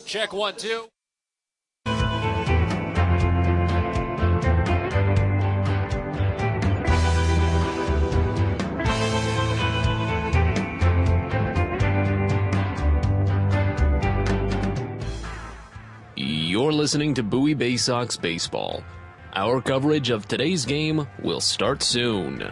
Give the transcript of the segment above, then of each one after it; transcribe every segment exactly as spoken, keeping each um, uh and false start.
Check one, two. You're listening to Bowie Bay Sox Baseball. Our coverage of today's game will start soon.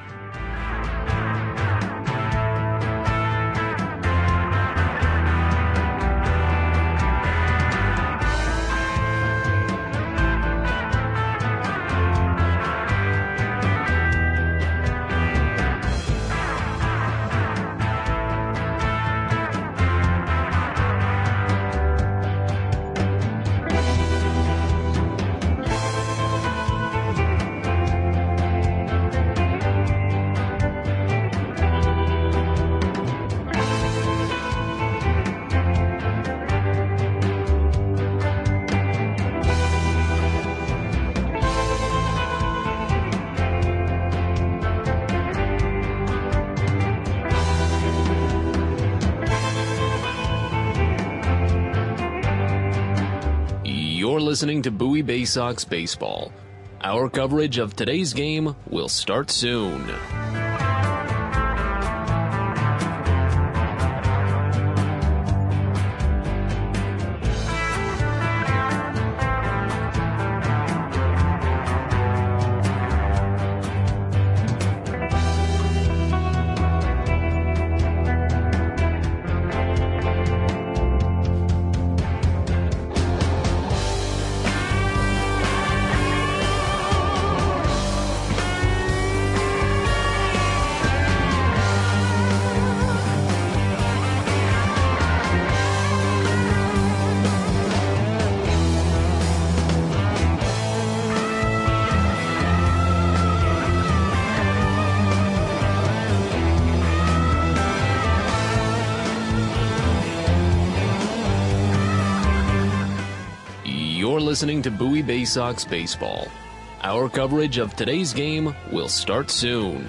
You're listening to Bowie Bay Sox Baseball. Our coverage of today's game will start soon. You're listening to Bowie Bay Sox Baseball. Our coverage of today's game will start soon.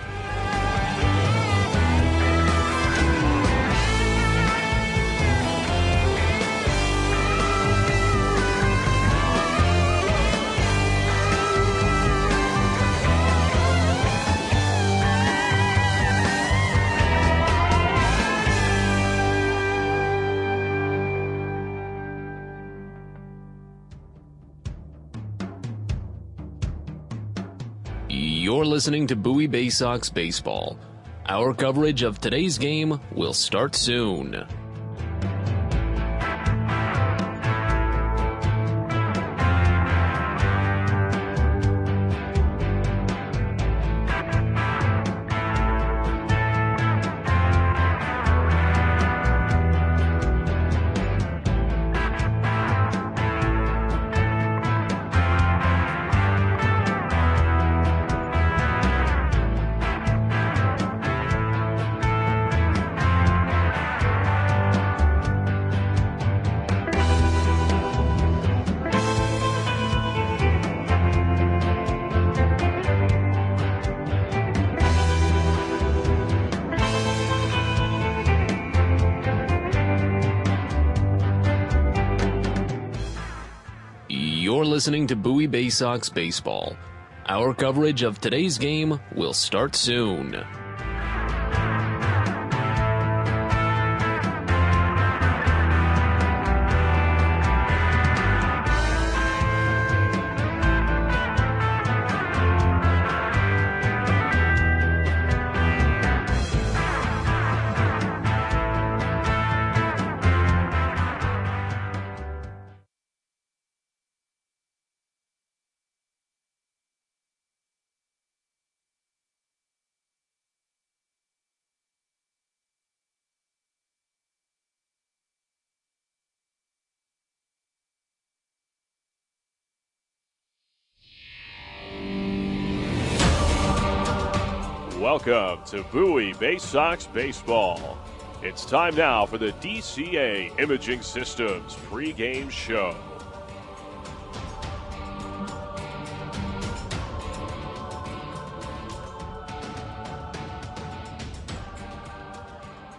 You're listening to Bowie Bay Sox Baseball. Our coverage of today's game will start soon. You're listening to Bowie Bay Sox Baseball. Our coverage of today's game will start soon. Welcome to Bowie Bay Sox Baseball. It's time now for the D C A Imaging Systems pregame show.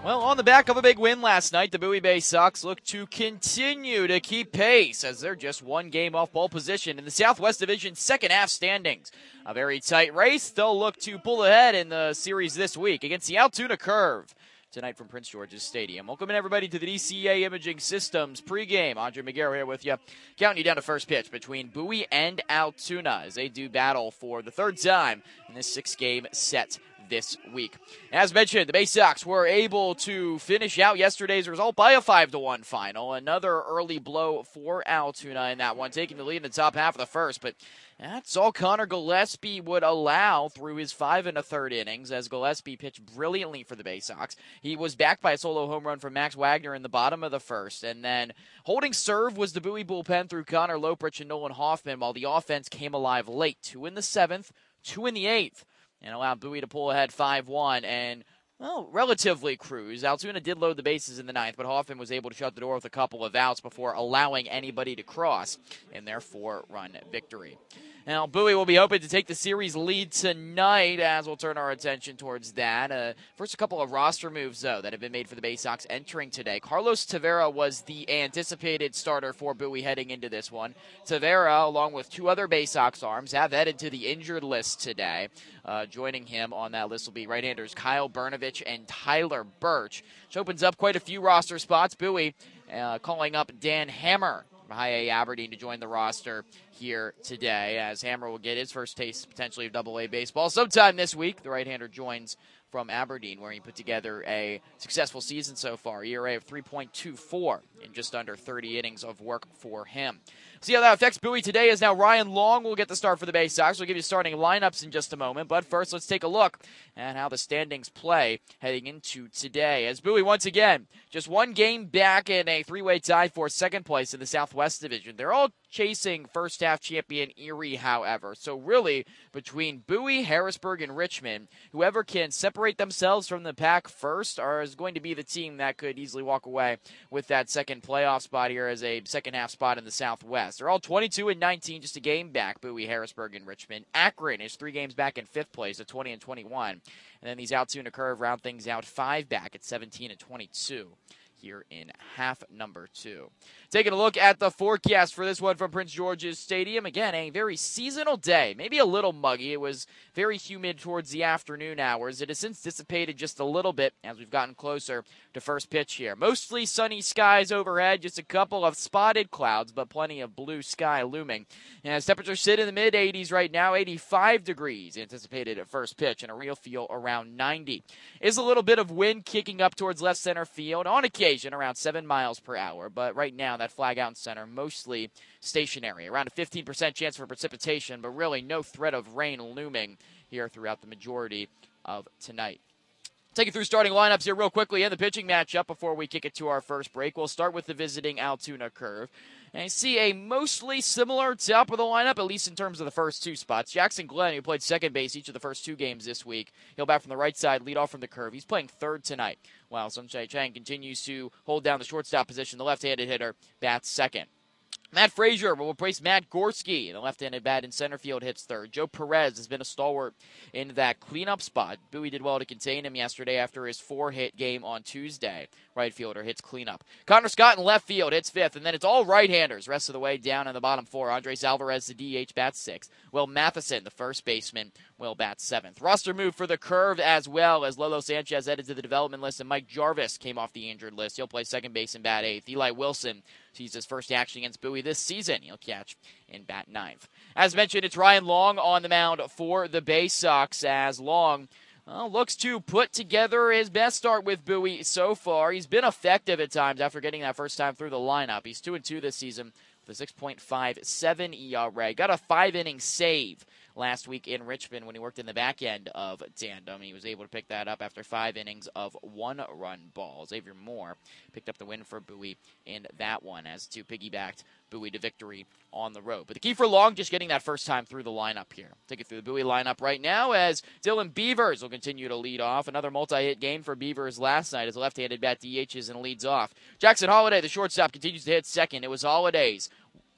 Well, on the back of a big win last night, the Bowie Bay Sox look to continue to keep pace as they're just one game off pole position in the Southwest Division second half standings. A very tight race. They'll look to pull ahead in the series this week against the Altoona Curve tonight from Prince George's Stadium. Welcome everybody to the D C A Imaging Systems pregame. Andre Maguire here with you, counting you down to first pitch between Bowie and Altoona as they do battle for the third time in this six-game set this week. As mentioned, the Bay Sox were able to finish out yesterday's result by a five to one final. Another early blow for Altoona in that one, taking the lead in the top half of the first, but that's all Connor Gillespie would allow through his five and a third innings as Gillespie pitched brilliantly for the Bay Sox. He was backed by a solo home run from Max Wagner in the bottom of the first, and then holding serve was the Bowie bullpen through Connor Loprich and Nolan Hoffman while the offense came alive late. Two in the seventh, two in the eighth. And allowed Bowie to pull ahead five one and, well, relatively cruise. Altoona did load the bases in the ninth, but Hoffman was able to shut the door with a couple of outs before allowing anybody to cross in their four-run victory. Now, Bowie will be hoping to take the series lead tonight as we'll turn our attention towards that. Uh, first, a couple of roster moves, though, that have been made for the Bay Sox entering today. Carlos Tavera was the anticipated starter for Bowie heading into this one. Tavera, along with two other Bay Sox arms, have headed to the injured list today. Uh, joining him on that list will be right-handers Kyle Bernovich and Tyler Birch, which opens up quite a few roster spots. Bowie uh, calling up Dan Hammer from High A Aberdeen to join the roster here today, as Hammer will get his first taste potentially of double A baseball sometime this week. The right-hander joins from Aberdeen, where he put together a successful season so far, E R A of three point two four in just under thirty innings of work for him. See how that affects Bowie today is now Ryan Long will get the start for the Bay Sox. We'll give you starting lineups in just a moment, but first let's take a look at how the standings play heading into today. As Bowie once again, just one game back in a three-way tie for second place in the Southwest Division. They're all chasing first-half champion Erie, however. So really, between Bowie, Harrisburg, and Richmond, whoever can separate themselves from the pack first are, is going to be the team that could easily walk away with that second playoff spot here as a second-half spot in the Southwest. They're all twenty-two and nineteen, just a game back, Bowie, Harrisburg, and Richmond. Akron is three games back in fifth place at twenty and twenty-one. And then these Altoona Curve round things out five back at seventeen and twenty-two. Here in half number two. Taking a look at the forecast for this one from Prince George's Stadium. Again, a very seasonal day. Maybe a little muggy. It was very humid towards the afternoon hours. It has since dissipated just a little bit as we've gotten closer to first pitch here. Mostly sunny skies overhead, just a couple of spotted clouds, but plenty of blue sky looming. As temperatures sit in the mid eighties right now, eighty-five degrees anticipated at first pitch, and a real feel around ninety. Is a little bit of wind kicking up towards left center field on occasion around seven miles per hour, but right now that flag out in center mostly stationary. Around a fifteen percent chance for precipitation, but really no threat of rain looming here throughout the majority of tonight. Take you through starting lineups here real quickly and the pitching matchup before we kick it to our first break. We'll start with the visiting Altoona Curve. And I see a mostly similar top of the lineup, at least in terms of the first two spots. Jackson Glenn, who played second base each of the first two games this week, he'll bat from the right side, lead off from the Curve. He's playing third tonight, while Sunshine Chang continues to hold down the shortstop position. The left-handed hitter bats second. Matt Frazier will replace Matt Gorski. The left-handed bat in center field hits third. Joe Perez has been a stalwart in that cleanup spot. Bowie did well to contain him yesterday after his four-hit game on Tuesday. Right fielder hits cleanup. Connor Scott in left field hits fifth, and then it's all right-handers rest of the way down in the bottom four. Andres Alvarez, the D H, bats sixth. Will Matheson, the first baseman, will bat seventh. Roster move for the Curve as well as Lolo Sanchez added to the development list, and Mike Jarvis came off the injured list. He'll play second base and bat eighth. Eli Wilson sees his first action against Bowie this season. He'll catch in bat ninth. As mentioned, it's Ryan Long on the mound for the Bay Sox as Long well, looks to put together his best start with Bowie so far. He's been effective at times after getting that first time through the lineup. He's two and two this season with a six point five seven E R A. Got a five-inning save last week in Richmond when he worked in the back end of tandem. He was able to pick that up after five innings of one-run ball. Xavier Moore picked up the win for Bowie in that one as two piggybacked Bowie to victory on the road. But the key for Long, just getting that first time through the lineup here. Take it through the Bowie lineup right now as Dylan Beavers will continue to lead off. Another multi-hit game for Beavers last night as a left-handed bat D Hs and leads off. Jackson Holiday, the shortstop, continues to hit second. It was Holiday's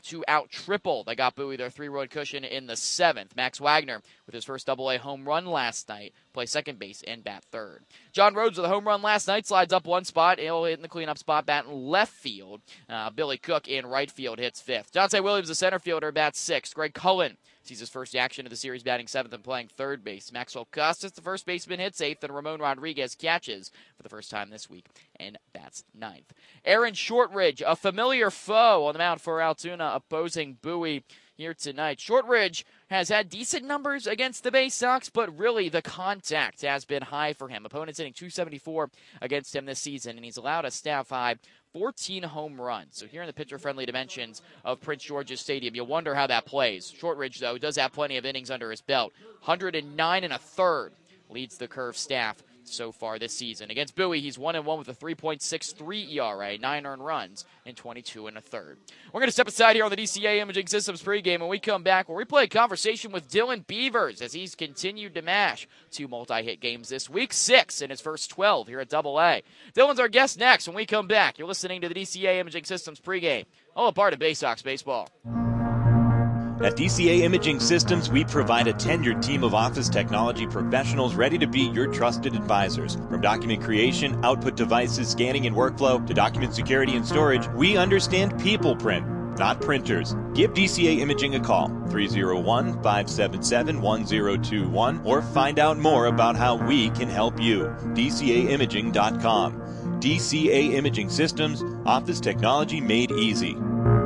two-out triple that got Bowie their three-run cushion in the seventh. Max Wagner with his first double A home run last night, play second base and bat third. John Rhodes with a home run last night, slides up one spot. He'll hit in the cleanup spot, bat in left field. Uh, Billy Cook in right field hits fifth. Jonte Williams, the center fielder, bats sixth. Greg Cullen sees his first action of the series, batting seventh and playing third base. Maxwell Costas, the first baseman, hits eighth, and Ramon Rodriguez catches for the first time this week and bats ninth. Aaron Shortridge, a familiar foe on the mound for Altoona, opposing Bowie here tonight. Shortridge has had decent numbers against the Bay Sox, but really the contact has been high for him. Opponents hitting two seventy-four against him this season, and he's allowed a staff high fourteen home runs. So here in the pitcher-friendly dimensions of Prince George's Stadium, you wonder how that plays. Shortridge, though, does have plenty of innings under his belt. one hundred nine and a third leads the Curve staff so far this season. Against Bowie, he's one and one with a three point six three E R A, nine earned runs, and twenty-two and a third. We're going to step aside here on the D C A Imaging Systems pregame. When we come back, we'll replay a conversation with Dylan Beavers as he's continued to mash two multi-hit games this week, six in his first twelve here at Double A. Dylan's our guest next when we come back. You're listening to the D C A Imaging Systems pregame, all a part of Bay Sox baseball. At D C A Imaging Systems, we provide a tenured team of office technology professionals ready to be your trusted advisors. From document creation, output devices, scanning and workflow, to document security and storage, we understand people print, not printers. Give D C A Imaging a call, three oh one, five seven seven, one oh two one, or find out more about how we can help you. D C A imaging dot com. D C A Imaging Systems, office technology made easy.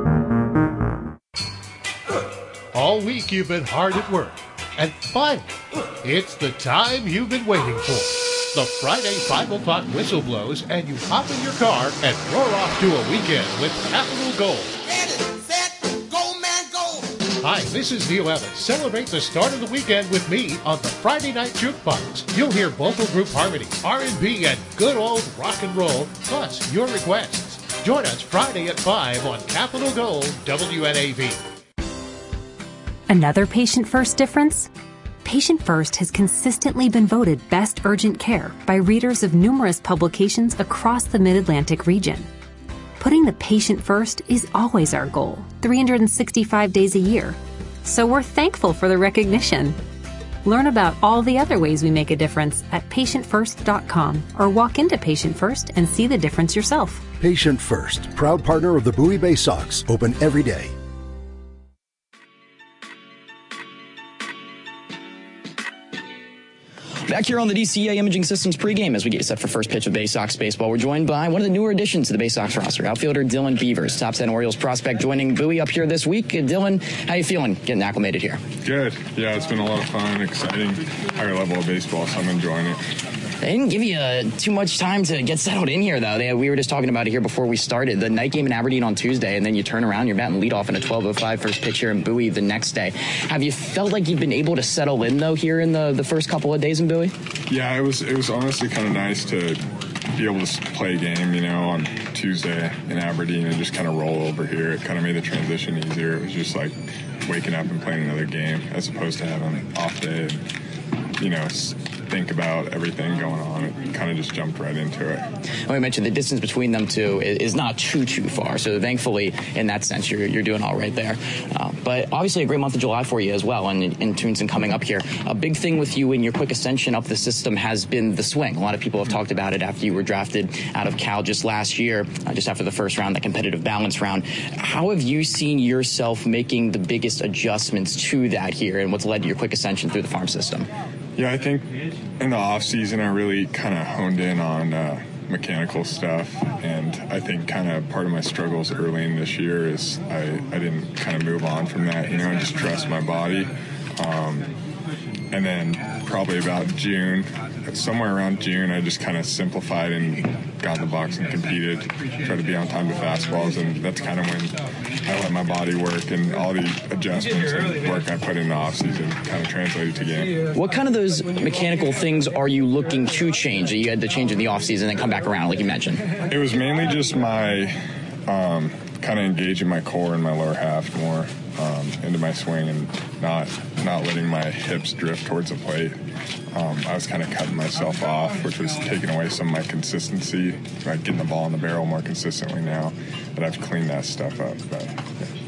All week you've been hard at work, and finally, it's the time you've been waiting for. The Friday five o'clock whistle blows, and you hop in your car and roar off to a weekend with Capital Gold. Ready, set, go, man, go! Hi, this is Neil Evans. Celebrate the start of the weekend with me on the Friday Night Jukebox. You'll hear vocal group harmony, R and B, and good old rock and roll, plus your requests. Join us Friday at five on Capital Gold, W N A V. Another Patient First difference? Patient First has consistently been voted best urgent care by readers of numerous publications across the Mid-Atlantic region. Putting the patient first is always our goal, three hundred sixty-five days a year. So we're thankful for the recognition. Learn about all the other ways we make a difference at patient first dot com or walk into Patient First and see the difference yourself. Patient First, proud partner of the Bowie Bay Sox, open every day. Back here on the D C A Imaging Systems pregame as we get you set for first pitch of Bay Sox baseball. We're joined by one of the newer additions to the Bay Sox roster, outfielder Dylan Beavers, top ten Orioles prospect, joining Bowie up here this week. Uh, Dylan, how you feeling getting acclimated here? Good. Yeah, it's been a lot of fun, exciting, higher level of baseball, so I'm enjoying it. They didn't give you uh, too much time to get settled in here, though. They, we were just talking about it here before we started. The night game in Aberdeen on Tuesday, and then you turn around, you're batting leadoff in a twelve oh five first pitch here in Bowie the next day. Have you felt like you've been able to settle in, though, here in the, the first couple of days in Bowie? Yeah, it was it was honestly kind of nice to be able to play a game, you know, on Tuesday in Aberdeen and just kind of roll over here. It kind of made the transition easier. It was just like waking up and playing another game as opposed to having an off day and, you know, think about everything going on. It kind of just jumped right into it. Well, we mentioned the distance between them two is not too, too far. So thankfully, in that sense, you're you're doing all right there. Uh, but obviously a great month of July for you as well, and in Tucson coming up here. A big thing with you in your quick ascension up the system has been the swing. A lot of people have talked about it after you were drafted out of Cal just last year, uh, just after the first round, that competitive balance round. How have you seen yourself making the biggest adjustments to that here, and what's led to your quick ascension through the farm system? Yeah, I think in the off season I really kind of honed in on uh, mechanical stuff, and I think kind of part of my struggles early in this year is I, I didn't kind of move on from that, you know, and just trust my body. Um, and then probably about June, somewhere around June, I just kind of simplified and got in the box and competed, tried to be on time to fastballs, and that's kind of when I let my body work, and all the adjustments and work I put in the offseason kind of translated to game. What kind of those mechanical things are you looking to change that you had to change in the offseason and then come back around, like you mentioned? It was mainly just my um, kind of engaging my core and my lower half more um, into my swing and not not letting my hips drift towards the plate. Um, I was kind of cutting myself off, which was taking away some of my consistency, like getting the ball in the barrel more consistently now that I've cleaned that stuff up. But, yeah.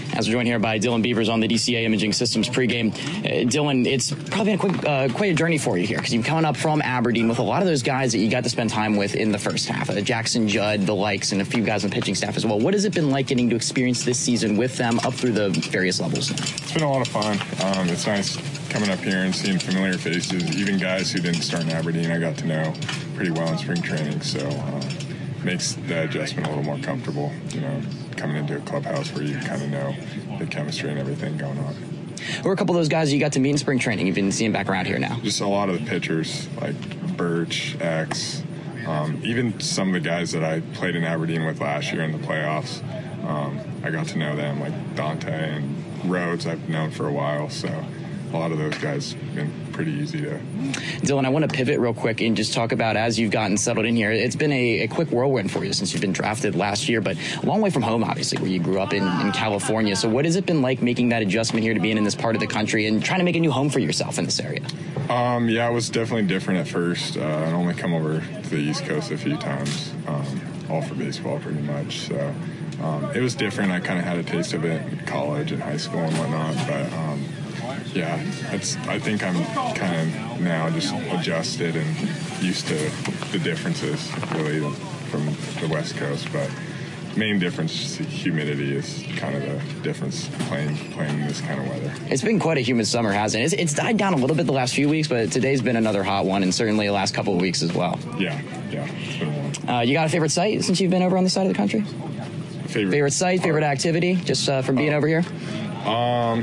As we're joined here by Dylan Beavers on the D C A Imaging Systems pregame. Uh, Dylan, it's probably been a quick, uh, quite a journey for you here because you've come up from Aberdeen with a lot of those guys that you got to spend time with in the first half. Uh, Jackson Judd, the likes, and a few guys on the pitching staff as well. What has it been like getting to experience this season with them up through the various levels? It's been a lot of fun. Um, it's nice coming up here and seeing familiar faces, even guys who didn't start in Aberdeen I got to know pretty well in spring training, so uh, makes the adjustment a little more comfortable, you know, coming into a clubhouse where you kind of know the chemistry and everything going on. Who are a couple of those guys you got to meet in spring training? You've been seeing back around here now. Just a lot of the pitchers, like Birch, X, um, even some of the guys that I played in Aberdeen with last year in the playoffs. Um, I got to know them, like Dante and Rhodes I've known for a while, so a lot of those guys have been pretty easy to. Dylan, I want to pivot real quick and just talk about as you've gotten settled in here. It's been a, a quick whirlwind for you since you've been drafted last year, but a long way from home, obviously, where you grew up in, in California. So what has it been like making that adjustment here to being in this part of the country and trying to make a new home for yourself in this area? Um, yeah, it was definitely different at first. Uh, I'd only come over to the East Coast a few times, um, all for baseball pretty much. So um, it was different. I kind of had a taste of it in college and high school and whatnot, but um, yeah, it's, I think I'm kind of now just adjusted and used to the differences really from the West Coast. But main difference, humidity is kind of the difference playing playing in this kind of weather. It's been quite a humid summer, hasn't it? It's, it's died down a little bit the last few weeks, but today's been another hot one, and certainly the last couple of weeks as well. Yeah, yeah. It's been warm. Uh, you got a favorite site since you've been over on this side of the country? Favorite, favorite site, favorite activity, just uh, from being uh, over here? Um.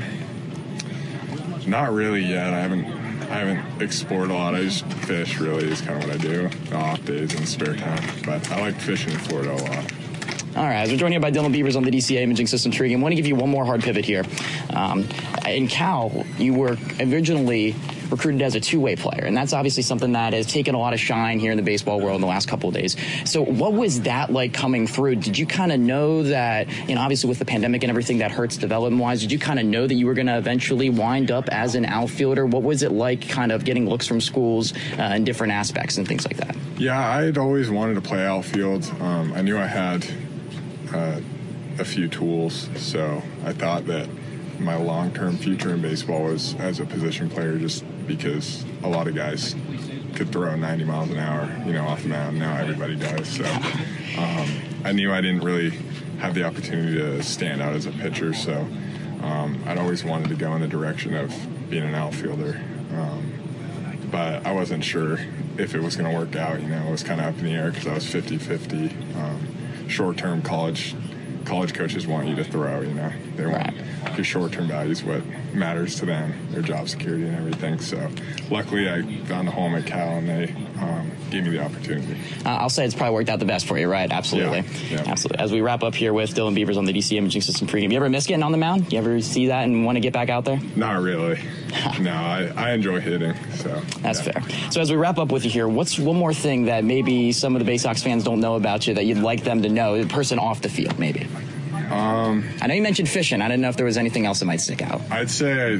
Not really yet. I haven't I haven't explored a lot. I just fish, really, is kind of what I do. Off days and spare time. But I like fishing in Florida a lot. All right, as we're joined here by Dylan Beavers on the D C A Imaging Systems pregame, I want to give you one more hard pivot here. Um, in Cal, you were originally recruited as a two-way player, and that's obviously something that has taken a lot of shine here in the baseball world in the last couple of days. So what was that like coming through? Did you kind of know that, you know, obviously with the pandemic and everything that hurts development-wise, did you kind of know that you were going to eventually wind up as an outfielder? What was it like kind of getting looks from schools uh, in different aspects and things like that? Yeah, I'd always wanted to play outfield. Um, I knew I had uh, a few tools, so I thought that my long-term future in baseball was as a position player, just because a lot of guys could throw ninety miles an hour, you know, off the mound. Now everybody does. So um, I knew I didn't really have the opportunity to stand out as a pitcher. So um, I'd always wanted to go in the direction of being an outfielder. Um, but I wasn't sure if it was going to work out. You know, it was kind of up in the air because I was fifty-fifty. Um, short-term college college coaches want you to throw, you know. They want your short-term values, what matters to them, their job security and everything. So luckily I found a home at Cal, and they um, gave me the opportunity. Uh, I'll say it's probably worked out the best for you, right? Absolutely. Yeah, yeah. Absolutely. As we wrap up here with Dylan Beavers on the D C Imaging System pregame, you ever miss getting on the mound? You ever see that and want to get back out there? Not really. No, I, I enjoy hitting. So That's yeah. fair. So as we wrap up with you here, what's one more thing that maybe some of the Bay Sox fans don't know about you that you'd like them to know, the person off the field maybe? Um, I know you mentioned fishing. I didn't know if there was anything else that might stick out. I'd say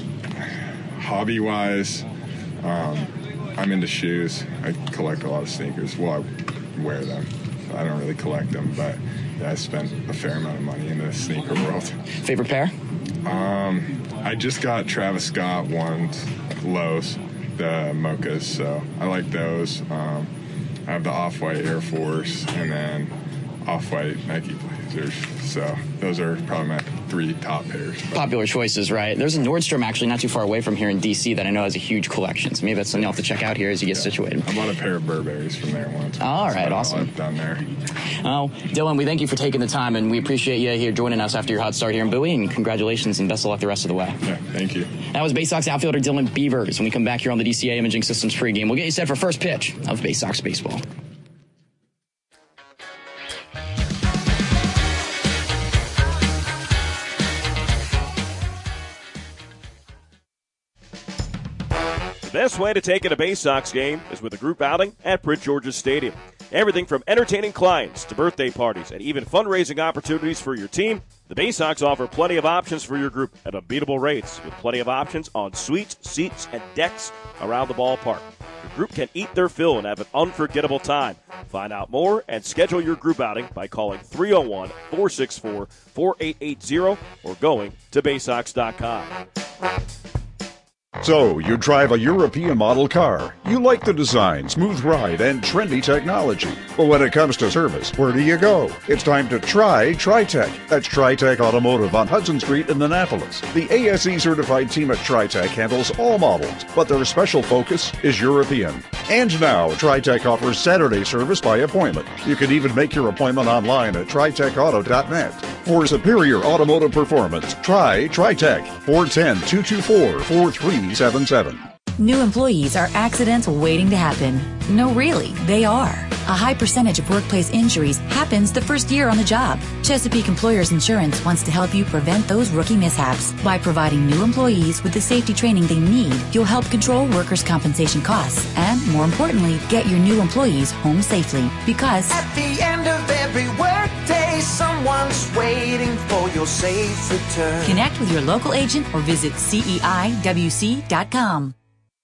hobby-wise, um, I'm into shoes. I collect a lot of sneakers. Well, I wear them. I don't really collect them, but yeah, I spent a fair amount of money in the sneaker world. Favorite pair? Um, I just got Travis Scott ones, Lows, the Mochas, so I like those. Um, I have the Off-White Air Force and then Off-White Nike Blazers. So those are probably my three top pairs. But. Popular choices, right? There's a Nordstrom actually not too far away from here in D C that I know has a huge collection. So maybe that's something you'll have to check out here as you get yeah. situated. I bought a pair of Burberrys from there once. All right, awesome. Down there. Well, Dylan, we thank you for taking the time, and we appreciate you here joining us after your hot start here in Bowie, and congratulations and best of luck the rest of the way. Yeah, thank you. That was Bay Sox outfielder Dylan Beavers. When we come back here on the D C A Imaging Systems pregame, we'll get you set for first pitch of Bay Sox baseball. The best way to take in a Bay Sox game is with a group outing at Prince George's Stadium. Everything from entertaining clients to birthday parties and even fundraising opportunities for your team, the Bay Sox offer plenty of options for your group at unbeatable rates with plenty of options on suites, seats, and decks around the ballpark. Your group can eat their fill and have an unforgettable time. Find out more and schedule your group outing by calling three oh one, four six four, four eight eight zero or going to bay sox dot com. So, you drive a European model car. You like the design, smooth ride, and trendy technology. But when it comes to service, where do you go? It's time to try TriTech. That's TriTech Automotive on Hudson Street in Annapolis. The A S E-certified team at TriTech handles all models, but their special focus is European. And now, TriTech offers Saturday service by appointment. You can even make your appointment online at tri tech auto dot net. For superior automotive performance, try TriTech. four one zero, two two four, four three seven seven. New employees are accidents waiting to happen. No, really, they are. A high percentage of workplace injuries happens the first year on the job. Chesapeake Employers Insurance wants to help you prevent those rookie mishaps. By providing new employees with the safety training they need, you'll help control workers' compensation costs and, more importantly, get your new employees home safely. Because at the end of every workday, someone's waiting for your safe return. Connect with your local agent or visit C E I W C dot com.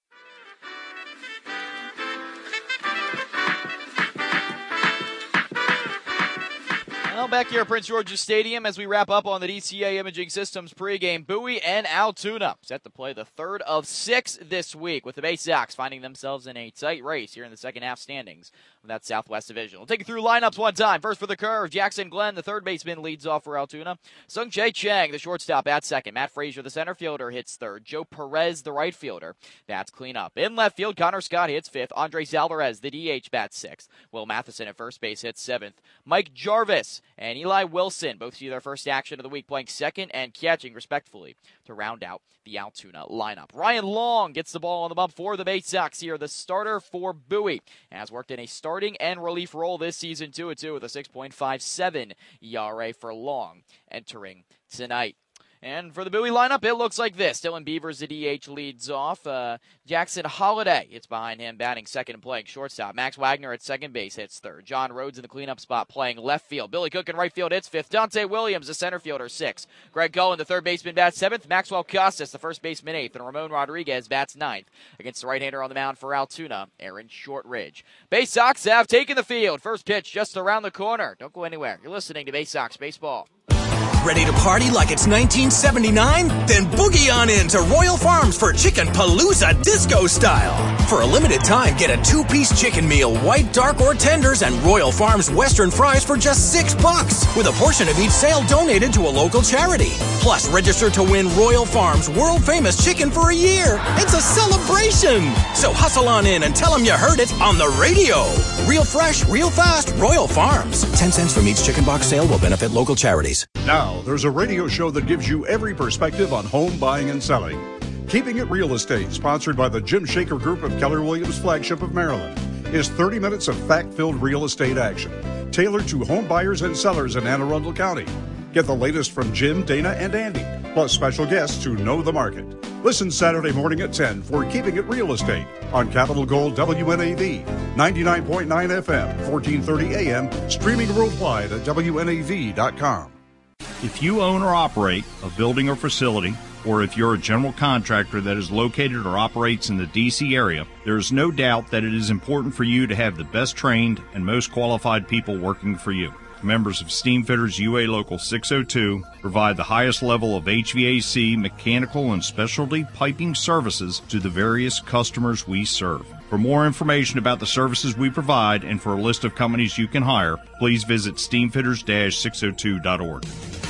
Well, back here at Prince George's Stadium as we wrap up on the D C A Imaging Systems pregame. Bowie and Altoona set to play the third of six this week, with the Bay Sox finding themselves in a tight race here in the second half standings of that Southwest Division. We'll take you through lineups one time. First for the Curve, Jackson Glenn, the third baseman, leads off for Altoona. Sung Chae Chang, the shortstop, at second. Matt Frazier, the center fielder, hits third. Joe Perez, the right fielder, bats cleanup. In left field, Connor Scott hits fifth. Andres Alvarez, the D H, bats sixth. Will Matheson at first base hits seventh. Mike Jarvis and Eli Wilson both see their first action of the week, playing second and catching respectfully to round out the Altoona lineup. Ryan Long gets the ball on the bump for the Bay Sox here, the starter for Bowie. Has worked in a starting and relief role this season, two and two, with a six point five seven E R A for Long entering tonight. And for the Bowie lineup, it looks like this. Dylan Beavers, the D H, leads off. Uh, Jackson Holiday hits behind him, batting second and playing shortstop. Max Wagner at second base hits third. John Rhodes in the cleanup spot playing left field. Billy Cook in right field hits fifth. Dante Williams, the center fielder, sixth. Greg Cullen, the third baseman, bats seventh. Maxwell Costas, the first baseman, eighth. And Ramon Rodriguez bats ninth. Against the right-hander on the mound for Altoona, Aaron Shortridge. Bay Sox have taken the field. First pitch just around the corner. Don't go anywhere. You're listening to Bay Sox Baseball. Ready to party like it's nineteen seventy-nine? Then boogie on in to Royal Farms for Chicken Palooza Disco Style. For a limited time, get a two-piece chicken meal, white, dark, or tenders, and Royal Farms Western fries for just six bucks, with a portion of each sale donated to a local charity. Plus, register to win Royal Farms world-famous chicken for a year. It's a celebration! So hustle on in and tell them you heard it on the radio. Real fresh, real fast, Royal Farms. Ten cents from each chicken box sale will benefit local charities. Now, there's a radio show that gives you every perspective on home buying and selling. Keeping It Real Estate, sponsored by the Jim Shaker Group of Keller Williams flagship of Maryland, is thirty minutes of fact-filled real estate action, tailored to home buyers and sellers in Anne Arundel County. Get the latest from Jim, Dana, and Andy, plus special guests who know the market. Listen Saturday morning at ten for Keeping It Real Estate on Capital Gold W N A V, ninety-nine point nine F M, fourteen thirty A M, streaming worldwide at W N A V dot com. If you own or operate a building or facility, or if you're a general contractor that is located or operates in the D C area, there is no doubt that it is important for you to have the best trained and most qualified people working for you. Members of Steamfitters U A Local six oh two provide the highest level of H V A C, mechanical, and specialty piping services to the various customers we serve. For more information about the services we provide and for a list of companies you can hire, please visit steamfitters dash six oh two dot org.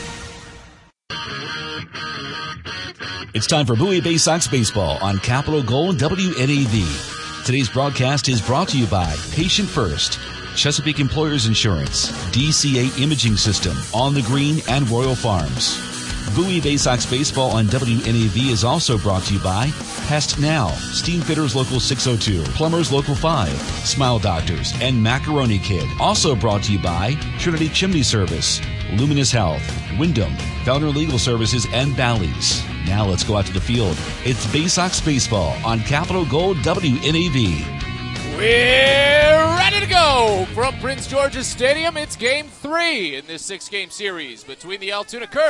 It's time for Bowie Bay Sox Baseball on Capital Gold W N A V. Today's broadcast is brought to you by Patient First, Chesapeake Employers Insurance, D C A Imaging System, On the Green, and Royal Farms. Bowie Bay Sox Baseball on W N A V is also brought to you by Pest Now, Steamfitters Local six oh two, Plumbers Local five, Smile Doctors, and Macaroni Kid. Also brought to you by Trinity Chimney Service, Luminous Health, Wyndham, Felner Legal Services, and Bally's. Now let's go out to the field. It's Bay Sox Baseball on Capital Gold W N A V. We're ready to go from Prince George's Stadium. It's game three in this six-game series between the Altoona Curve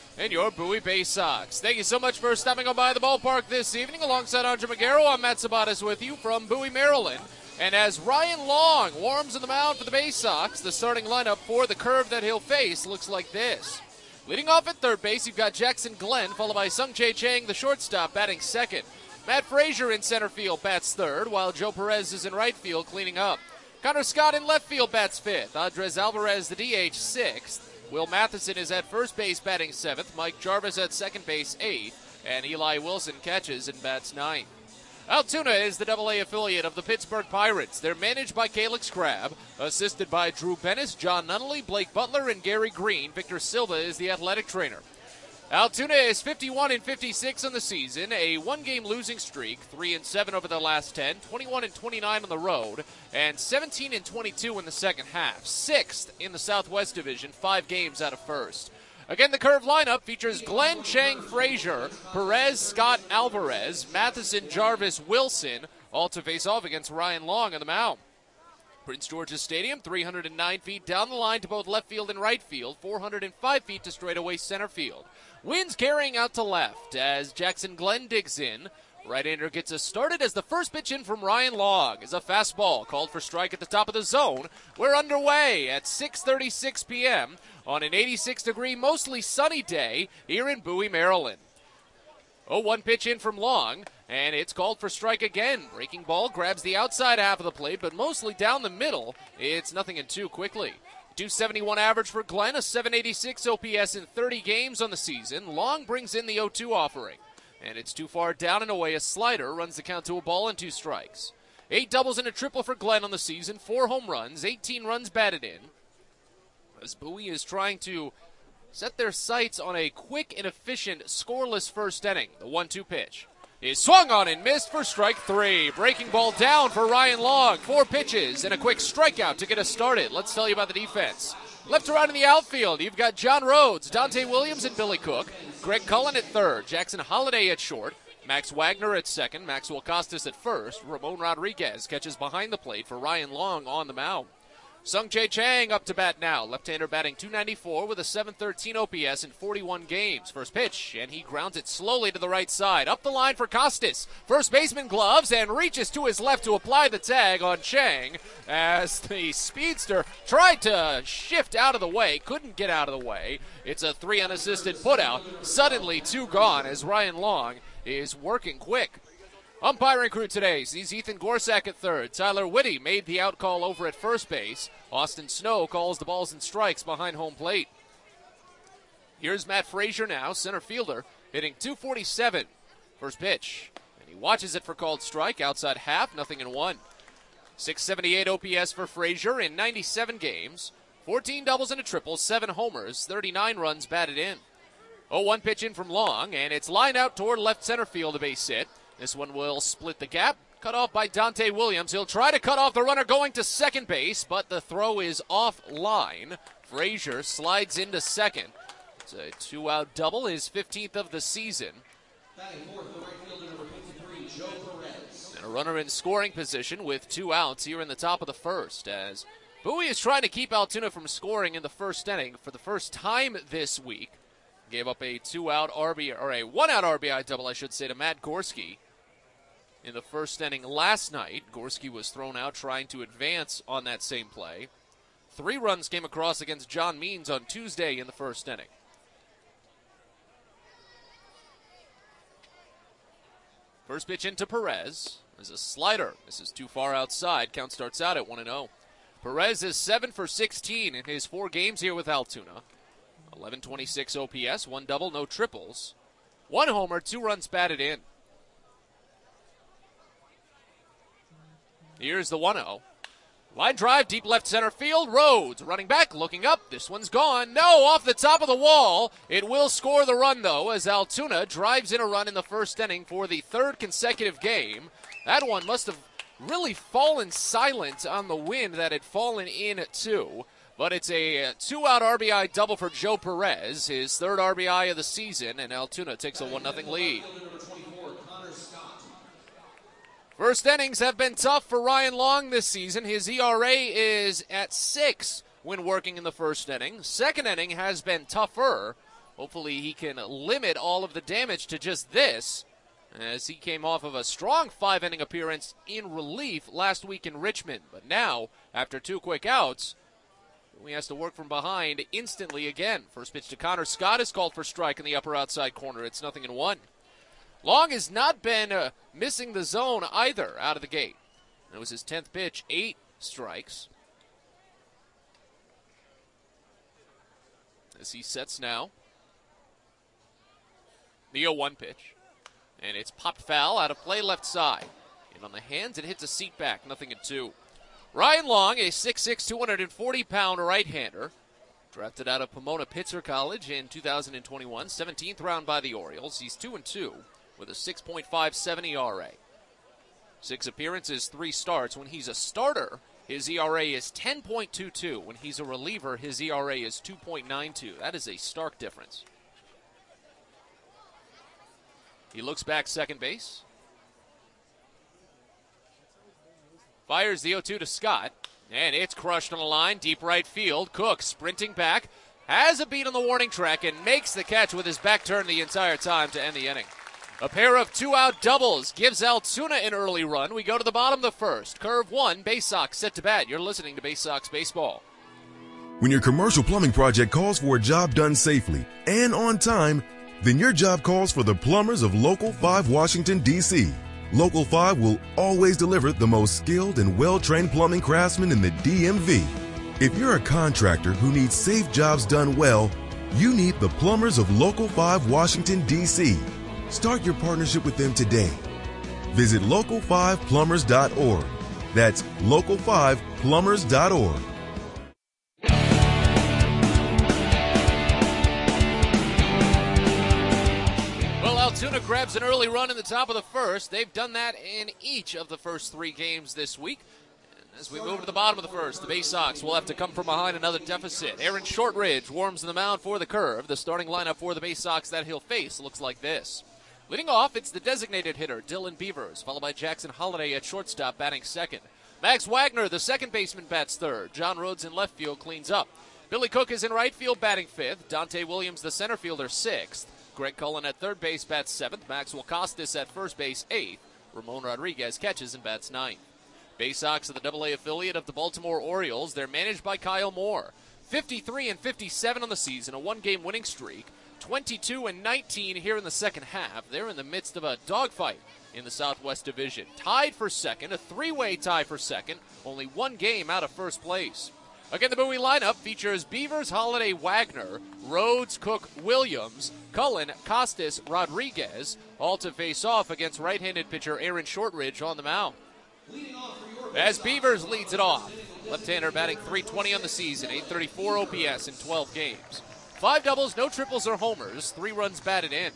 and your Bowie Bay Sox. Thank you so much for stopping on by the ballpark this evening. Alongside Andre Magaro, I'm Matt Sabatas with you from Bowie, Maryland. And as Ryan Long warms in the mound for the Bay Sox, the starting lineup for the curve that he'll face looks like this. Leading off at third base, you've got Jackson Glenn, followed by Sung-Jae Chang, the shortstop, batting second. Matt Frazier in center field bats third, while Joe Perez is in right field cleaning up. Connor Scott in left field bats fifth. Andres Alvarez, the D H, sixth. Will Matheson is at first base batting seventh. Mike Jarvis at second base eighth. And Eli Wilson catches and bats ninth. Altoona is the double A affiliate of the Pittsburgh Pirates. They're managed by Calix Crabb, assisted by Drew Bennis, John Nunnally, Blake Butler, and Gary Green. Victor Silva is the athletic trainer. Altoona is fifty-one and fifty-six on the season, a one-game losing streak, three and seven over the last ten, twenty-one and twenty-nine on the road, and seventeen and twenty-two in the second half. Sixth in the Southwest Division, five games out of first. Again, the curve lineup features Glenn, Chang, Frazier, Perez, Scott, Alvarez, Matheson, Jarvis, Wilson, all to face off against Ryan Long on the mound. Prince George's Stadium, three hundred nine feet down the line to both left field and right field, four hundred five feet to straightaway center field. Winds carrying out to left as Jackson Glenn digs in. Right-hander gets us started as the first pitch in from Ryan Long is a fastball called for strike at the top of the zone. We're underway at six thirty-six p.m. on an eighty-six degree, mostly sunny day here in Bowie, Maryland. oh one pitch in from Long, and it's called for strike again. Breaking ball grabs the outside half of the plate, but mostly down the middle. It's nothing in two quickly. two seventy-one average for Glenn, a seven eighty-six O P S in thirty games on the season. Long brings in the oh two offering. And it's too far down and away. A slider runs the count to a ball and two strikes. Eight doubles and a triple for Glenn on the season. Four home runs, eighteen runs batted in. As Bowie is trying to set their sights on a quick and efficient scoreless first inning. The one two pitch is swung on and missed for strike three. Breaking ball down for Ryan Long. Four pitches and a quick strikeout to get us started. Let's tell you about the defense. Left to right in the outfield, you've got John Rhodes, Dante Williams, and Billy Cook. Greg Cullen at third, Jackson Holliday at short, Max Wagner at second, Maxwell Costas at first. Ramon Rodriguez catches behind the plate for Ryan Long on the mound. Sung-Jae Chang up to bat now. Left-hander batting two ninety-four with a seven thirteen O P S in forty-one games. First pitch, and he grounds it slowly to the right side. Up the line for Costas. First baseman gloves and reaches to his left to apply the tag on Chang as the speedster tried to shift out of the way. Couldn't get out of the way. It's a three unassisted putout. Suddenly two gone as Ryan Long is working quick. Umpiring crew today sees Ethan Gorsak at third. Tyler Whitty made the out call over at first base. Austin Snow calls the balls and strikes behind home plate. Here's Matt Frazier now, center fielder, hitting two forty-seven. First pitch, and he watches it for called strike. Outside half, nothing in one. six seventy-eight O P S for Frazier in ninety-seven games. fourteen doubles and a triple, seven homers, thirty-nine runs batted in. oh one pitch in from Long, and it's lined out toward left center field, a base hit. This one will split the gap. Cut off by Dante Williams. He'll try to cut off the runner going to second base, but the throw is offline. Frazier slides into second. It's a two-out double, his fifteenth of the season. And a runner in scoring position with two outs here in the top of the first, as Bowie is trying to keep Altoona from scoring in the first inning for the first time this week. Gave up a two-out R B I, or a one-out R B I double, I should say, to Matt Gorski in the first inning last night. Gorski was thrown out trying to advance on that same play. Three runs came across against John Means on Tuesday in the first inning. First pitch into Perez is a slider. This is too far outside. Count starts out at one and oh. Perez is seven for sixteen in his four games here with Altoona. eleven twenty-six O P S, one double, no triples. One homer, two runs batted in. Here's the one oh. Line drive, deep left center field. Rhodes running back, looking up. This one's gone. No, off the top of the wall. It will score the run, though, as Altoona drives in a run in the first inning for the third consecutive game. That one must have really fallen silent on the wind that had fallen in too. But it's a two-out R B I double for Joe Perez, his third R B I of the season, and Altoona takes a one nothing lead. First innings have been tough for Ryan Long this season. His E R A is at six when working in the first inning. Second inning has been tougher. Hopefully he can limit all of the damage to just this, as he came off of a strong five-inning appearance in relief last week in Richmond. But now, after two quick outs, he has to work from behind instantly again. First pitch to Connor Scott is called for strike in the upper outside corner. It's nothing in one. Long has not been uh, missing the zone either out of the gate. That was his tenth pitch, eight strikes. As he sets now. The oh one pitch. And it's popped foul out of play left side. And on the hands, it hits a seat back, nothing in two. Ryan Long, a six six, two hundred forty pound right-hander, drafted out of Pomona Pitzer College in two thousand twenty-one, seventeenth round by the Orioles. He's two and two with a six point five seven E R A. Six appearances, three starts. When he's a starter, his E R A is ten point two two. When he's a reliever, his E R A is two point nine two. That is a stark difference. He looks back second base. Fires the oh two to Scott, and it's crushed on the line, deep right field. Cook sprinting back, has a beat on the warning track, and makes the catch with his back turned the entire time to end the inning. A pair of two-out doubles gives Altoona an early run. We go to the bottom of the first. Curve one, Bay Sox set to bat. You're listening to Bay Sox Baseball. When your commercial plumbing project calls for a job done safely and on time, then your job calls for the plumbers of Local five Washington, D C Local five will always deliver the most skilled and well-trained plumbing craftsmen in the D M V. If you're a contractor who needs safe jobs done well, you need the plumbers of Local five Washington, D C Start your partnership with them today. Visit local five plumbers dot org. That's local five plumbers dot org. Altoona grabs an early run in the top of the first. They've done that in each of the first three games this week. And as we move to the bottom of the first, the Bay Sox will have to come from behind another deficit. Aaron Shortridge warms the mound for the Curve. The starting lineup for the Bay Sox that he'll face looks like this. Leading off, it's the designated hitter, Dylan Beavers, followed by Jackson Holliday at shortstop, batting second. Max Wagner, the second baseman, bats third. John Rhodes in left field cleans up. Billy Cook is in right field, batting fifth. Dante Williams, the center fielder, sixth. Greg Cullen at third base bats seventh. Maxwell Costas at first base eighth. Ramon Rodriguez catches and bats ninth. Bay Sox are the double A affiliate of the Baltimore Orioles. They're managed by Kyle Moore. fifty-three and fifty-seven on the season, a one-game winning streak. twenty-two and nineteen here in the second half. They're in the midst of a dogfight in the Southwest Division. Tied for second, a three-way tie for second. Only one game out of first place. Again, the Bowie lineup features Beavers, Holiday, Wagner, Rhodes, Cook, Williams, Cullen, Costas, Rodriguez, all to face off against right-handed pitcher Aaron Shortridge on the mound. As Beavers leads it off, left-hander batting three twenty on the season, eight thirty-four O P S in twelve games. Five doubles, no triples or homers, three runs batted in.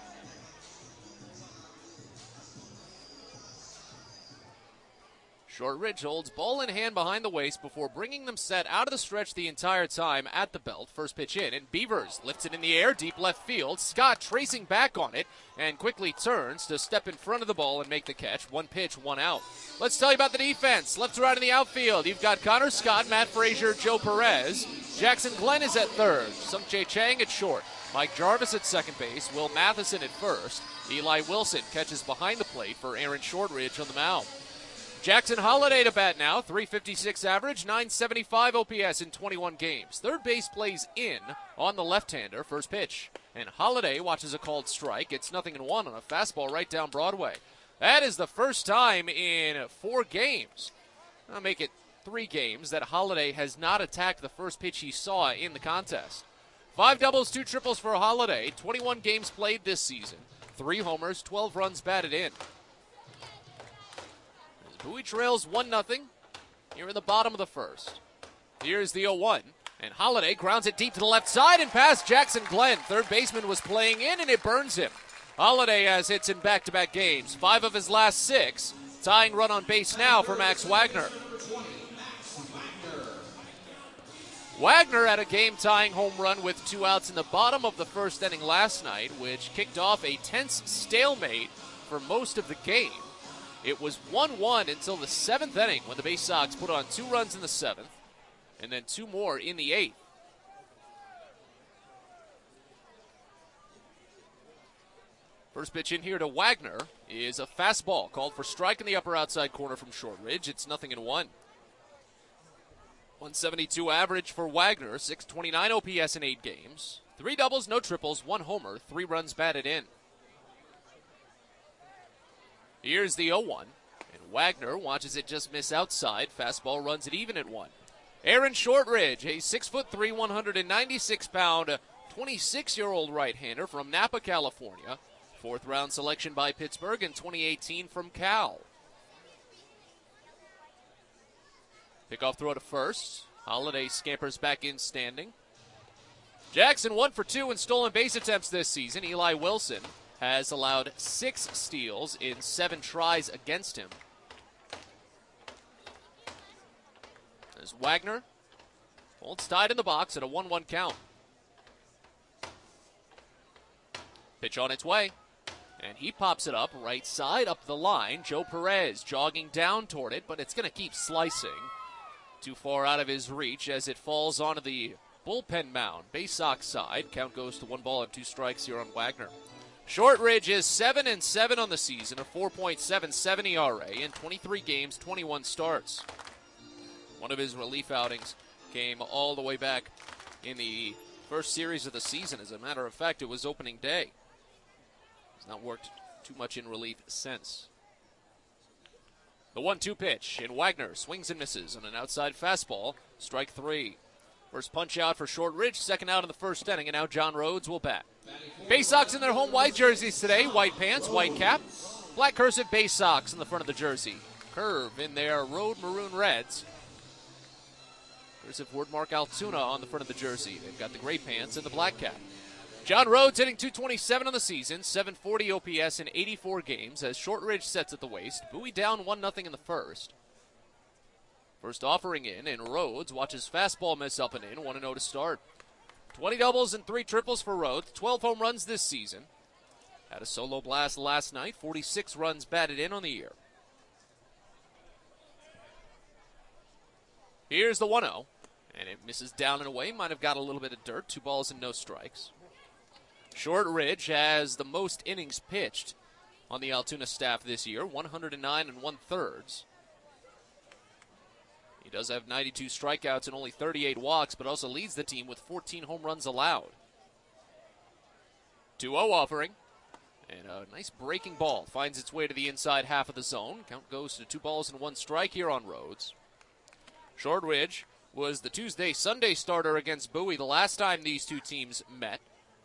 Shortridge holds ball in hand behind the waist before bringing them set out of the stretch the entire time at the belt. First pitch in, and Beavers lifts it in the air, deep left field. Scott tracing back on it and quickly turns to step in front of the ball and make the catch. One pitch, one out. Let's tell you about the defense. Left to right in the outfield, you've got Connor Scott, Matt Frazier, Joe Perez. Jackson Glenn is at third. Sung-Jae Chang at short. Mike Jarvis at second base. Will Matheson at first. Eli Wilson catches behind the plate for Aaron Shortridge on the mound. Jackson Holliday to bat now, three fifty-six average, nine seventy-five O P S in twenty-one games. Third base plays in on the left-hander, first pitch. And Holliday watches a called strike. It's nothing in one on a fastball right down Broadway. That is the first time in four games, I'll make it three games, that Holliday has not attacked the first pitch he saw in the contest. Five doubles, two triples for Holliday, twenty-one games played this season. Three homers, twelve runs batted in. Bowie trails one nothing here in the bottom of the first. Here's the oh one, and Holliday grounds it deep to the left side and past Jackson Glenn. Third baseman was playing in, and it burns him. Holliday has hits in back-to-back games, five of his last six. Tying run on base now for Max Wagner. Wagner had a game-tying home run with two outs in the bottom of the first inning last night, which kicked off a tense stalemate for most of the game. It was one one until the seventh inning when the Bay Sox put on two runs in the seventh and then two more in the eighth. First pitch in here to Wagner is a fastball called for strike in the upper outside corner from Shortridge. It's nothing in one. one seventy-two average for Wagner, six twenty-nine O P S in eight games. Three doubles, no triples, one homer, three runs batted in. Here's the oh one, and Wagner watches it just miss outside. Fastball runs it even at one. Aaron Shortridge, a six foot three, one hundred ninety-six pound, twenty-six-year-old right-hander from Napa, California. Fourth round selection by Pittsburgh in twenty eighteen from Cal. Pickoff throw to first. Holiday scampers back in standing. Jackson one for two in stolen base attempts this season. Eli Wilson has allowed six steals in seven tries against him. There's Wagner. Holds tied in the box at a one one count. Pitch on its way. And he pops it up right side up the line. Joe Perez jogging down toward it, but it's going to keep slicing. Too far out of his reach as it falls onto the bullpen mound. Bay Sox side. Count goes to one ball and two strikes here on Wagner. Shortridge is seven and seven on the season, a four point seven seven E R A in twenty-three games, twenty-one starts. One of his relief outings came all the way back in the first series of the season. As a matter of fact, it was opening day. He's not worked too much in relief since. The one two pitch, and Wagner swings and misses on an outside fastball. Strike three. First punch out for Shortridge, second out in the first inning, and now John Rhodes will bat. Bay Sox in their home white jerseys today. White pants, white cap, black cursive Bay Sox in the front of the jersey. Curve in their road maroon reds. Cursive word mark Altoona on the front of the jersey. They've got the gray pants and the black cap. John Rhodes hitting two twenty-seven on the season, seven forty O P S in eighty-four games as Shortridge sets at the waist. Bowie down one nothing in the first. First offering in, and Rhodes watches fastball miss up and in, one and oh to start. twenty doubles and three triples for Rhodes, twelve home runs this season. Had a solo blast last night, forty-six runs batted in on the year. Here's the one oh, and it misses down and away, might have got a little bit of dirt, two balls and no strikes. Shortridge has the most innings pitched on the Altoona staff this year, one hundred nine and one-thirds. He does have ninety-two strikeouts and only thirty-eight walks, but also leads the team with fourteen home runs allowed. two oh offering, and a nice breaking ball finds its way to the inside half of the zone. Count goes to two balls and one strike here on Rhodes. Shortridge was the Tuesday-Sunday starter against Bowie the last time these two teams met.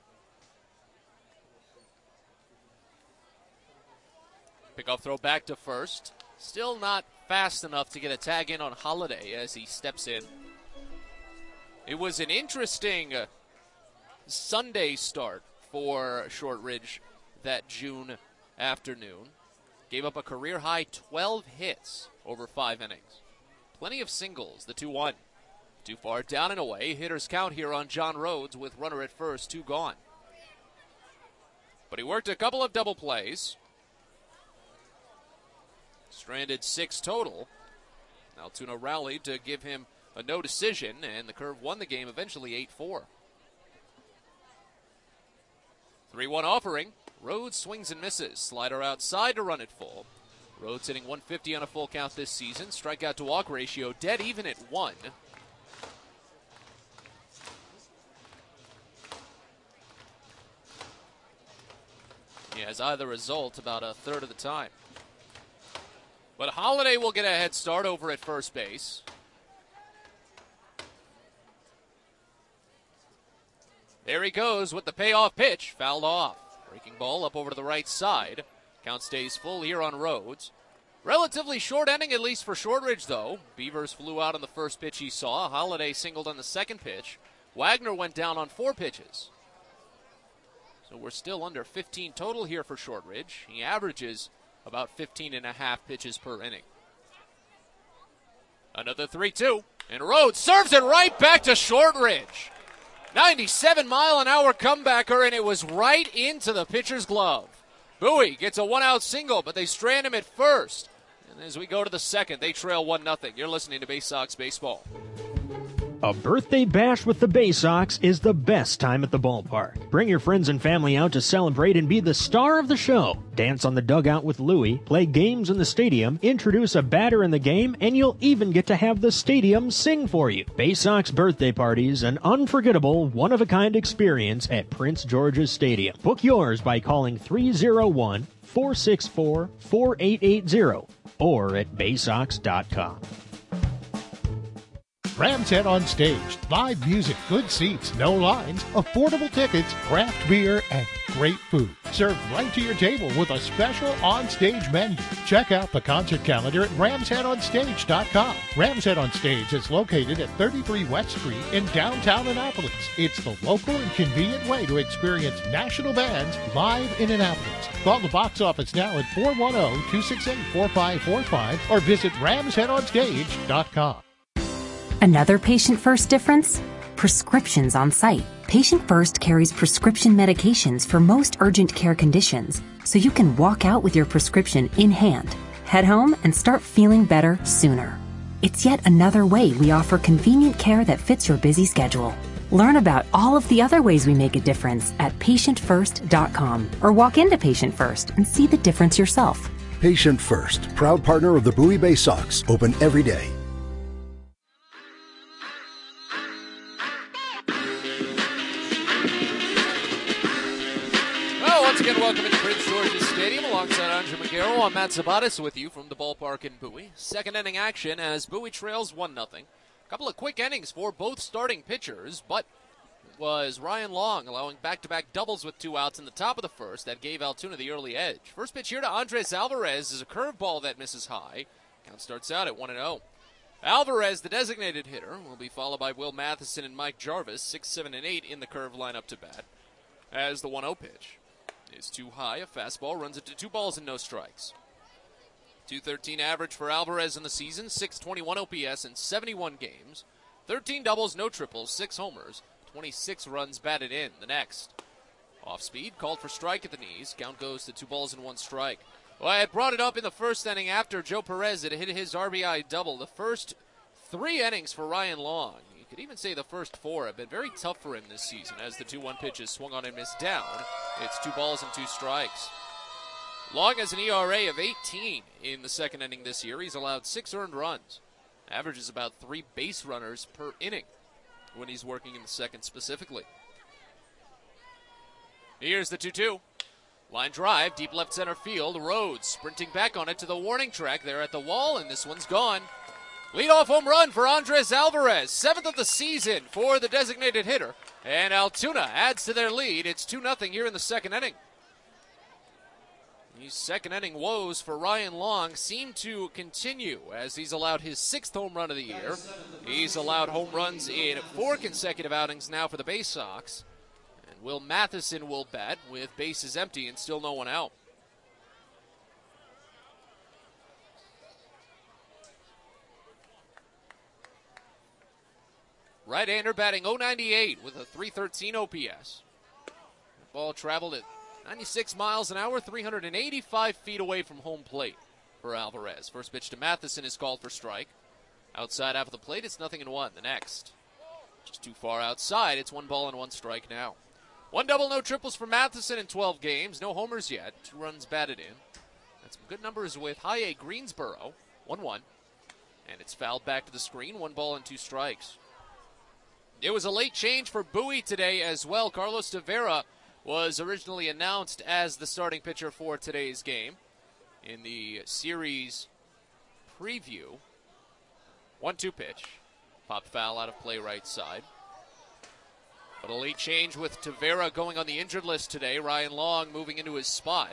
Pickoff throw back to first. Still not fast enough to get a tag in on Holiday as he steps in. It was an interesting uh, Sunday start for Shortridge that June afternoon. Gave up a career-high twelve hits over five innings. Plenty of singles, the two one. Too far down and away. Hitters count here on John Rhodes with runner at first, two gone. But he worked a couple of double plays. Stranded six total. Altoona rallied to give him a no decision, and the Curve won the game eventually eight four. three one offering. Rhodes swings and misses. Slider outside to run it full. Rhodes hitting one fifty on a full count this season. Strikeout to walk ratio dead even at one. He has either result about a third of the time. But Holiday will get a head start over at first base. There he goes with the payoff pitch. Fouled off. Breaking ball up over to the right side. Count stays full here on Rhodes. Relatively short inning, at least for Shortridge, though. Beavers flew out on the first pitch he saw. Holiday singled on the second pitch. Wagner went down on four pitches. So we're still under fifteen total here for Shortridge. He averages about fifteen and a half pitches per inning. Another three two, and Rhodes serves it right back to Shortridge. ninety-seven mile an hour comebacker, and it was right into the pitcher's glove. Bowie gets a one-out single, but they strand him at first. And as we go to the second, they trail one nothing. You're listening to Bay Sox Baseball. A birthday bash with the Bay Sox is the best time at the ballpark. Bring your friends and family out to celebrate and be the star of the show. Dance on the dugout with Louie, play games in the stadium, introduce a batter in the game, and you'll even get to have the stadium sing for you. Bay Sox birthday parties, an unforgettable, one-of-a-kind experience at Prince George's Stadium. Book yours by calling three oh one, four six four, four eight eight zero or at bay sox dot com. Rams Head on Stage. Live music, good seats, no lines, affordable tickets, craft beer, and great food. Served right to your table with a special on-stage menu. Check out the concert calendar at rams head on stage dot com. Rams Head on Stage is located at thirty-three West Street in downtown Annapolis. It's the local and convenient way to experience national bands live in Annapolis. Call the box office now at four one zero, two six eight, four five four five or visit rams head on stage dot com. Another Patient First difference? Prescriptions on site. Patient First carries prescription medications for most urgent care conditions, so you can walk out with your prescription in hand, head home, and start feeling better sooner. It's yet another way we offer convenient care that fits your busy schedule. Learn about all of the other ways we make a difference at patient first dot com or walk into Patient First and see the difference yourself. Patient First, proud partner of the Bowie Bay Sox, open every day. Once again, welcome into Prince George's Stadium alongside Andre Magaro. I'm Matt Sabatis with you from the ballpark in Bowie. Second inning action as Bowie trails one nothing. A couple of quick innings for both starting pitchers, but it was Ryan Long allowing back-to-back doubles with two outs in the top of the first that gave Altoona the early edge. First pitch here to Andres Alvarez is a curveball that misses high. Count starts out at one and oh. Alvarez, the designated hitter, will be followed by Will Matheson and Mike Jarvis, six, seven, and eight in the curve lineup to bat as the one oh pitch is too high. A fastball runs it to two balls and no strikes. two thirteen average for Alvarez in the season, six twenty-one O P S in seventy-one games, thirteen doubles, no triples, six homers, twenty-six runs batted in. The next, off speed, called for strike at the knees. Count goes to two balls and one strike. Well, I had brought it up in the first inning after Joe Perez had hit his R B I double. The first three innings for Ryan Long, you could even say the first four, have been very tough for him this season as the two one pitch is swung on and missed down. It's two balls and two strikes. Long has an E R A of eighteen in the second inning this year. He's allowed six earned runs. Averages about three base runners per inning when he's working in the second specifically. Here's the two two. Line drive, deep left center field. Rhodes sprinting back on it to the warning track there at the wall, and this one's gone. Leadoff home run for Andres Alvarez, seventh of the season for the designated hitter. And Altoona adds to their lead. It's two nothing here in the second inning. These second inning woes for Ryan Long seem to continue as he's allowed his sixth home run of the year. He's allowed home runs in four consecutive outings now for the Bay Sox. And Will Matheson will bat with bases empty and still no one out. Right-hander batting oh ninety-eight with a three thirteen O P S. The ball traveled at ninety-six miles an hour, three hundred eighty-five feet away from home plate for Alvarez. First pitch to Matheson is called for strike. Outside half of the plate, it's nothing in one. The next, just too far outside. It's one ball and one strike now. One double, no triples for Matheson in twelve games. No homers yet. Two runs batted in. That's some good numbers with High A Greensboro. one one. And it's fouled back to the screen. One ball and two strikes. It was a late change for Bowie today as well. Carlos Tavera was originally announced as the starting pitcher for today's game in the series preview. one two pitch. Pop foul out of play right side. But a late change with Tavera going on the injured list today. Ryan Long moving into his spot.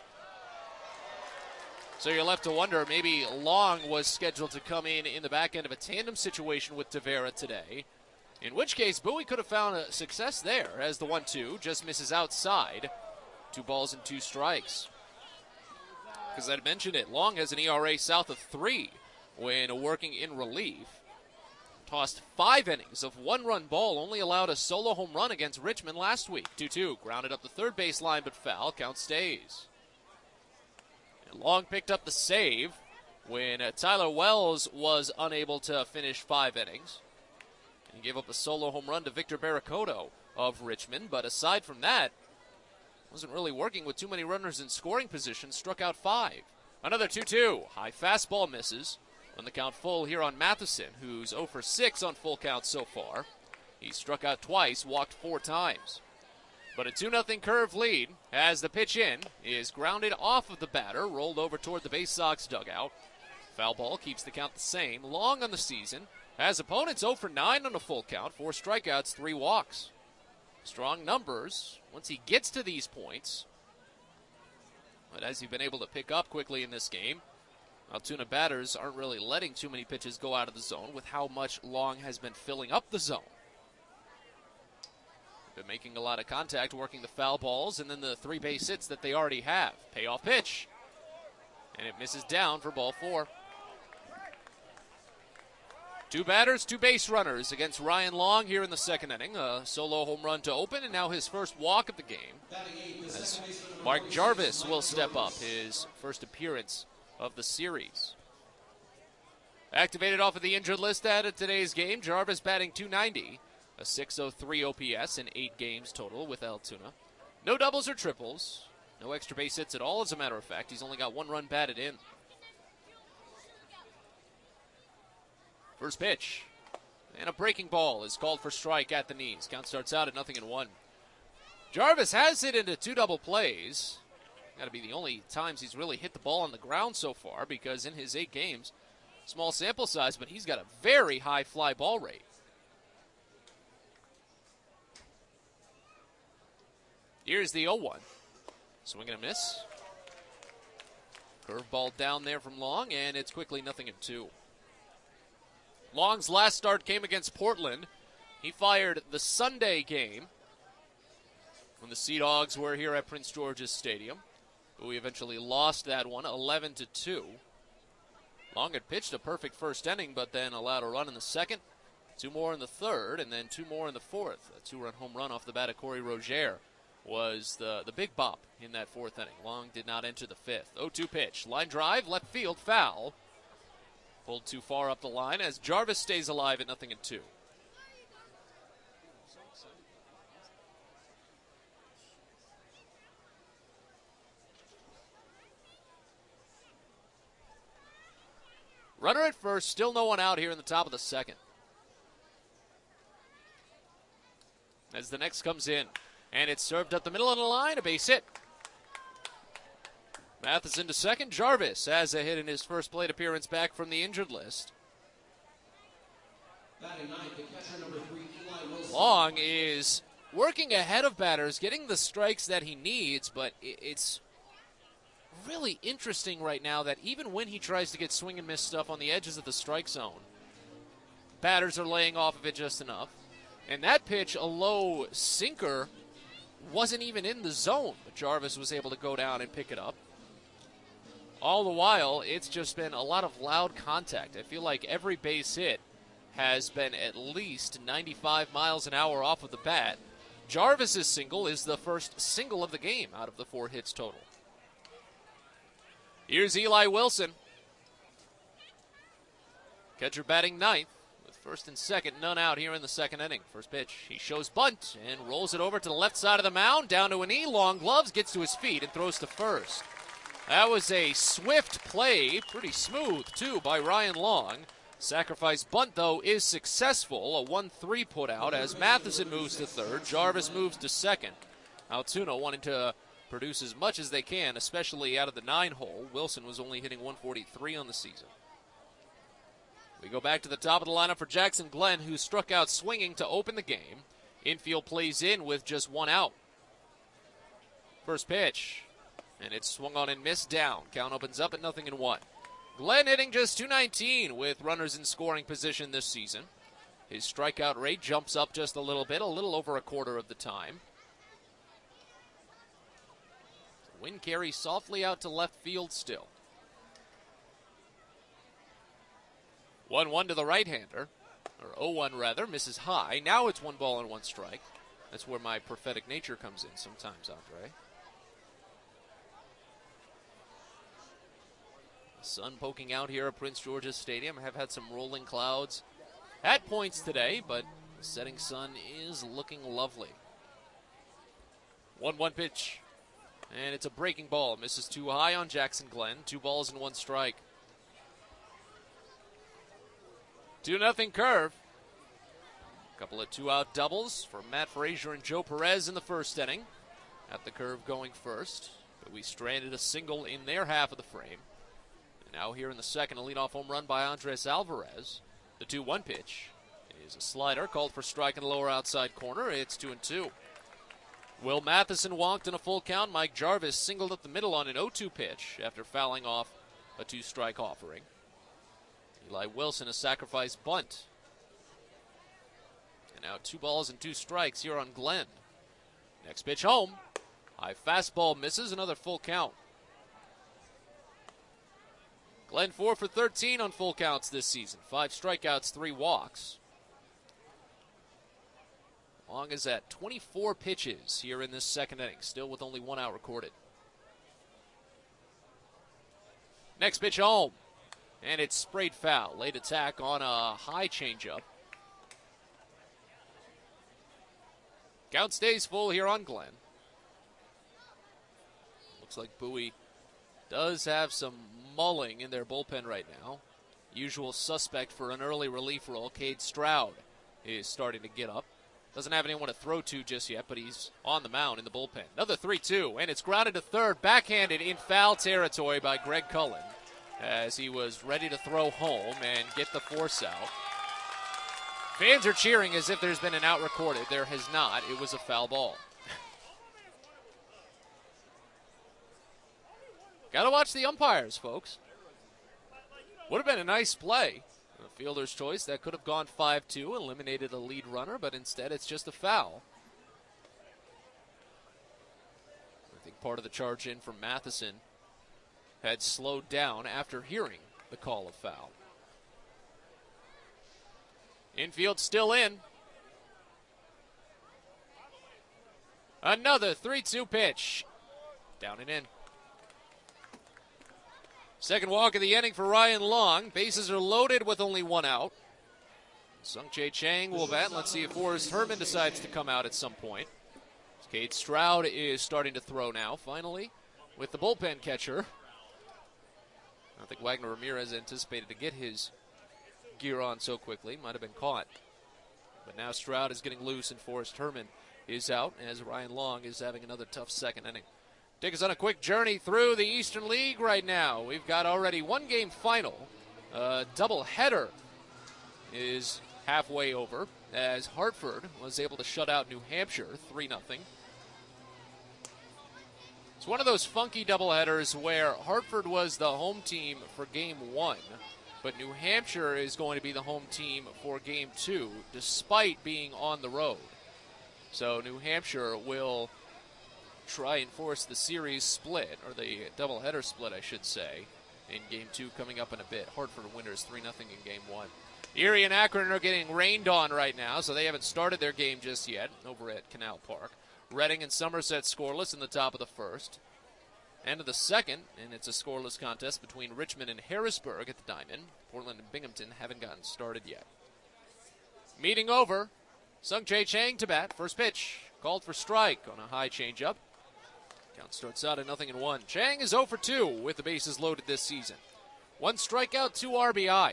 So you're left to wonder, maybe Long was scheduled to come in in the back end of a tandem situation with Tavera today. In which case, Bowie could have found a success there as the one two just misses outside. Two balls and two strikes. Because I mentioned it, Long has an E R A south of three when working in relief. Tossed five innings of one-run ball, only allowed a solo home run against Richmond last week. two two, grounded up the third base line, but foul. Count stays. And Long picked up the save when uh, Tyler Wells was unable to finish five innings. He gave up a solo home run to Victor Barracoto of Richmond, but aside from that, wasn't really working with too many runners in scoring position. Struck out five. Another two two. High fastball misses. On the count full here on Matheson, who's oh for six on full counts so far. He struck out twice, walked four times. But a two nothing curve lead as the pitch in is grounded off of the batter, rolled over toward the Bay Sox dugout. Foul ball keeps the count the same. Long on the season has opponents oh for nine on a full count, four strikeouts, three walks. Strong numbers once he gets to these points. But as he's been able to pick up quickly in this game, Altoona batters aren't really letting too many pitches go out of the zone with how much Long has been filling up the zone. Been making a lot of contact, working the foul balls, and then the three base hits that they already have. Payoff pitch. And it misses down for ball four. Two batters, two base runners against Ryan Long here in the second inning. A solo home run to open, and now his first walk of the game. As Mark Jarvis will step up, his first appearance of the series. Activated off of the injured list at today's game, Jarvis batting two ninety, a six oh three O P S in eight games total with Altoona. No doubles or triples, no extra base hits at all, as a matter of fact. He's only got one run batted in. First pitch. And a breaking ball is called for strike at the knees. Count starts out at nothing and one. Jarvis has hit into two double plays. Got to be the only times he's really hit the ball on the ground so far, because in his eight games, small sample size, but he's got a very high fly ball rate. Here's the oh one. Swing and a miss. Curveball down there from Long, and it's quickly nothing and two. Long's last start came against Portland. He fired the Sunday game when the Sea Dogs were here at Prince George's Stadium. But we eventually lost that one eleven to two. Long had pitched a perfect first inning, but then allowed a run in the second, two more in the third, and then two more in the fourth. A two-run home run off the bat of Corey Rozier was the, the big bop in that fourth inning. Long did not enter the fifth. oh two pitch. Line drive, left field, foul. Pulled too far up the line as Jarvis stays alive at nothing and two. Runner at first, still no one out here in the top of the second. As the next comes in, and it's served up the middle of the line, a base hit. Matheson to second. Jarvis has a hit in his first plate appearance back from the injured list. Long is working ahead of batters, getting the strikes that he needs, but it's really interesting right now that even when he tries to get swing and miss stuff on the edges of the strike zone, batters are laying off of it just enough. And that pitch, a low sinker, wasn't even in the zone, but Jarvis was able to go down and pick it up. All the while, it's just been a lot of loud contact. I feel like every base hit has been at least ninety-five miles an hour off of the bat. Jarvis's single is the first single of the game out of the four hits total. Here's Eli Wilson. Catcher batting ninth with first and second, none out here in the second inning. First pitch, he shows bunt and rolls it over to the left side of the mound, down to a knee, long gloves, gets to his feet and throws to first. That was a swift play, pretty smooth, too, by Ryan Long. Sacrifice bunt, though, is successful. A one three put out as Matheson moves to third. Jarvis moves to second. Altoona wanting to produce as much as they can, especially out of the nine hole. Wilson was only hitting one forty-three on the season. We go back to the top of the lineup for Jackson Glenn, who struck out swinging to open the game. Infield plays in with just one out. First pitch. And it's swung on and missed down. Count opens up at nothing and one. Glenn hitting just two nineteen with runners in scoring position this season. His strikeout rate jumps up just a little bit, a little over a quarter of the time. Wind carry softly out to left field still. one one to the right-hander, or oh one rather, misses high. Now it's one ball and one strike. That's where my prophetic nature comes in sometimes, Andre. Sun poking out here at Prince George's Stadium. Have had some rolling clouds at points today, but The setting sun is looking lovely. one one pitch. And it's a breaking ball. Misses too high on Jackson Glenn. Two balls and one strike. two nothing curve. A couple of two-out doubles for Matt Frazier and Joe Perez in the first inning. At the curve going first. But we stranded a single in their half of the frame. And now here in the second, a leadoff home run by Andres Alvarez. The two one pitch is a slider called for strike in the lower outside corner. It's two and two. Will Matheson walked in a full count. Mike Jarvis singled up the middle on an oh two pitch after fouling off a two-strike offering. Eli Wilson a sacrifice bunt. And now two balls and two strikes here on Glenn. Next pitch home. High fastball misses, another full count. Glenn four for thirteen on full counts this season. Five strikeouts, three walks. Long is at twenty-four pitches here in this second inning, still with only one out recorded. Next pitch home, and it's sprayed foul. Late attack on a high changeup. Count stays full here on Glenn. Looks like Bowie does have some mulling in their bullpen right now. Usual suspect for an early relief role, Cade Stroud, is starting to get up. Doesn't have anyone to throw to just yet, but he's on the mound in the bullpen. Another three two, and it's grounded to third, backhanded in foul territory by Greg Cullen as he was ready to throw home and get the force out. Fans are cheering as if there's been an out recorded. There has not. It was a foul ball. Got to watch the umpires, folks. Would have been a nice play. A fielder's choice that could have gone five two, eliminated a lead runner, but instead it's just a foul. I think part of the charge in from Matheson had slowed down after hearing the call of foul. Infield still in. Another three two pitch. Down and in. Second walk of the inning for Ryan Long. Bases are loaded with only one out. Sung-Jae Chang will bat. Let's see if Forrest Herman decides to come out at some point. Cade Stroud is starting to throw now, finally, with the bullpen catcher. I don't think Wagner Ramirez anticipated to get his gear on so quickly. Might have been caught. But now Stroud is getting loose and Forrest Herman is out as Ryan Long is having another tough second inning. Take us on a quick journey through the Eastern League right now. We've got already one game final. A double header is halfway over as Hartford was able to shut out New Hampshire three nothing. It's one of those funky doubleheaders where Hartford was the home team for game one, but New Hampshire is going to be the home team for game two, despite being on the road. So New Hampshire will try and force the series split, or the doubleheader split, I should say, in game two coming up in a bit. Hartford winners three nothing in game one. Erie and Akron are getting rained on right now, so they haven't started their game just yet over at Canal Park. Reading and Somerset scoreless in the top of the first. End of the second, and it's a scoreless contest between Richmond and Harrisburg at the Diamond. Portland and Binghamton haven't gotten started yet. Meeting over. Sung-Jae Chang to bat. First pitch. Called for strike on a high changeup. Count starts out at nothing and one. Chang is oh for two with the bases loaded this season. One strikeout, two R B I.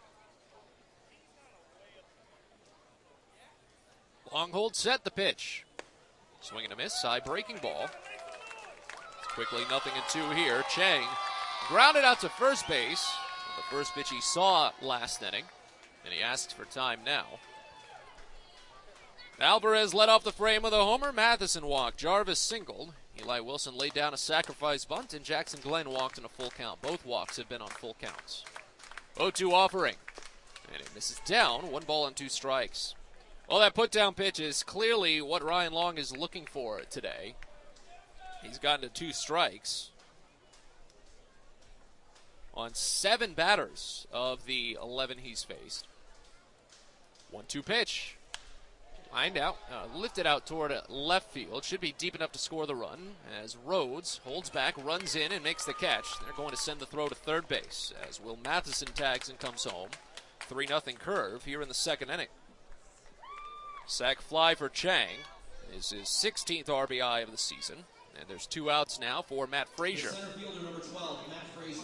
Long hold set, the pitch. Swing and a miss, high breaking ball. It's quickly nothing and two here. Chang grounded out to first base. The first pitch he saw last inning, and he asks for time now. Alvarez led off the frame with a homer. Matheson walked. Jarvis singled. Eli Wilson laid down a sacrifice bunt, and Jackson Glenn walked in a full count. Both walks had been on full counts. oh two offering. And it misses down. One ball and two strikes. Well, that put-down pitch is clearly what Ryan Long is looking for today. He's gotten to two strikes on seven batters of the eleven he's faced. one two pitch. Lined out, uh, lifted out toward left field. Should be deep enough to score the run as Rhodes holds back, runs in, and makes the catch. They're going to send the throw to third base as Will Matheson tags and comes home. three nothing curve here in the second inning. Sac fly for Chang. This is his sixteenth R B I of the season. And there's two outs now for Matt Frazier. Center fielder number twelve, Matt Frazier.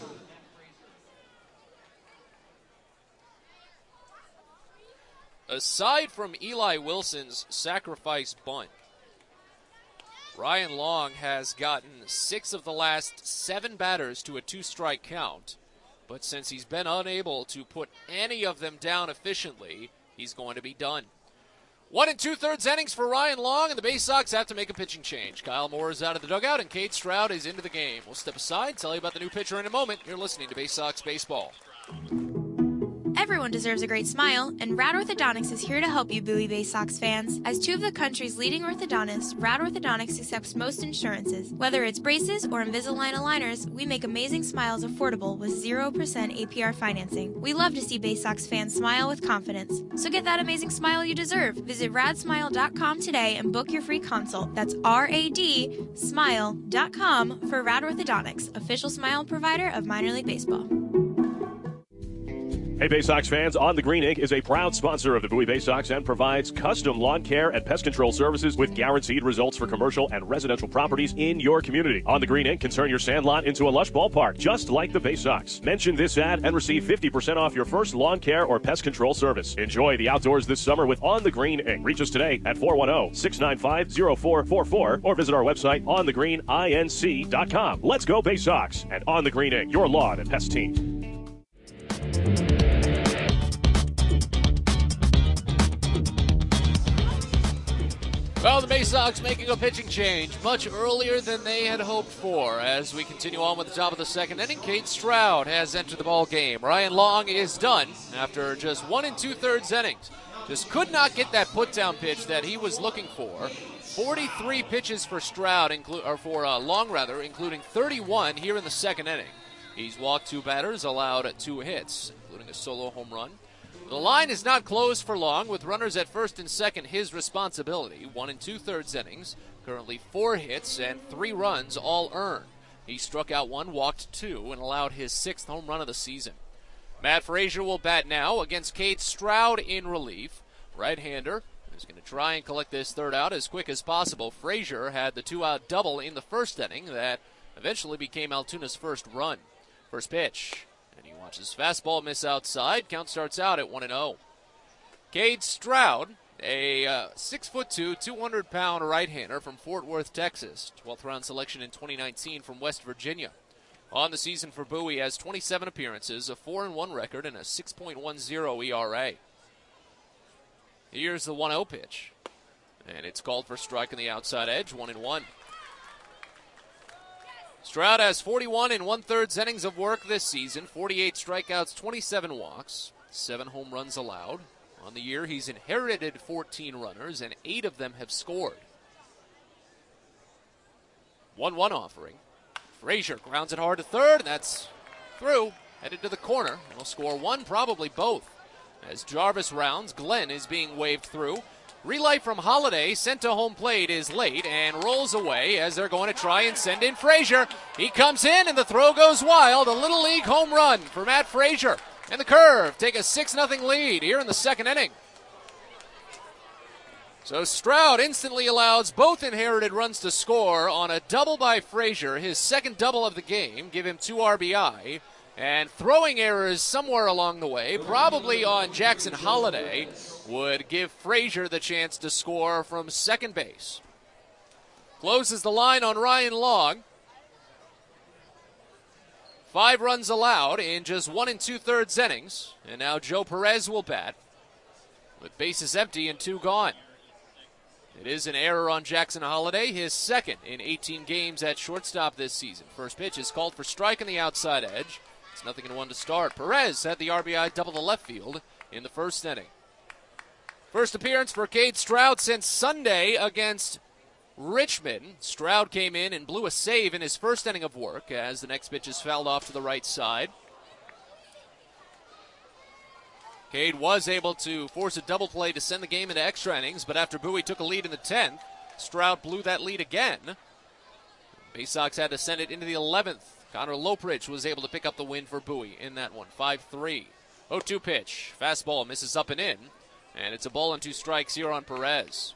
Aside from Eli Wilson's sacrifice bunt, Ryan Long has gotten six of the last seven batters to a two-strike count. But since he's been unable to put any of them down efficiently, he's going to be done. One and two-thirds innings for Ryan Long, and the Bay Sox have to make a pitching change. Kyle Moore is out of the dugout, and Cade Stroud is into the game. We'll step aside, tell you about the new pitcher in a moment. You're listening to Bay Sox Baseball. Everyone deserves a great smile, and Rad Orthodontics is here to help you, Bowie Bay Sox fans. As two of the country's leading orthodontists, Rad Orthodontics accepts most insurances. Whether it's braces or Invisalign aligners, we make amazing smiles affordable with zero percent A P R financing. We love to see Bay Sox fans smile with confidence. So get that amazing smile you deserve. Visit rad smile dot com today and book your free consult. That's R A D smile dot com for Rad Orthodontics, official smile provider of minor league baseball. Hey, Bay Sox fans, On the Green Incorporated is a proud sponsor of the Bowie Bay Sox and provides custom lawn care and pest control services with guaranteed results for commercial and residential properties in your community. On the Green Incorporated can turn your sand lot into a lush ballpark, just like the Bay Sox. Mention this ad and receive fifty percent off your first lawn care or pest control service. Enjoy the outdoors this summer with On the Green Incorporated. Reach us today at four one zero, six nine five, zero four four four or visit our website on the green inc dot com. Let's go Bay Sox and On the Green Incorporated, your lawn and pest team. Well, the Bay Sox making a pitching change much earlier than they had hoped for. As we continue on with the top of the second inning, Cade Stroud has entered the ball game. Ryan Long is done after just one and two-thirds innings. Just could not get that put-down pitch that he was looking for. forty-three pitches for Stroud, inclu- or for uh, Long rather, including thirty-one here in the second inning. He's walked two batters, allowed two hits, including a solo home run. The line is not closed for Long, with runners at first and second his responsibility. One and two-thirds innings, currently four hits and three runs, all earned. He struck out one, walked two, and allowed his sixth home run of the season. Matt Frazier will bat now against Cade Stroud in relief. Right-hander is going to try and collect this third out as quick as possible. Frazier had the two-out double in the first inning that eventually became Altoona's first run. First pitch. And he watches fastball miss outside. Count starts out at one and oh. Cade Stroud, a uh, six foot two, two hundred pound right-hander from Fort Worth, Texas. twelfth round selection in twenty nineteen from West Virginia. On the season for Bowie, has twenty-seven appearances, a four and one record, and a six point one oh E R A. Here's the one oh pitch. And it's called for strike on the outside edge, one and one. Stroud has forty-one and one-thirds innings of work this season, forty-eight strikeouts, twenty-seven walks, seven home runs allowed. On the year, he's inherited fourteen runners, and eight of them have scored. one one offering. Frazier grounds it hard to third, and that's through. Headed to the corner. He'll score one, probably both. As Jarvis rounds, Glenn is being waved through. Relay from Holiday, sent to home plate, is late and rolls away as they're going to try and send in Frazier. He comes in and the throw goes wild. A Little League home run for Matt Frazier. And the curve take a six nothing lead here in the second inning. So Stroud instantly allows both inherited runs to score on a double by Frazier, his second double of the game, give him two R B I. And throwing errors somewhere along the way, probably on Jackson Holiday, would give Frazier the chance to score from second base. Closes the line on Ryan Long. Five runs allowed in just one and two-thirds innings. And now Joe Perez will bat with bases empty and two gone. It is an error on Jackson Holiday, his second in eighteen games at shortstop this season. First pitch is called for strike on the outside edge. It's nothing in one to start. Perez had the R B I double to left field in the first inning. First appearance for Cade Stroud since Sunday against Richmond. Stroud came in and blew a save in his first inning of work as the next pitch is fouled off to the right side. Cade was able to force a double play to send the game into extra innings, but after Bowie took a lead in the tenth, Stroud blew that lead again. Bay Sox had to send it into the eleventh. Connor Lopridge was able to pick up the win for Bowie in that one, five three. oh two pitch. Fastball misses up and in. And it's a ball and two strikes here on Perez.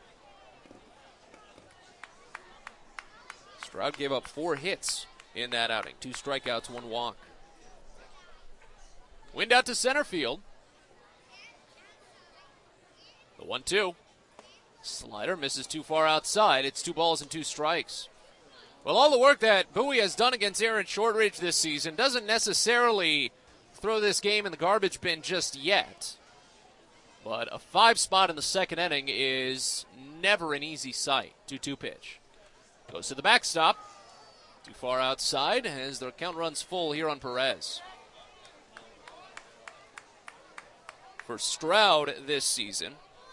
Stroud gave up four hits in that outing. Two strikeouts, one walk. Wind out to center field. The one two. Slider misses too far outside. It's two balls and two strikes. Well, all the work that Bowie has done against Aaron Shortridge this season doesn't necessarily throw this game in the garbage bin just yet. But a five spot in the second inning is never an easy sight. two two pitch. Goes to the backstop. Too far outside as the count runs full here on Perez. For Stroud this season,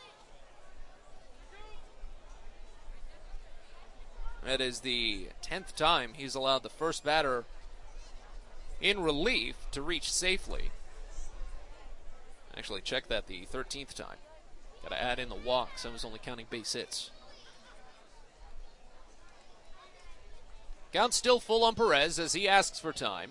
that is the tenth time he's allowed the first batter in relief to reach safely. Actually, check that, the thirteenth time. Got to add in the walks. I was only counting base hits. Count still full on Perez as he asks for time.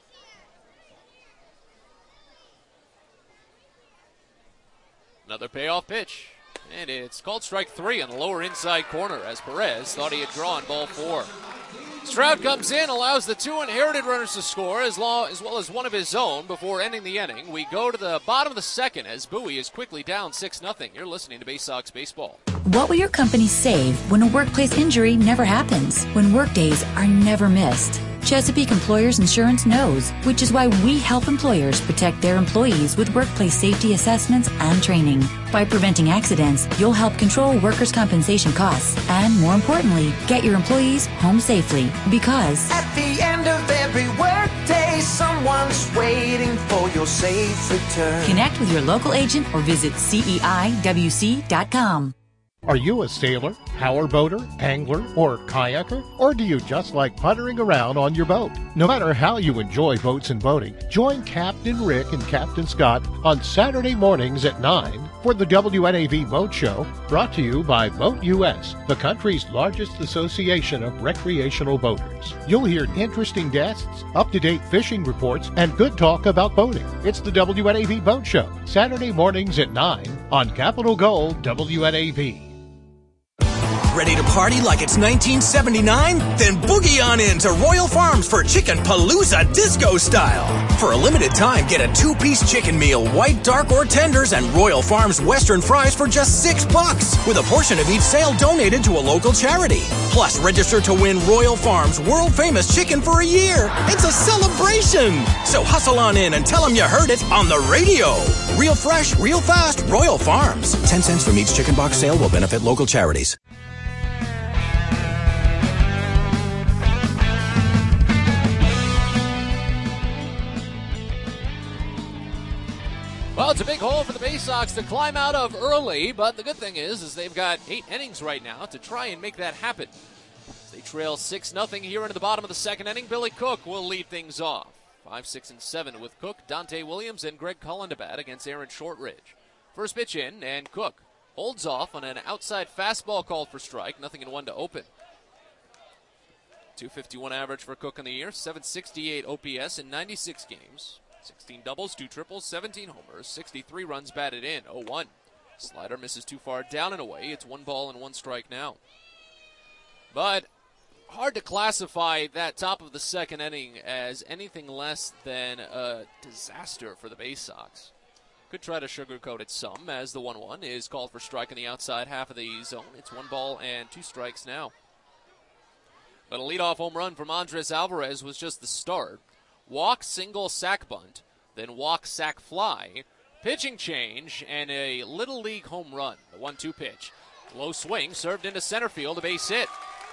Another payoff pitch. And it's called strike three on the lower inside corner as Perez thought he had drawn ball four. Stroud comes in, allows the two inherited runners to score as, long, as well as one of his own before ending the inning. We go to the bottom of the second as Bowie is quickly down six nothing. You're listening to Bay Sox Baseball. What will your company save when a workplace injury never happens? When workdays are never missed? Chesapeake Employers Insurance knows, which is why we help employers protect their employees with workplace safety assessments and training. By preventing accidents, you'll help control workers' compensation costs and, more importantly, get your employees home safely. Because at the end of every workday, someone's waiting for your safe return. Connect with your local agent or visit C E I W C dot com. Are you a sailor, power boater, angler, or kayaker? Or do you just like puttering around on your boat? No matter how you enjoy boats and boating, join Captain Rick and Captain Scott on Saturday mornings at nine for the W N A V Boat Show, brought to you by Boat U S, the country's largest association of recreational boaters. You'll hear interesting guests, up-to-date fishing reports, and good talk about boating. It's the W N A V Boat Show, Saturday mornings at nine on Capital Gold W N A V. Ready to party like it's nineteen seventy-nine? Then boogie on in to Royal Farms for Chicken Palooza Disco Style. For a limited time, get a two-piece chicken meal, white, dark, or tenders, and Royal Farms Western fries for just six bucks, with a portion of each sale donated to a local charity. Plus, register to win Royal Farms world-famous chicken for a year. It's a celebration! So hustle on in and tell them you heard it on the radio. Real fresh, real fast, Royal Farms. Ten cents from each chicken box sale will benefit local charities. Well, it's a big hole for the Bay Sox to climb out of early, but the good thing is, is they've got eight innings right now to try and make that happen. They trail six nothing here into the bottom of the second inning. Billy Cook will lead things off. five, six, and seven with Cook, Dante Williams, and Greg Cullen to bat against Aaron Shortridge. First pitch in, and Cook holds off on an outside fastball called for strike. Nothing in one to open. two fifty-one average for Cook in the year, seven sixty-eight O P S in ninety-six games. sixteen doubles, two triples, seventeen homers, sixty-three runs batted in, oh one. Slider misses too far down and away. It's one ball and one strike now. But hard to classify that top of the second inning as anything less than a disaster for the Bay Sox. Could try to sugarcoat it some, as the one one is called for strike in the outside half of the zone. It's one ball and two strikes now. But a leadoff home run from Andres Alvarez was just the start. Walk, single, sack bunt, then walk, sack, fly, pitching change, and a Little League home run. The one two pitch. Low swing, served into center field, a base hit.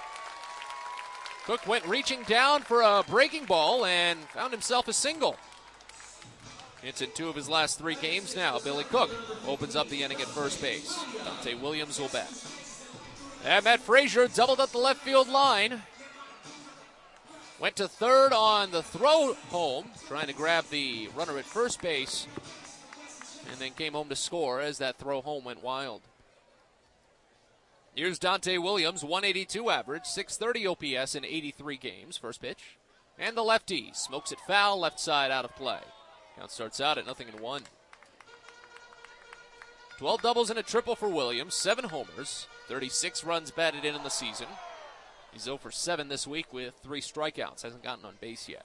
Cook went reaching down for a breaking ball and found himself a single. It's in two of his last three games now. Billy Cook opens up the inning at first base. Dante Williams will bat. And Matt Frazier doubled up the left field line. Went to third on the throw home, trying to grab the runner at first base, and then came home to score as that throw home went wild. Here's Dante Williams, one eighty-two average, six thirty O P S in eighty-three games. First pitch. And the lefty smokes it foul, left side out of play. Count starts out at nothing in one. twelve doubles and a triple for Williams, seven homers, thirty-six runs batted in in the season. He's oh for seven this week with three strikeouts. Hasn't gotten on base yet.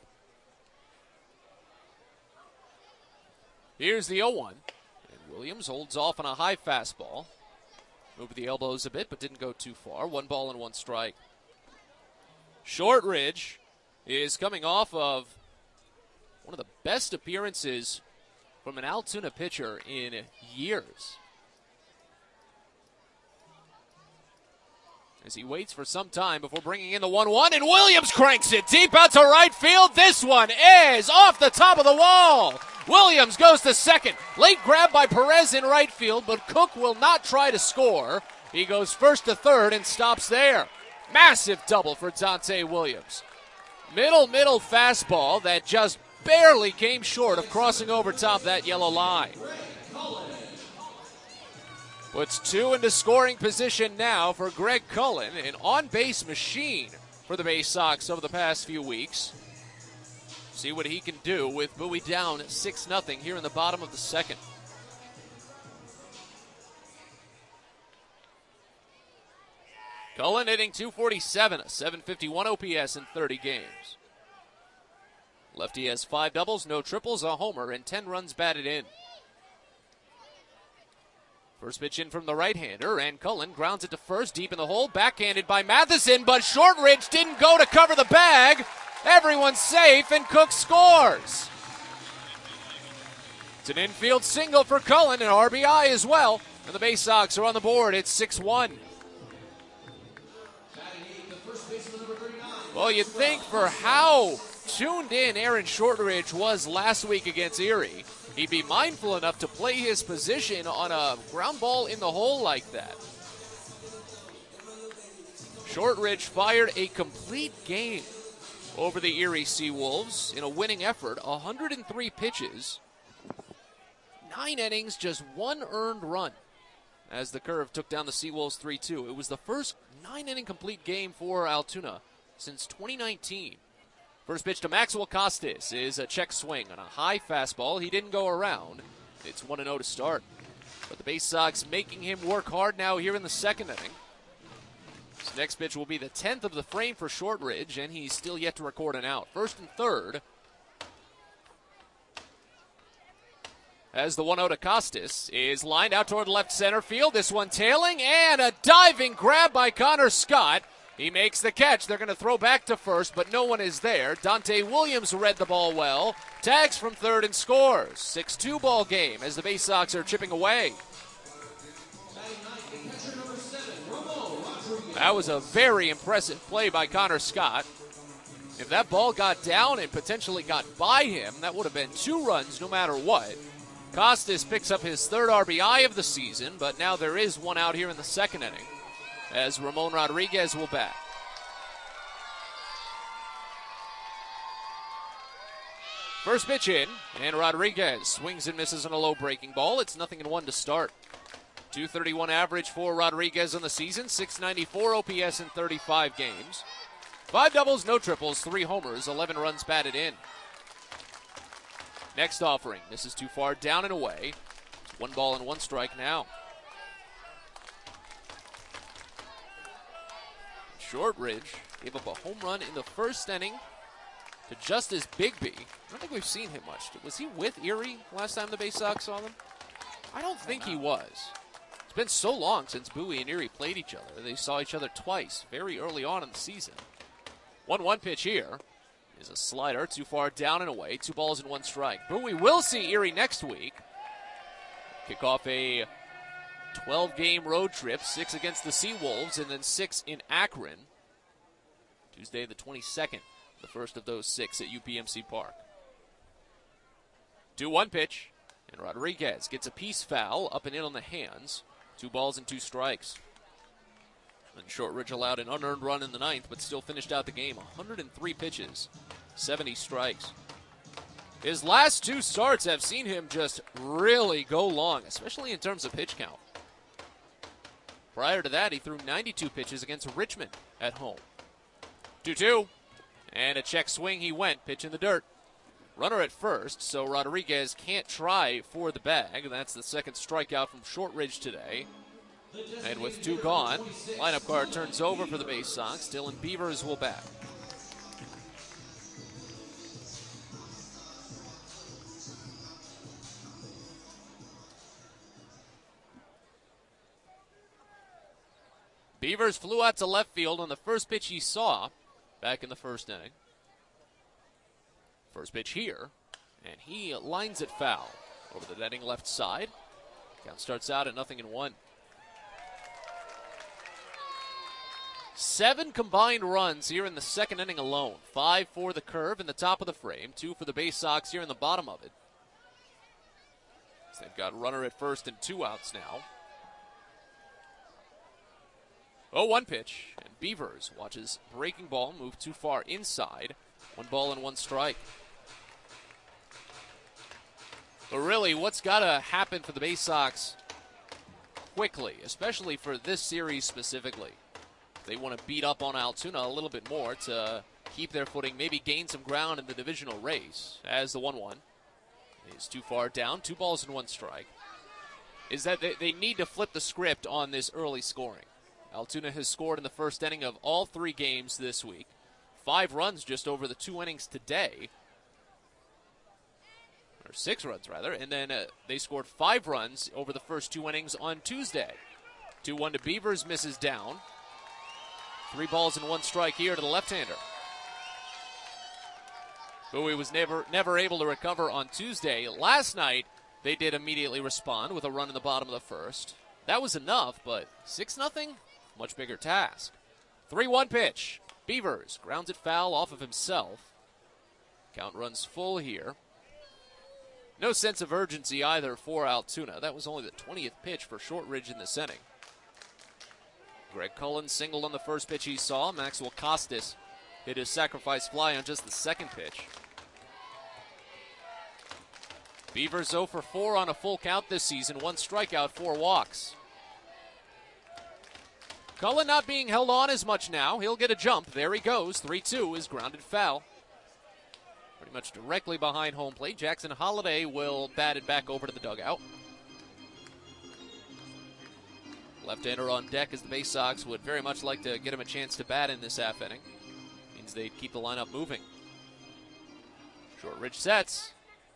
Here's the oh one. And Williams holds off on a high fastball. Moved the elbows a bit, but didn't go too far. One ball and one strike. Shortridge is coming off of one of the best appearances from an Altoona pitcher in years. As he waits for some time before bringing in the one one, and Williams cranks it deep out to right field. This one is off the top of the wall. Williams goes to second. Late grab by Perez in right field, but Cook will not try to score. He goes first to third and stops there. Massive double for Dante Williams. Middle, middle fastball that just barely came short of crossing over top that yellow line. Puts two into scoring position now for Greg Cullen, an on-base machine for the Bay Sox over the past few weeks. See what he can do with Bowie down six nothing here in the bottom of the second. Cullen hitting two forty-seven, a seven fifty-one O P S in thirty games. Lefty has five doubles, no triples, a homer, and ten runs batted in. First pitch in from the right-hander, and Cullen grounds it to first, deep in the hole, backhanded by Matheson, but Shortridge didn't go to cover the bag. Everyone's safe, and Cook scores. It's an infield single for Cullen, and R B I as well, and the Bay Sox are on the board. It's six one. Well, you'd think for how tuned in Aaron Shortridge was last week against Erie, he'd be mindful enough to play his position on a ground ball in the hole like that. Shortridge fired a complete game over the Erie Seawolves in a winning effort, one hundred three pitches, nine innings, just one earned run as the Curve took down the Seawolves three two. It was the first nine-inning complete game for Altoona since twenty nineteen. First pitch to Maxwell Costas is a check swing on a high fastball. He didn't go around. It's one and oh to start. But the Bay Sox making him work hard now here in the second inning. This next pitch will be the tenth of the frame for Shortridge, and he's still yet to record an out. First and third. As the one oh to Costas is lined out toward left center field. This one tailing, and a diving grab by Connor Scott. He makes the catch. They're going to throw back to first, but no one is there. Dante Williams read the ball well. Tags from third and scores. six two ball game as the Bay Sox are chipping away. That was a very impressive play by Connor Scott. If that ball got down and potentially got by him, that would have been two runs no matter what. Costas picks up his third R B I of the season, but now there is one out here in the second inning, as Ramon Rodriguez will bat. First pitch in, and Rodriguez swings and misses on a low breaking ball. It's nothing in one to start. two thirty-one average for Rodriguez on the season, six ninety-four O P S in thirty-five games. Five doubles, no triples, three homers, eleven runs batted in. Next offering, this is too far down and away. One ball and one strike now. Shortridge gave up a home run in the first inning to Justice Bigby. I don't think we've seen him much. Was he with Erie last time the Bay Sox saw them? I don't think he was. It's been so long since Bowie and Erie played each other. They saw each other twice very early on in the season. one one pitch here is a slider, too far down and away. Two balls and one strike. Bowie will see Erie next week. Kick off a twelve-game road trip, six against the Seawolves, and then six in Akron. Tuesday the twenty-second, the first of those six at U P M C Park. two one pitch, and Rodriguez gets a piece foul up and in on the hands. Two balls and two strikes. And Shortridge allowed an unearned run in the ninth, but still finished out the game. one hundred three pitches, seventy strikes. His last two starts have seen him just really go long, especially in terms of pitch count. Prior to that, he threw ninety-two pitches against Richmond at home. two two, and a check swing he went, pitch in the dirt. Runner at first, so Rodriguez can't try for the bag. That's the second strikeout from Shortridge today. And with two gone, lineup card turns over for the Bay Sox. Dylan Beavers will bat. Beavers flew out to left field on the first pitch he saw back in the first inning. First pitch here, and he lines it foul over the netting left side. Count starts out at nothing and one. Seven combined runs here in the second inning alone. Five for the curve in the top of the frame, two for the Bay Sox here in the bottom of it. So they've got runner at first and two outs now. oh one pitch, and Beavers watches breaking ball move too far inside. One ball and one strike. But really, what's got to happen for the Bay Sox quickly, especially for this series specifically? They want to beat up on Altoona a little bit more to keep their footing, maybe gain some ground in the divisional race, as the one one is too far down, two balls and one strike, is that they, they need to flip the script on this early scoring. Altoona has scored in the first inning of all three games this week. Five runs just over the two innings today. Or six runs, rather. And then uh, they scored five runs over the first two innings on Tuesday. two one to Beavers, misses down. Three balls and one strike here to the left-hander. Bowie was never, never able to recover on Tuesday. Last night, they did immediately respond with a run in the bottom of the first. That was enough, but six nothing? Much bigger task. three one pitch. Beavers grounds it foul off of himself. Count runs full here. No sense of urgency either for Altoona. That was only the twentieth pitch for Shortridge in this inning. Greg Cullen singled on the first pitch he saw. Maxwell Costas hit his sacrifice fly on just the second pitch. Beavers oh for four on a full count this season. One strikeout, four walks. Cullen not being held on as much now. He'll get a jump. There he goes. three two is grounded foul. Pretty much directly behind home plate. Jackson Holiday will bat it back over to the dugout. Left-hander on deck as the Bay Sox would very much like to get him a chance to bat in this half inning. Means they'd keep the lineup moving. Shortridge sets.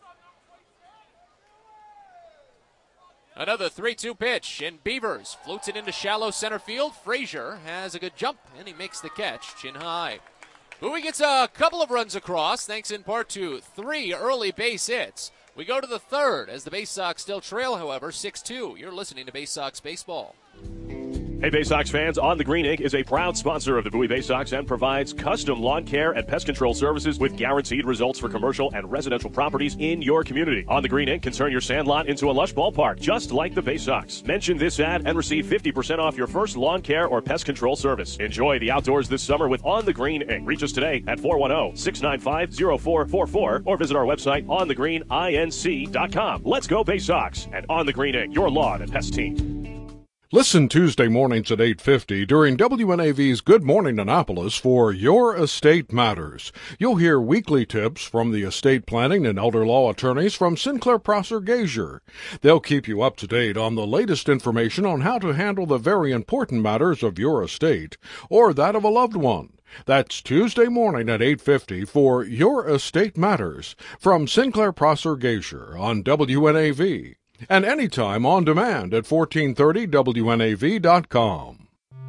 Another three two pitch, and Beavers floats it into shallow center field. Frazier has a good jump, and he makes the catch, chin high. Bowie gets a couple of runs across, thanks in part to three early base hits. We go to the third, as the Bay Sox still trail, however, six two. You're listening to Bay Sox Baseball. Hey, Bay Sox fans, On the Green Incorporated is a proud sponsor of the Bowie Bay Sox and provides custom lawn care and pest control services with guaranteed results for commercial and residential properties in your community. On the Green Incorporated can turn your sand lot into a lush ballpark, just like the Bay Sox. Mention this ad and receive fifty percent off your first lawn care or pest control service. Enjoy the outdoors this summer with On the Green Incorporated. Reach us today at four one zero, six nine five, zero four four four or visit our website on the green inc dot com. Let's go Bay Sox and On the Green Incorporated, your lawn and pest team. Listen Tuesday mornings at eight fifty during W N A V's Good Morning Annapolis for Your Estate Matters. You'll hear weekly tips from the estate planning and elder law attorneys from Sinclair Prosser Gazier. They'll keep you up to date on the latest information on how to handle the very important matters of your estate or that of a loved one. That's Tuesday morning at eight fifty for Your Estate Matters from Sinclair Prosser Gazier on W N A V. And anytime on demand at fourteen thirty W N A V dot com.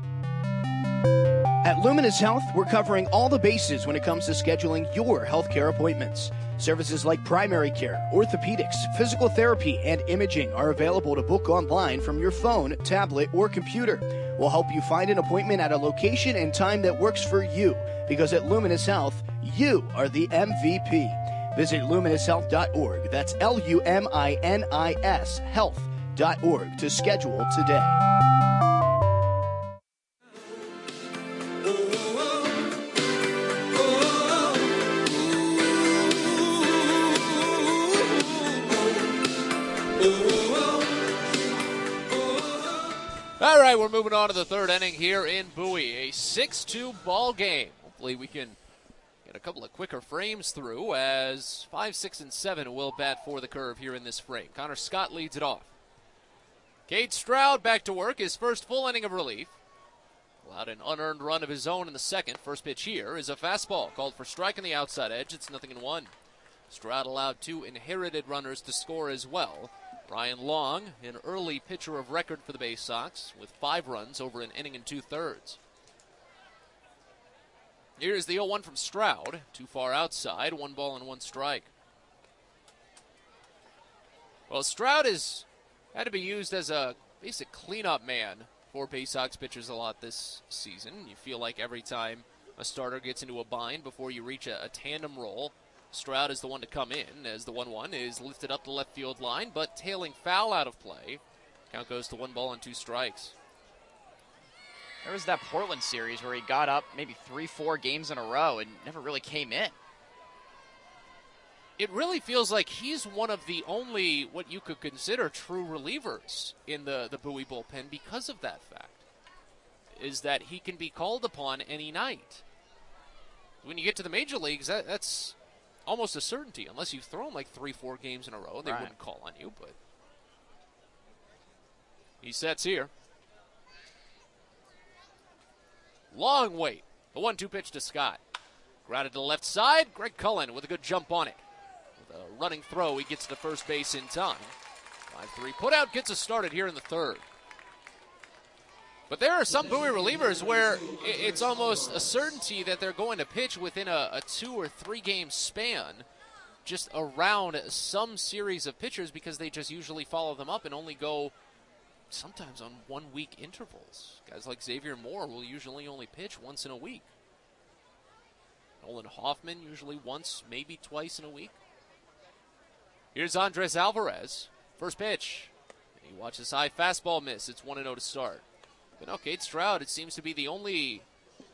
At Luminous Health, we're covering all the bases when it comes to scheduling your healthcare appointments. Services like primary care, orthopedics, physical therapy, and imaging are available to book online from your phone, tablet, or computer. We'll help you find an appointment at a location and time that works for you, because at Luminous Health, you are the M V P. Visit luminous health dot org. That's L U M I N I S health dot org to schedule today. All right, we're moving on to the third inning here in Bowie. A six two ball game. Hopefully we can Get a couple of quicker frames through as five, six, and seven will bat for the curve here in this frame. Connor Scott leads it off. Cade Stroud back to work, his first full inning of relief. Allowed an unearned run of his own in the second. First pitch here is a fastball called for strike on the outside edge. It's nothing in one. Stroud allowed two inherited runners to score as well. Ryan Long, an early pitcher of record for the Bay Sox, with five runs over an inning and two-thirds. Here's the oh one from Stroud. Too far outside, one ball and one strike. Well, Stroud has had to be used as a basic cleanup man for Bay Sox pitchers a lot this season. You feel like every time a starter gets into a bind before you reach a, a tandem roll, Stroud is the one to come in, as the one one is lifted up the left field line, but tailing foul out of play. Count goes to one ball and two strikes. There was that Portland series where he got up maybe three, four games in a row and never really came in. It really feels like he's one of the only, what you could consider, true relievers in the, the Bowie bullpen because of that fact, is that he can be called upon any night. When you get to the major leagues, that, that's almost a certainty, unless you throw him like three, four games in a row. They right. wouldn't call on you, but he sets here. Long wait. The one two pitch to Scott. Grounded to the left side. Greg Cullen with a good jump on it. With a running throw, he gets to first base in time. five three put out gets us started here in the third. But there are some Bowie relievers where it's almost a certainty that they're going to pitch within a, a two or three game span just around some series of pitchers because they just usually follow them up and only go sometimes on one week intervals. Guys like Xavier Moore will usually only pitch once in a week. Nolan Hoffman usually once, maybe twice in a week. Here's Andres Alvarez. First pitch. And he watches high fastball miss. It's one and oh to start. But no, Cade Stroud, it seems to be the only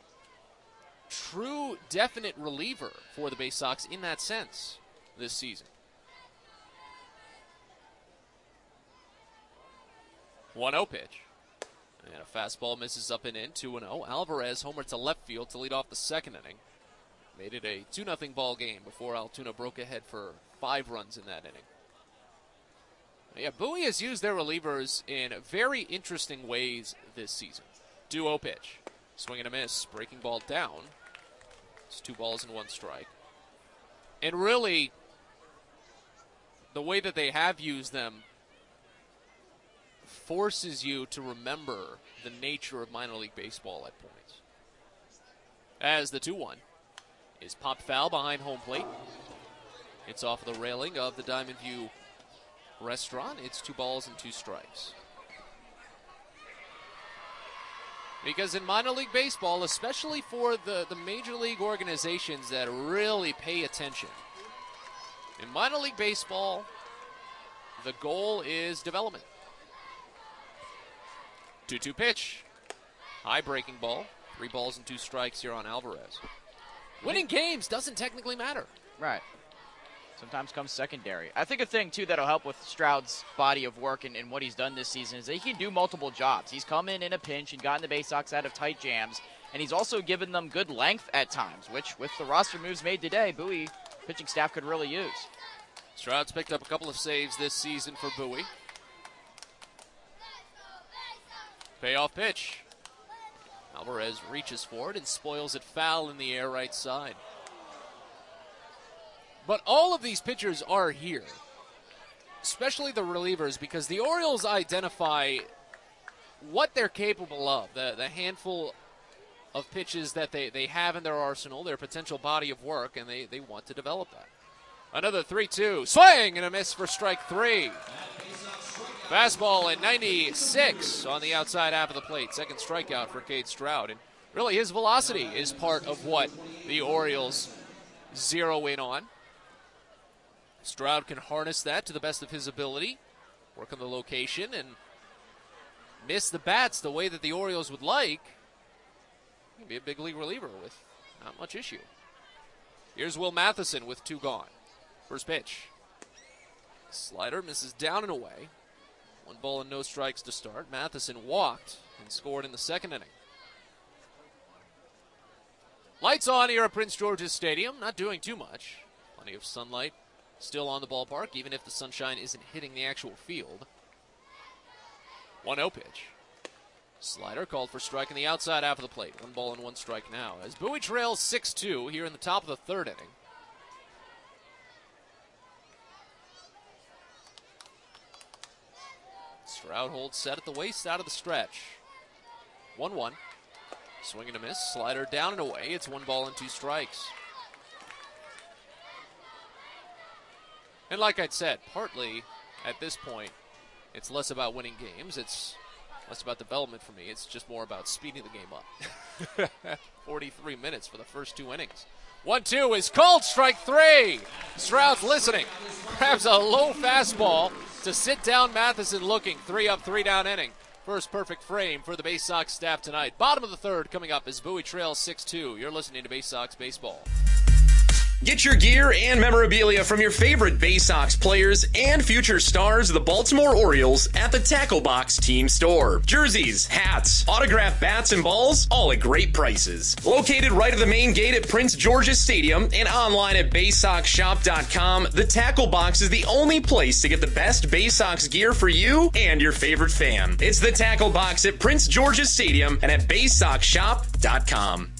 true, definite reliever for the Bay Sox in that sense this season. one oh pitch. And a fastball misses up and in, two and oh. Alvarez homered to left field to lead off the second inning. Made it a two nothing ball game before Altoona broke ahead for five runs in that inning. Yeah, Bowie has used their relievers in very interesting ways this season. two oh pitch. Swing and a miss. Breaking ball down. It's two balls and one strike. And really, the way that they have used them forces you to remember the nature of minor league baseball at points. As the two one is popped foul behind home plate. It's off the railing of the Diamond View restaurant. It's two balls and two strikes. Because in minor league baseball, especially for the, the major league organizations that really pay attention, in minor league baseball, the goal is development. two two pitch. High breaking ball. Three balls and two strikes here on Alvarez. Winning games doesn't technically matter. Right. Sometimes comes secondary. I think a thing, too, that'll help with Stroud's body of work and, and what he's done this season is that he can do multiple jobs. He's come in in a pinch and gotten the Bay Sox out of tight jams, and he's also given them good length at times, which, with the roster moves made today, Bowie pitching staff could really use. Stroud's picked up a couple of saves this season for Bowie. Payoff pitch. Alvarez reaches for it and spoils it foul in the air right side. But all of these pitchers are here, especially the relievers, because the Orioles identify what they're capable of, the, the handful of pitches that they, they have in their arsenal, their potential body of work, and they, they want to develop that. Another three two. Swing and a miss for strike three. Fastball at ninety-six on the outside half of the plate. Second strikeout for Cade Stroud. And really his velocity is part of what the Orioles zero in on. Stroud can harness that to the best of his ability, work on the location, and miss the bats the way that the Orioles would like. He can be a big league reliever with not much issue. Here's Will Matheson with two gone. First pitch. Slider misses down and away. One ball and no strikes to start. Matheson walked and scored in the second inning. Lights on here at Prince George's Stadium. Not doing too much. Plenty of sunlight still on the ballpark, even if the sunshine isn't hitting the actual field. one oh pitch. Slider called for strike on the outside half of the plate. One ball and one strike now. As Bowie trails six two here in the top of the third inning. Stroud holds set at the waist out of the stretch. one one. Swing and a miss. Slider down and away. It's one ball and two strikes. And like I'd said, partly at this point, it's less about winning games. It's less about development for me. It's just more about speeding the game up. forty-three minutes for the first two innings. one two is called, strike three. Stroud's listening. Grabs a low fastball to sit down Matheson looking. Three up, three down inning. First perfect frame for the Bay Sox staff tonight. Bottom of the third coming up as Bowie trails six two. You're listening to Bay Sox Baseball. Get your gear and memorabilia from your favorite Bay Sox players and future stars of the Baltimore Orioles at the Tackle Box Team Store. Jerseys, hats, autographed bats and balls, all at great prices. Located right at the main gate at Prince George's Stadium and online at bay sox shop dot com, the Tackle Box is the only place to get the best Bay Sox gear for you and your favorite fan. It's the Tackle Box at Prince George's Stadium and at bay sox shop dot com.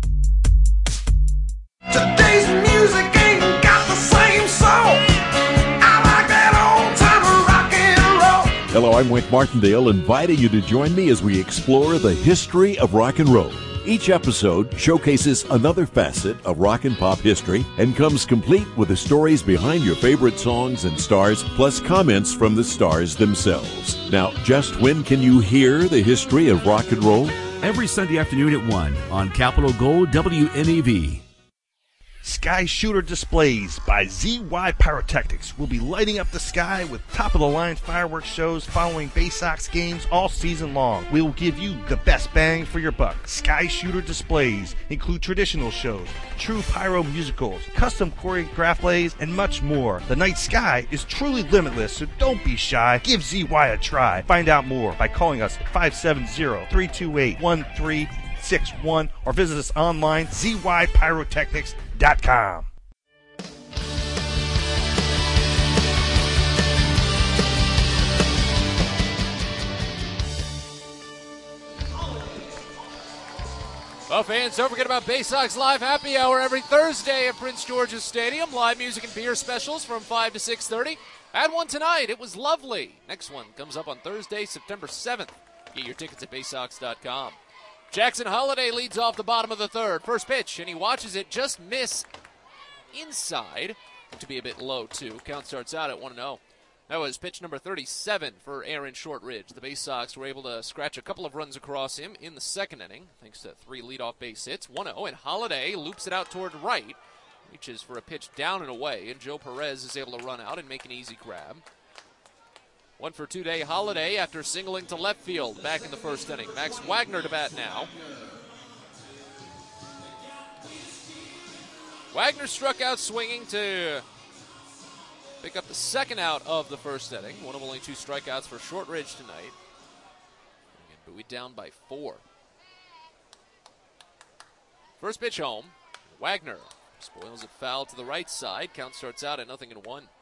Today's music ain't got the same soul. I like that old time rock and roll. Hello, I'm Wink Martindale, inviting you to join me as we explore the history of rock and roll. Each episode showcases another facet of rock and pop history and comes complete with the stories behind your favorite songs and stars, plus comments from the stars themselves. Now, just when can you hear the history of rock and roll? Every Sunday afternoon at one on Capitol Gold W N E V. Sky Shooter Displays by Z Y Pyrotechnics will be lighting up the sky with top-of-the-line fireworks shows following Bay Sox games all season long. We will give you the best bang for your buck. Sky Shooter Displays include traditional shows, true pyro musicals, custom choreographed plays, and much more. The night sky is truly limitless, so don't be shy. Give Z Y a try. Find out more by calling us at five seven zero, three two eight, one three six one or visit us online, z y pyrotechnics dot com. Well, fans, don't forget about Bay Sox Live Happy Hour every Thursday at Prince George's Stadium. Live music and beer specials from five to six thirty. Had one tonight. It was lovely. Next one comes up on Thursday, September seventh. Get your tickets at bay sox dot com. Jackson Holliday leads off the bottom of the third. First pitch, and he watches it just miss inside. To be a bit low, too. Count starts out at one and oh. That was pitch number thirty-seven for Aaron Shortridge. The Bay Sox were able to scratch a couple of runs across him in the second inning, thanks to three leadoff base hits. one oh, and Holliday loops it out toward right. Reaches for a pitch down and away, and Joe Perez is able to run out and make an easy grab. One for two-day Holliday after singling to left field back in the first inning. Max Wagner to bat now. Wagner struck out swinging to pick up the second out of the first inning. One of only two strikeouts for Shortridge tonight. And Bowie down by four. First pitch home. Wagner spoils it foul to the right side. Count starts out at nothing and one.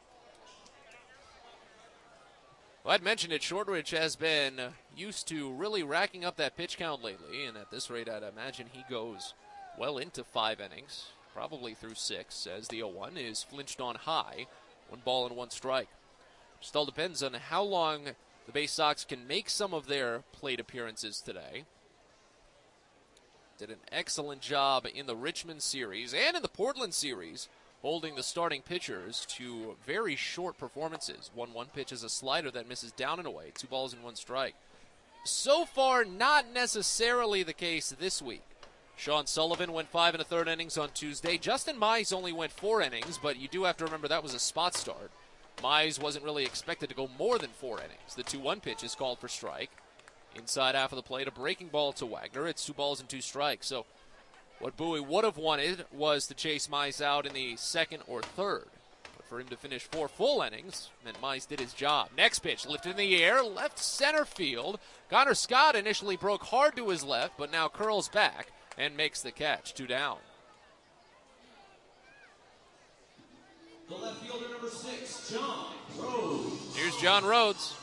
Well, I'd mentioned it, Shortridge has been used to really racking up that pitch count lately, and at this rate, I'd imagine he goes well into five innings, probably through six, as the oh one is flinched on high, one ball and one strike. Just all depends on how long the Bay Sox can make some of their plate appearances today. Did an excellent job in the Richmond series and in the Portland series, holding the starting pitchers to very short performances. one one pitch is a slider that misses down and away. Two balls and one strike. So far, not necessarily the case this week. Sean Sullivan went five and a third innings on Tuesday. Justin Mize only went four innings, but you do have to remember that was a spot start. Mize wasn't really expected to go more than four innings. The two one pitch is called for strike. Inside half of the plate, a breaking ball to Wagner. It's two balls and two strikes. So what Bowie would have wanted was to chase Mize out in the second or third. But for him to finish four full innings meant Mize did his job. Next pitch, lifted in the air, left center field. Connor Scott initially broke hard to his left, but now curls back and makes the catch. Two down. six, John Rhodes. Here's John Rhodes.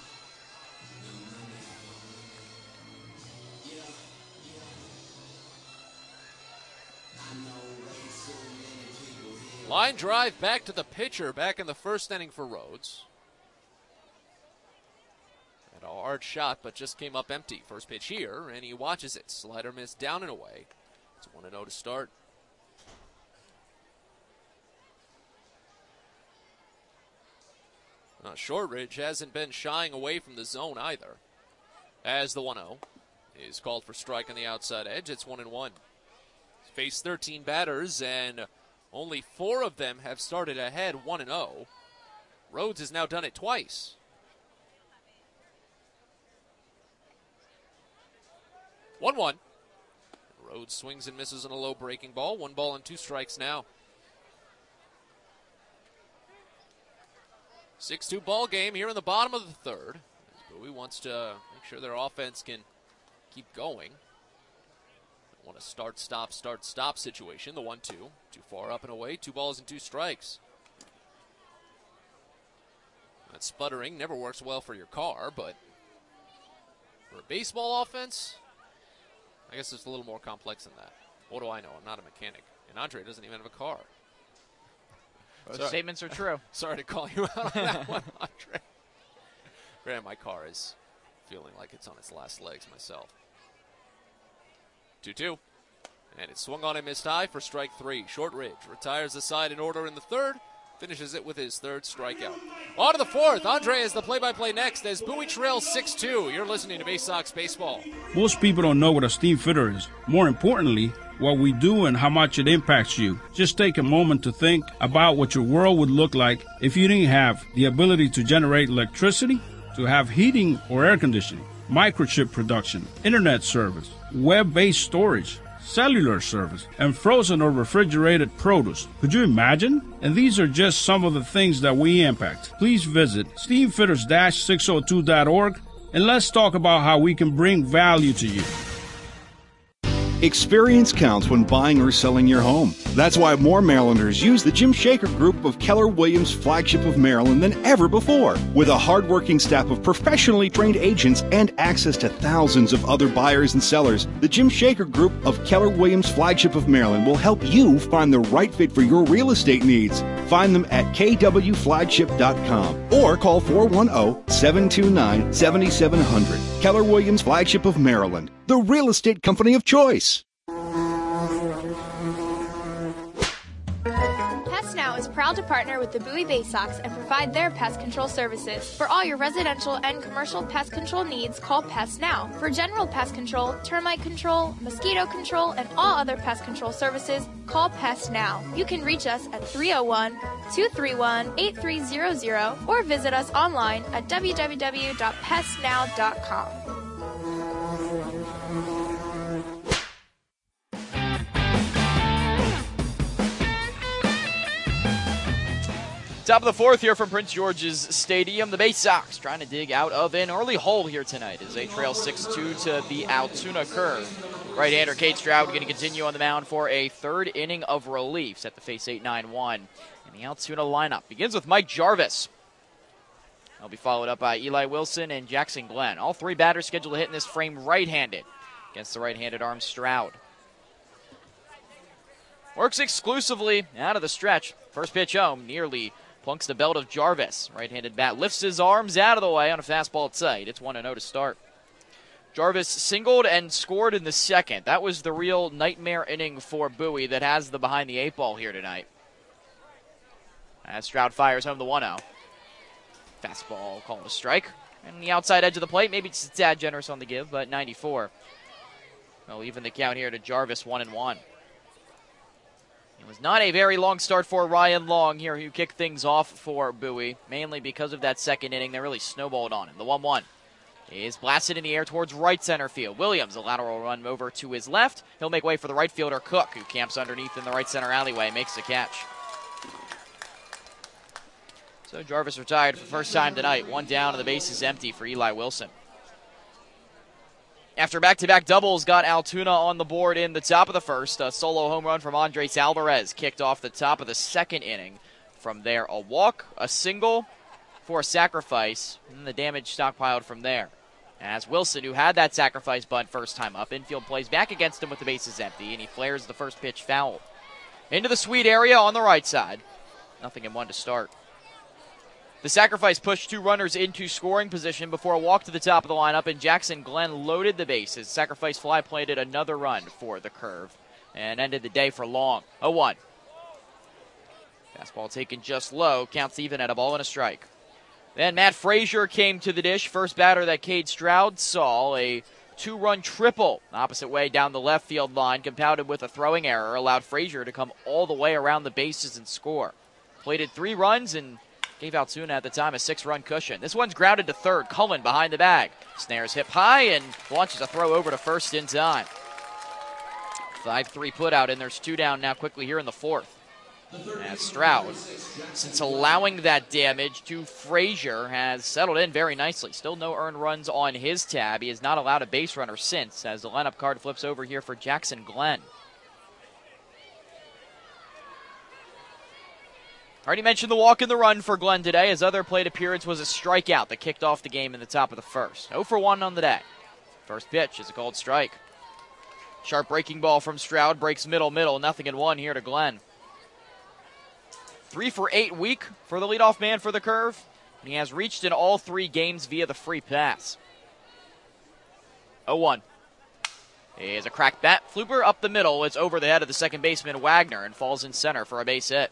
Line drive back to the pitcher back in the first inning for Rhodes. Had a hard shot, but just came up empty. First pitch here, and he watches it. Slider missed down and away. It's one and oh to start. Uh, Shortridge hasn't been shying away from the zone either. As the one oh is called for strike on the outside edge, it's one and one. He's faced thirteen batters, and only four of them have started ahead one and oh. Rhodes has now done it twice. one one. Rhodes swings and misses on a low breaking ball. One ball and two strikes now. six two ball game here in the bottom of the third. Bowie wants to make sure their offense can keep going. Want a start, stop, start, stop situation. The one two. Too far up and away. Two balls and two strikes. That sputtering never works well for your car, but for a baseball offense, I guess it's a little more complex than that. What do I know? I'm not a mechanic. And Andre doesn't even have a car. Those statements are true. Sorry to call you out on that one, Andre. Granted, my car is feeling like it's on its last legs myself. two two. And it swung on and missed high for strike three. Shortridge retires the side in order in the third. Finishes it with his third strikeout. On to the fourth. Andre is the play-by-play next as Bowie trails six two. You're listening to Bay Sox Baseball. Most people don't know what a steam fitter is. More importantly, what we do and how much it impacts you. Just take a moment to think about what your world would look like if you didn't have the ability to generate electricity, to have heating or air conditioning, microchip production, internet service, web-based storage, cellular service, and frozen or refrigerated produce. Could you imagine? And these are just some of the things that we impact. Please visit steam fitters dash six oh two dot org and let's talk about how we can bring value to you. Experience counts when buying or selling your home. That's why more Marylanders use the Jim Shaker Group of Keller Williams Flagship of Maryland than ever before. With a hardworking staff of professionally trained agents and access to thousands of other buyers and sellers, the Jim Shaker Group of Keller Williams Flagship of Maryland will help you find the right fit for your real estate needs. Find them at k w flagship dot com or call four one zero, seven two nine, seven seven zero zero. Keller Williams Flagship of Maryland, the real estate company of choice. Now is proud to partner with the Bowie Bay Sox and provide their pest control services. For all your residential and commercial pest control needs, call Pest Now. For general pest control, termite control, mosquito control, and all other pest control services, call Pest Now. You can reach us at three oh one, two three one, eight three zero zero or visit us online at w w w dot pest now dot com. Top of the fourth here from Prince George's Stadium. The Bay Sox trying to dig out of an early hole here tonight as they trail six two to the Altoona curve. Right-hander Kate Stroud going to continue on the mound for a third inning of relief, set to face eight nine one. And the Altoona lineup begins with Mike Jarvis. He'll be followed up by Eli Wilson and Jackson Glenn. All three batters scheduled to hit in this frame right-handed against the right-handed arm Stroud. Works exclusively out of the stretch. First pitch home, nearly plunks the belt of Jarvis. Right-handed bat lifts his arms out of the way on a fastball at sight. It's one and oh to start. Jarvis singled and scored in the second. That was the real nightmare inning for Bowie that has the behind the eight ball here tonight. As Stroud fires home the one oh. Fastball called a strike. And the outside edge of the plate, maybe it's a tad generous on the give, but ninety-four. Well, even the count here to Jarvis, one and one. It was not a very long start for Ryan Long here, who kicked things off for Bowie, mainly because of that second inning that really snowballed on him. The one one is blasted in the air towards right center field. Williams, a lateral run over to his left. He'll make way for the right fielder, Cook, who camps underneath in the right center alleyway, makes the catch. So Jarvis retired for the first time tonight. One down and the base is empty for Eli Wilson. After back-to-back doubles got Altoona on the board in the top of the first, a solo home run from Andres Alvarez kicked off the top of the second inning from there. A walk, a single for a sacrifice, and then the damage stockpiled from there. As Wilson, who had that sacrifice bunt first time up, infield plays back against him with the bases empty, and he flares the first pitch foul. Into the sweet area on the right side. Nothing in one to start. The sacrifice pushed two runners into scoring position before a walk to the top of the lineup, and Jackson Glenn loaded the bases. Sacrifice fly planted another run for the Curve and ended the day for Long. oh one. Fastball taken just low, counts even at a ball and a strike. Then Matt Frazier came to the dish, first batter that Cade Stroud saw, a two-run triple opposite way down the left field line, compounded with a throwing error, allowed Frazier to come all the way around the bases and score. Plated three runs and gave Altoona at the time a six-run cushion. This one's grounded to third. Cullen behind the bag. Snares hip high and launches a throw over to first in time. five three put out, and there's two down now quickly here in the fourth. As Stroud, since allowing that damage to Frazier, has settled in very nicely. Still no earned runs on his tab. He has not allowed a base runner since, as the lineup card flips over here for Jackson Glenn. Already mentioned the walk and the run for Glenn today. His other plate appearance was a strikeout that kicked off the game in the top of the first. oh for one on the day. First pitch is a called strike. Sharp breaking ball from Stroud, breaks middle, middle. Nothing in one here to Glenn. Three for eight week for the leadoff man for the Curve. And he has reached in all three games via the free pass. oh one. Here's a cracked bat. Fluper up the middle. It's over the head of the second baseman, Wagner, and falls in center for a base hit.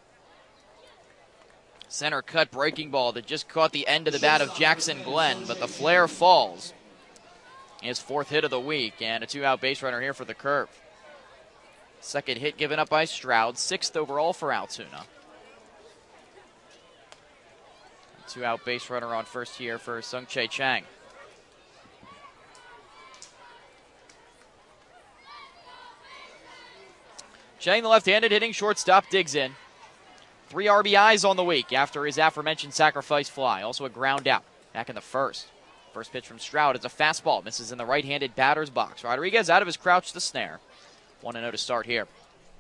Center cut breaking ball that just caught the end of the bat of Jackson Glenn, but the flare falls. His fourth hit of the week, and a two-out base runner here for the Curve. Second hit given up by Stroud, sixth overall for Altoona. Two-out base runner on first here for Sung-Chae Chang. Chang, the left-handed hitting shortstop, digs in. Three R B Is on the week after his aforementioned sacrifice fly. Also a ground out back in the first. First pitch from Stroud is a fastball. Misses in the right-handed batter's box. Rodriguez out of his crouch to snare. one and oh to start here.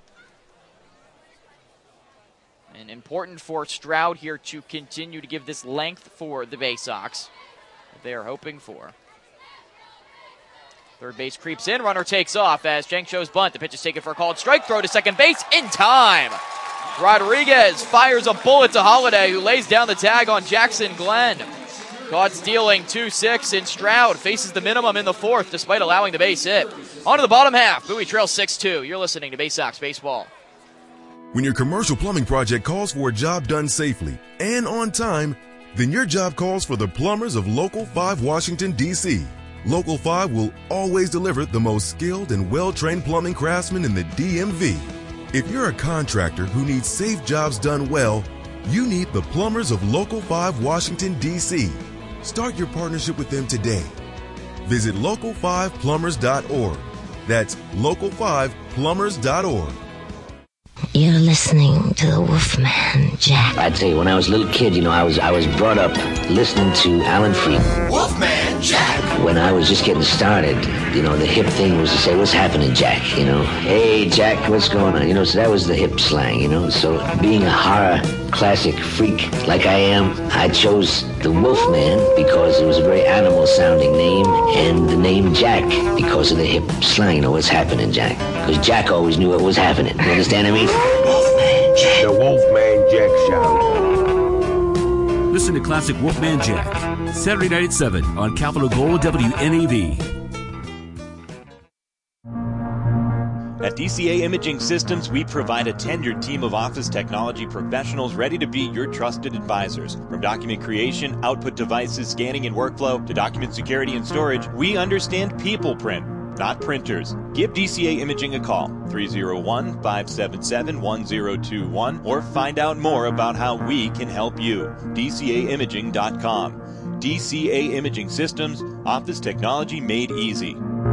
And important for Stroud here to continue to give this length for the Bay Sox that they are hoping for. Third base creeps in. Runner takes off as Chang shows bunt. The pitch is taken for a called strike. Throw to second base in time. Rodriguez fires a bullet to Holiday, who lays down the tag on Jackson Glenn. Caught stealing two six, and Stroud faces the minimum in the fourth despite allowing the base hit. On to the bottom half. Bowie trails six two. You're listening to Bay Sox Baseball. When your commercial plumbing project calls for a job done safely and on time, then your job calls for the plumbers of Local five Washington, D C Local five will always deliver the most skilled and well-trained plumbing craftsmen in the D M V. If you're a contractor who needs safe jobs done well, you need the plumbers of Local five Washington, D C Start your partnership with them today. Visit local five plumbers dot org. That's local five plumbers dot org. You're listening to the Wolfman Jack. I tell you, when I was a little kid, you know, I was I was brought up listening to Alan Freed. Wolfman Jack. When I was just getting started, you know, the hip thing was to say, "What's happening, Jack?" You know, "Hey, Jack, what's going on?" You know, so that was the hip slang. You know, so being a horror classic freak like I am, I chose the Wolfman because it was a very animal-sounding name, and the name Jack because of the hip slang. You know, what's happening, Jack? Because Jack always knew what was happening. You understand what I mean? Wolfman Jack. The Wolfman Jack Show. Listen to Classic Wolfman Jack, Saturday night at seven on Capitol Gold W N A V. At D C A Imaging Systems, we provide a tenured team of office technology professionals ready to be your trusted advisors. From document creation, output devices, scanning and workflow, to document security and storage, we understand people print, not printers. Give D C A Imaging a call, three oh one, five seven seven, one oh two one, or find out more about how we can help you. D C A imaging dot com. D C A Imaging Systems, office technology made easy.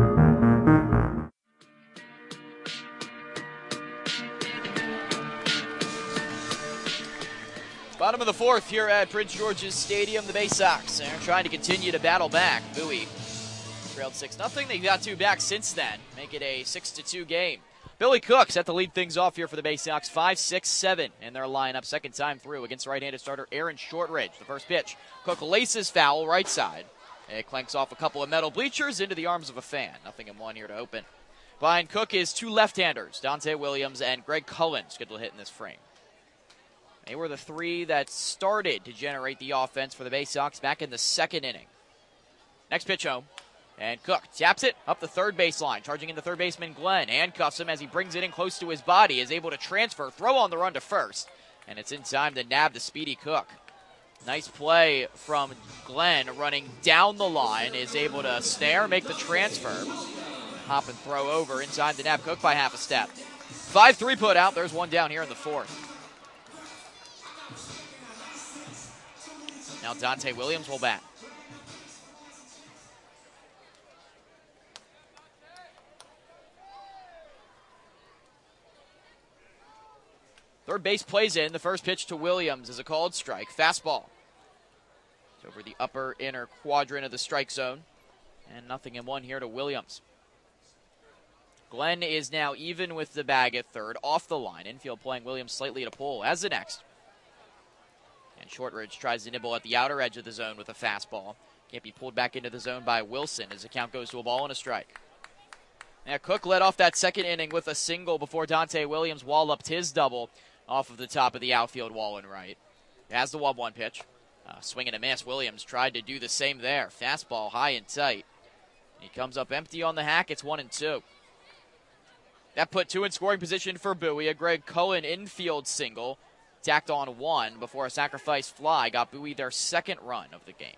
Bottom of the fourth here at Prince George's Stadium. The Bay Sox are trying to continue to battle back. Bowie trailed six nothing. They got two back since then. Make it a six to two game. Billy Cook set to lead things off here for the Bay Sox. five six seven in their lineup. Second time through against right-handed starter Aaron Shortridge. The first pitch. Cook laces foul right side. It clanks off a couple of metal bleachers into the arms of a fan. Nothing in one here to open. Behind Cook is two left-handers, Dante Williams and Greg Cullen, scheduled to hit in this frame. They were the three that started to generate the offense for the Bay Sox back in the second inning. Next pitch home. And Cook taps it up the third baseline. Charging in the third baseman, Glenn. Handcuffs him as he brings it in close to his body. Is able to transfer, throw on the run to first. And it's in time to nab the speedy Cook. Nice play from Glenn running down the line. Is able to snare, make the transfer. Hop and throw over inside the nab. Cook by half a step. five three put out. There's one down here in the fourth. Now Dante Williams will bat. Third base plays in. The first pitch to Williams is a called strike. Fastball. It's over the upper inner quadrant of the strike zone. And nothing in one here to Williams. Glenn is now even with the bag at third. Off the line. Infield playing Williams slightly at a pull. As the next. And Shortridge tries to nibble at the outer edge of the zone with a fastball. Can't be pulled back into the zone by Wilson as the count goes to a ball and a strike. Now Cook led off that second inning with a single before Dante Williams walloped his double off of the top of the outfield wall and right. Has the one one pitch. Uh, swing and a miss. Williams tried to do the same there. Fastball high and tight. He comes up empty on the hack. It's one and two. That put two in scoring position for Bowie. A Greg Cullen infield single. Tacked on one before a sacrifice fly got Bowie their second run of the game.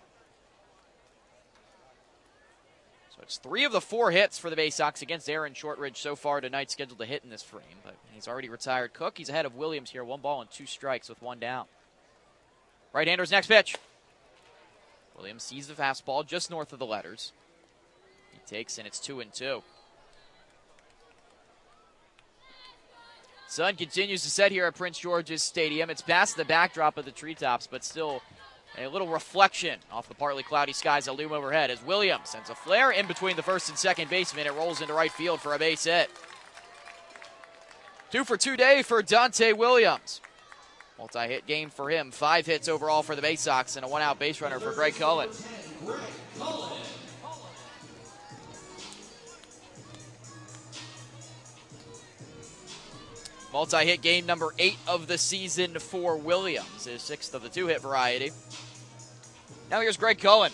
So it's three of the four hits for the Bay Sox against Aaron Shortridge so far tonight, scheduled to hit in this frame. But he's already retired Cook. He's ahead of Williams here. One ball and two strikes with one down. Right-hander's next pitch. Williams sees the fastball just north of the letters. He takes, and it's two and two. Sun continues to set here at Prince George's Stadium. It's past the backdrop of the treetops, but still a little reflection off the partly cloudy skies that loom overhead as Williams sends a flare in between the first and second baseman. It rolls into right field for a base hit. Two for two day for Dante Williams. Multi-hit game for him. Five hits overall for the Bay Sox and a one-out base runner for Greg Cullen. Multi-hit game number eight of the season for Williams, his sixth of the two-hit variety. Now here's Greg Cullen.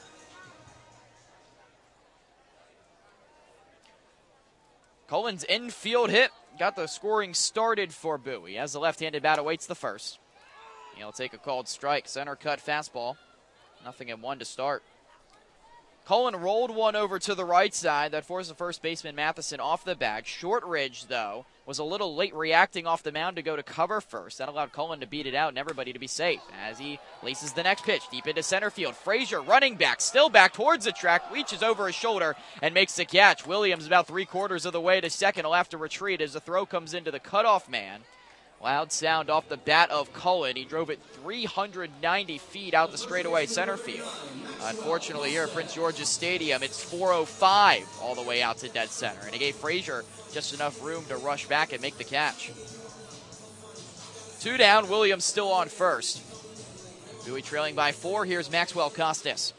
Cullen's infield hit got the scoring started for Bowie as the left-handed bat awaits the first. He'll take a called strike, center cut fastball. Nothing in one to start. Cullen rolled one over to the right side. That forced the first baseman Matheson off the bag. Shortridge, though, was a little late reacting off the mound to go to cover first. That allowed Cullen to beat it out and everybody to be safe as he laces the next pitch deep into center field. Frazier running back, still back towards the track, reaches over his shoulder and makes the catch. Williams about three quarters of the way to second. He'll have to retreat as the throw comes into the cutoff man. Loud sound off the bat of Cullen. He drove it three hundred ninety feet out the straightaway center field. Unfortunately, here at Prince George's Stadium, it's four oh five all the way out to dead center. And it gave Frazier just enough room to rush back and make the catch. Two down, Williams still on first. Bowie trailing by four. Here's Maxwell Costas.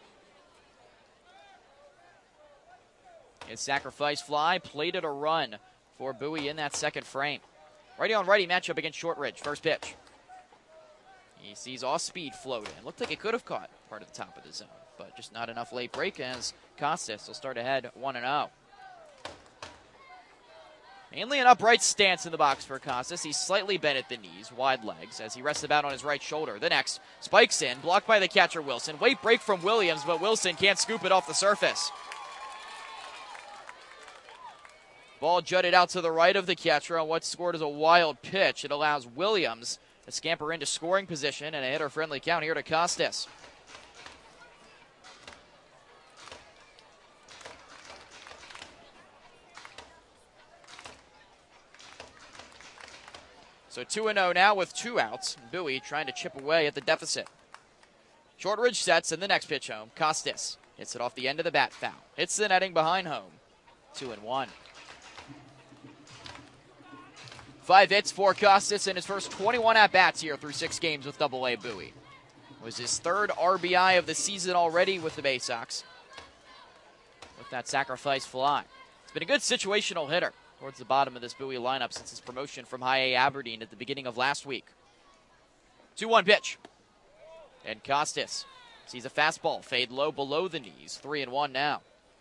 His sacrifice fly plated a run for Bowie in that second frame. Righty on righty matchup against Shortridge. First pitch. He sees off speed float in. Looked like it could have caught part of the top of the zone, but just not enough late break as Costas will start ahead one and oh. Mainly an upright stance in the box for Costas. He's slightly bent at the knees, wide legs, as he rests the bat on his right shoulder. The next, spikes in, blocked by the catcher Wilson. Late break from Williams, but Wilson can't scoop it off the surface. Ball jutted out to the right of the catcher on what scored as a wild pitch. It allows Williams to scamper into scoring position and a hitter-friendly count here to Costas. So two and oh now with two outs. Bowie trying to chip away at the deficit. Shortridge sets, and the next pitch home. Costas hits it off the end of the bat, foul. Hits the netting behind home. Two and one. Five hits for Costas in his first twenty-one at-bats here through six games with Double A Bowie. It was his third R B I of the season already with the Bay Sox, with that sacrifice fly. It's been a good situational hitter towards the bottom of this Bowie lineup since his promotion from High A Aberdeen at the beginning of last week. two one pitch. And Costas sees a fastball fade low below the knees. three and one now.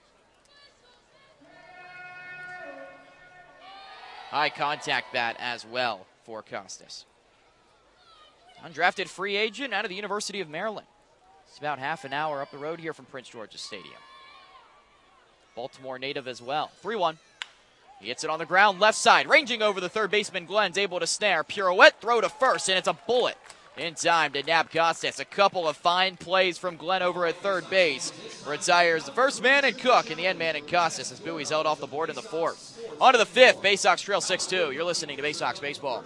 High contact bat as well for Costas. Undrafted free agent out of the University of Maryland. It's about half an hour up the road here from Prince George's Stadium. Baltimore native as well. three one. He hits it on the ground, left side. Ranging over the third baseman, Glenn's able to snare. Pirouette, throw to first, and it's a bullet in time to nab Costas. A couple of fine plays from Glenn over at third base. Retires the first man and Cook, and the end man and Costas as Bowie's held off the board in the fourth. On to the fifth. Bay Sox trail six two. You're listening to Bay Sox Baseball.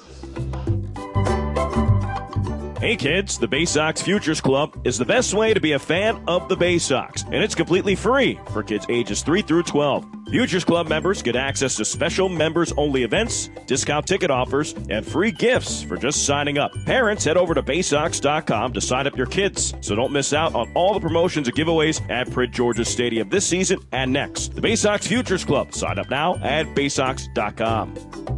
Hey kids, the Bay Sox Futures Club is the best way to be a fan of the Bay Sox, and it's completely free for kids ages three through twelve. Futures Club members get access to special members-only events, discount ticket offers, and free gifts for just signing up. Parents, head over to bay sox dot com to sign up your kids, so don't miss out on all the promotions and giveaways at Prince George's Stadium this season and next. The Bay Sox Futures Club. Sign up now at bay sox dot com.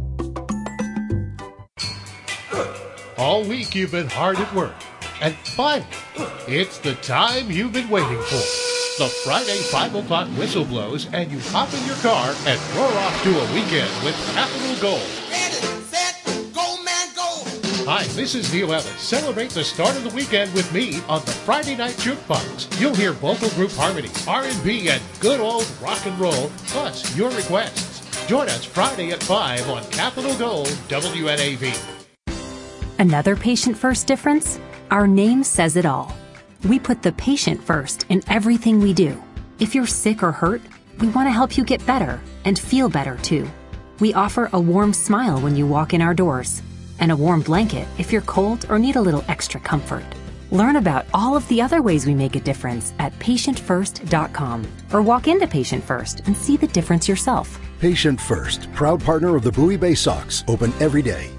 All week you've been hard at work, and finally, it's the time you've been waiting for. The Friday five o'clock whistle blows, and you hop in your car and roar off to a weekend with Capital Gold. Ready, set, go, man, go. Hi, this is Neil Ellis. Celebrate the start of the weekend with me on the Friday Night Jukebox. You'll hear vocal group harmonies, R and B, and good old rock and roll, plus your requests. Join us Friday at five on Capital Gold, W N A V. Another patient-first difference? Our name says it all. We put the patient first in everything we do. If you're sick or hurt, we want to help you get better and feel better too. We offer a warm smile when you walk in our doors and a warm blanket if you're cold or need a little extra comfort. Learn about all of the other ways we make a difference at patient first dot com or walk into Patient First and see the difference yourself. Patient First, proud partner of the Bowie Bay Sox, open every day.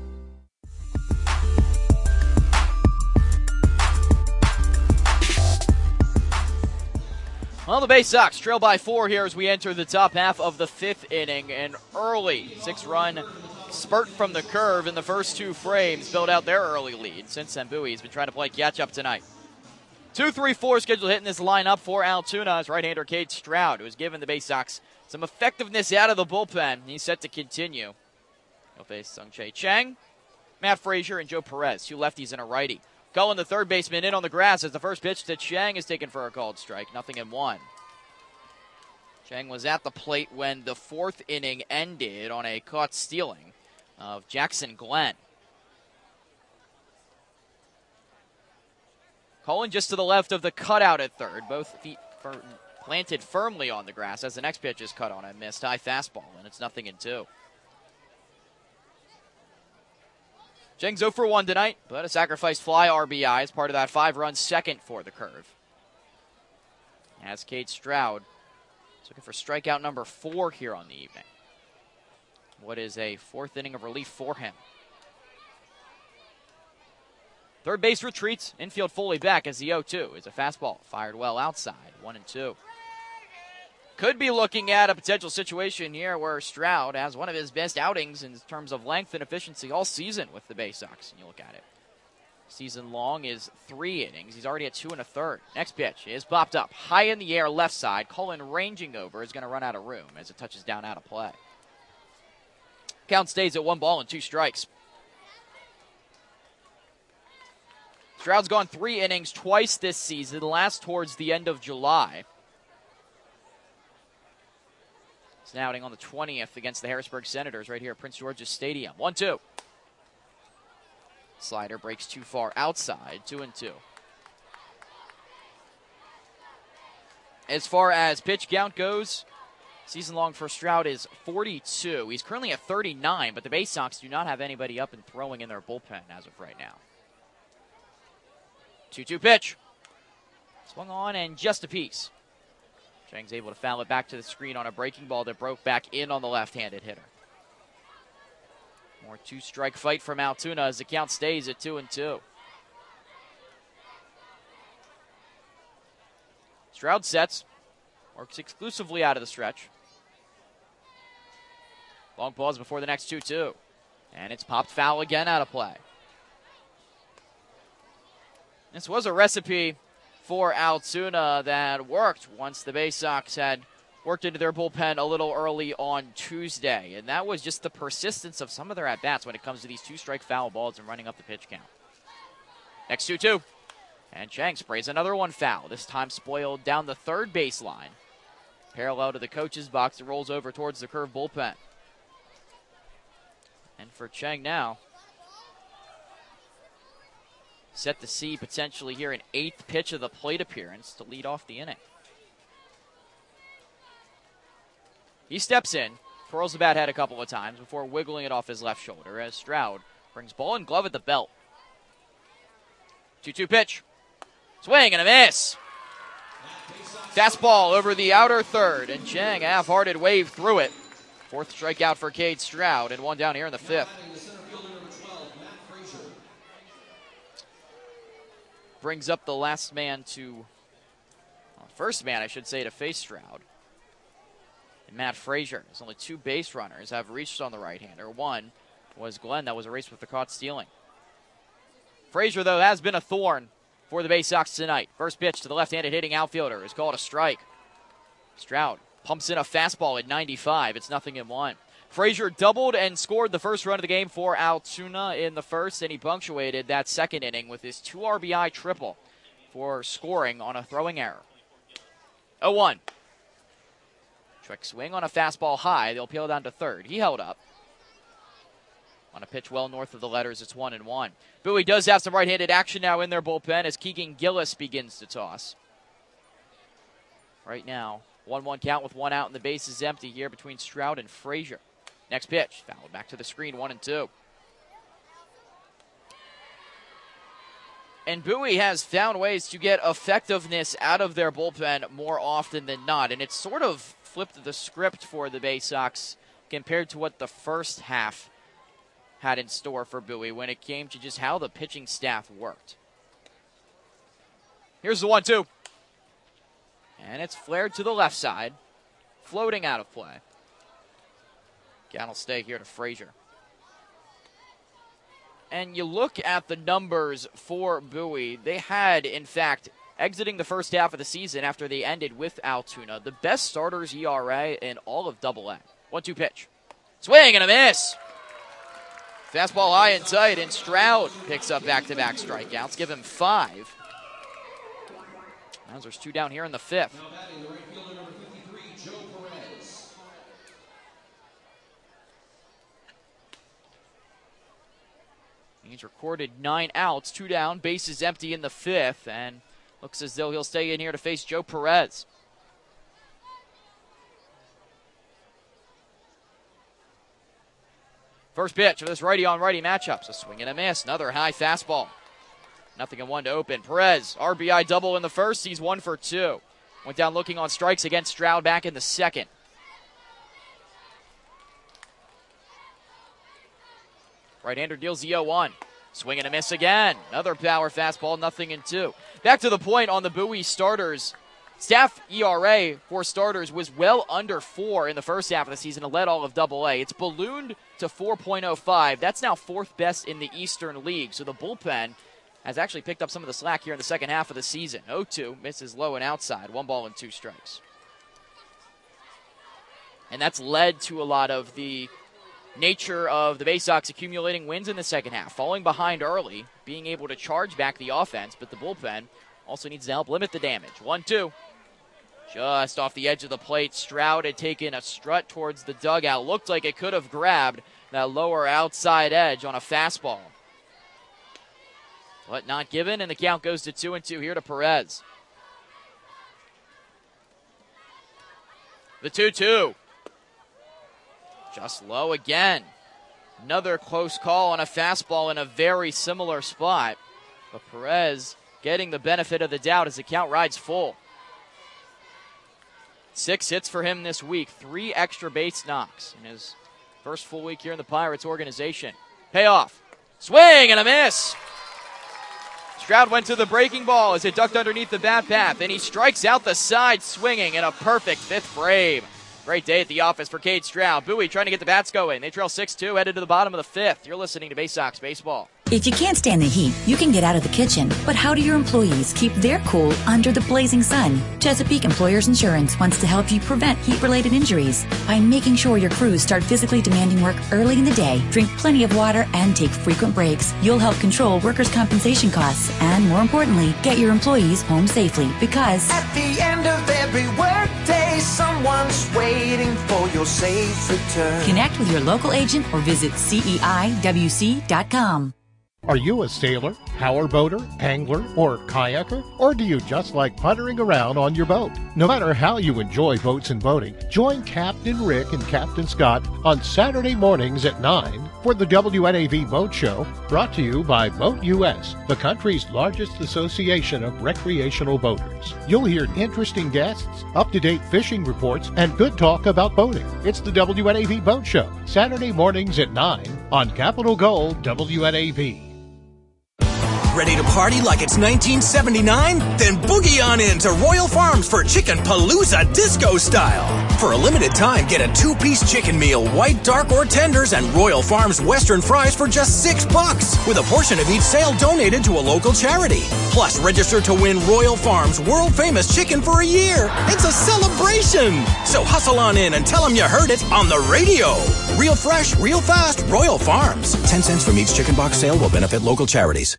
Well, the Bay Sox trail by four here as we enter the top half of the fifth inning. An early six-run spurt from the curve in the first two frames built out their early lead. Since then, Bowie's been trying to play catch-up tonight. two three four scheduled hitting this lineup for Altoona is right-hander Cade Stroud, who has given the Bay Sox some effectiveness out of the bullpen. He's set to continue. He'll face Sung Chae Chang, Matt Frazier, and Joe Perez, two lefties and a righty. Cullen, the third baseman, in on the grass as the first pitch to Chang is taken for a called strike. Nothing in one. Chang was at the plate when the fourth inning ended on a caught stealing of Jackson Glenn. Cullen just to the left of the cutout at third. Both feet fir- planted firmly on the grass as the next pitch is cut on a missed high fastball, and it's nothing in two. Chang's oh for one tonight, but a sacrifice fly R B I as part of that five-run second for the curve. As Cade Stroud is looking for strikeout number four here on the evening. What is a fourth inning of relief for him? Third base retreats, infield fully back as the oh two is a fastball fired well outside, one and two. Could be looking at a potential situation here where Stroud has one of his best outings in terms of length and efficiency all season with the Bay Sox. And you look at it. Season long is three innings. He's already at two and a third. Next pitch is popped up high in the air left side. Cullen ranging over is going to run out of room as it touches down out of play. Count stays at one ball and two strikes. Stroud's gone three innings twice this season, the last towards the end of July. It's an outing on the twentieth against the Harrisburg Senators right here at Prince George's Stadium. one two. Slider breaks too far outside, two and two. As far as pitch count goes, season long for Stroud is forty-two. He's currently at thirty-nine, but the Bay Sox do not have anybody up and throwing in their bullpen as of right now. two two pitch. Swung on and just a piece. Chang's able to foul it back to the screen on a breaking ball that broke back in on the left-handed hitter. More two-strike fight from Altoona as the count stays at two and two. Stroud sets, works exclusively out of the stretch. Long pause before the next two two. And it's popped foul again out of play. This was a recipe for Altoona that worked once the Bay Sox had worked into their bullpen a little early on Tuesday. And that was just the persistence of some of their at-bats when it comes to these two-strike foul balls and running up the pitch count. Next two two. And Chang sprays another one foul, this time spoiled down the third baseline. Parallel to the coach's box, it rolls over towards the curve bullpen. And for Chang now, set to see potentially here an eighth pitch of the plate appearance to lead off the inning. He steps in, twirls the bat head a couple of times before wiggling it off his left shoulder as Stroud brings ball and glove at the belt. two two pitch. Swing and a miss. Fastball over the outer third, and Chang, a half-hearted wave through it. Fourth strikeout for Cade Stroud, and one down here in the fifth. Brings up the last man to, well, first man, I should say, to face Stroud. And Matt Frazier. There's only two base runners have reached on the right-hander. One was Glenn that was erased with the caught stealing. Frazier, though, has been a thorn for the Bay Sox tonight. First pitch to the left-handed hitting outfielder is called a strike. Stroud pumps in a fastball at ninety-five. It's nothing in one. Frazier doubled and scored the first run of the game for Altoona in the first, and he punctuated that second inning with his two R B I triple for scoring on a throwing error. oh one. Trick swing on a fastball high. They'll peel down to third. He held up. On a pitch well north of the letters, it's one and one. Bowie does have some right-handed action now in their bullpen as Keegan Gillis begins to toss. Right now, one one count with one out, and the base is empty here between Stroud and Frazier. Next pitch, fouled back to the screen, one and two. And Bowie has found ways to get effectiveness out of their bullpen more often than not, and it's sort of flipped the script for the Bay Sox compared to what the first half had in store for Bowie when it came to just how the pitching staff worked. Here's the one two. And it's flared to the left side, floating out of play. Count will stay here to Frazier. And you look at the numbers for Bowie, they had, in fact, exiting the first half of the season after they ended with Altoona, the best starters E R A in all of Double A. one two pitch. Swing and a miss. Fastball high and tight, and Stroud picks up back-to-back strikeouts. Give him five. Now there's two down here in the fifth. He's recorded nine outs, two down, bases empty in the fifth, and looks as though he'll stay in here to face Joe Perez. First pitch of this righty-on-righty matchup. So swing and a miss. Another high fastball. Nothing in one to open. Perez, R B I double in the first. He's one for two. Went down looking on strikes against Stroud back in the second. Right-hander deals the oh one. Swing and a miss again. Another power fastball, nothing in two. Back to the point on the Bowie starters. Staff E R A for starters was well under four in the first half of the season and led all of Double A. It's ballooned to four point oh five. That's now fourth best in the Eastern League. So the bullpen has actually picked up some of the slack here in the second half of the season. oh two, misses low and outside. One ball and two strikes. And that's led to a lot of the nature of the Bay Sox accumulating wins in the second half. Falling behind early, being able to charge back the offense, but the bullpen also needs to help limit the damage. one two. Just off the edge of the plate, Stroud had taken a strut towards the dugout. Looked like it could have grabbed that lower outside edge on a fastball. But not given, and the count goes to two and two here to Perez. The two two. Just low again. Another close call on a fastball in a very similar spot. But Perez getting the benefit of the doubt as the count rides full. Six hits for him this week. Three extra base knocks in his First full week here in the Pirates organization. Payoff. Swing and a miss. Stroud went to the breaking ball as it ducked underneath the bat path, and he strikes out the side swinging in a perfect fifth frame. Great day at the office for Cade Stroud. Bowie trying to get the bats going. They trail six two, headed to the bottom of the fifth. You're listening to Bay Sox Baseball. If you can't stand the heat, you can get out of the kitchen. But how do your employees keep their cool under the blazing sun? Chesapeake Employers Insurance wants to help you prevent heat-related injuries by making sure your crews start physically demanding work early in the day, drink plenty of water, and take frequent breaks. You'll help control workers' compensation costs and, more importantly, get your employees home safely because at the end of every workday, someone's waiting for your safe return. Connect with your local agent or visit C E I W C dot com. Are you a sailor, power boater, angler, or kayaker? Or do you just like puttering around on your boat? No matter how you enjoy boats and boating, join Captain Rick and Captain Scott on Saturday mornings at nine for the W N A V Boat Show, brought to you by Boat U S, the country's largest association of recreational boaters. You'll hear interesting guests, up-to-date fishing reports, and good talk about boating. It's the W N A V Boat Show, Saturday mornings at nine on Capital Gold W N A V. Ready to party like it's nineteen seventy-nine? Then boogie on in to Royal Farms for Chicken Palooza Disco Style. For a limited time, get a two-piece chicken meal, white, dark, or tenders, and Royal Farms Western fries for just six bucks, with a portion of each sale donated to a local charity. Plus, register to win Royal Farms world-famous chicken for a year. It's a celebration! So hustle on in and tell them you heard it on the radio. Real fresh, real fast, Royal Farms. Ten cents from each chicken box sale will benefit local charities.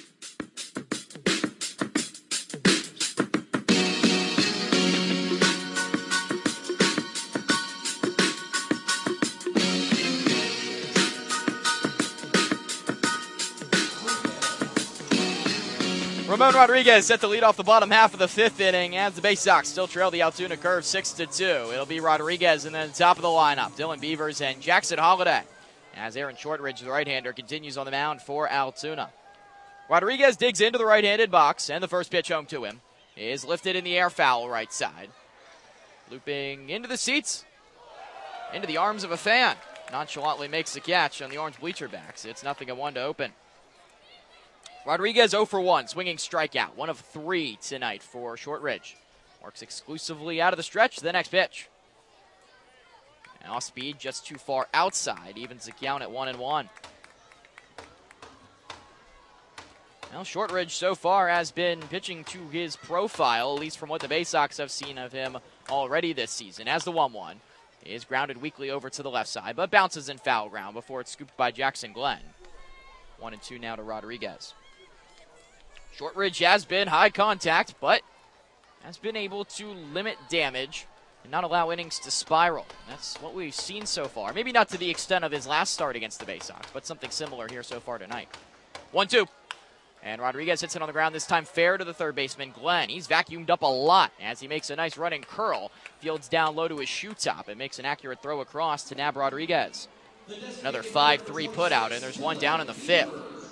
Ramon Rodriguez set to lead off the bottom half of the fifth inning as the Bay Sox still trail the Altoona Curve six to two. It'll be Rodriguez and then top of the lineup, Dylan Beavers and Jackson Holiday. As Aaron Shortridge, the right-hander, continues on the mound for Altoona. Rodriguez digs into the right-handed box, and the first pitch home to him is lifted in the air, foul right side. Looping into the seats, into the arms of a fan. Nonchalantly makes the catch on the orange bleacher backs. It's nothing at one to open. Rodriguez zero for one, swinging strikeout. One of three tonight for Shortridge. Works exclusively out of the stretch. The next pitch. And off speed, just too far outside. Evens the count at one and one. Well, Shortridge so far has been pitching to his profile, at least from what the Bay Sox have seen of him already this season. As the one one is grounded weakly over to the left side, but bounces in foul ground before it's scooped by Jackson Glenn. One and two now to Rodriguez. Shortridge has been high contact, but has been able to limit damage and not allow innings to spiral. That's what we've seen so far. Maybe not to the extent of his last start against the Bay Sox, but something similar here so far tonight. one two. And Rodriguez hits it on the ground, this time fair to the third baseman, Glenn. He's vacuumed up a lot as he makes a nice running curl. Fields down low to his shoe top and makes an accurate throw across to nab Rodriguez. Another five three put out, and there's one down in the fifth.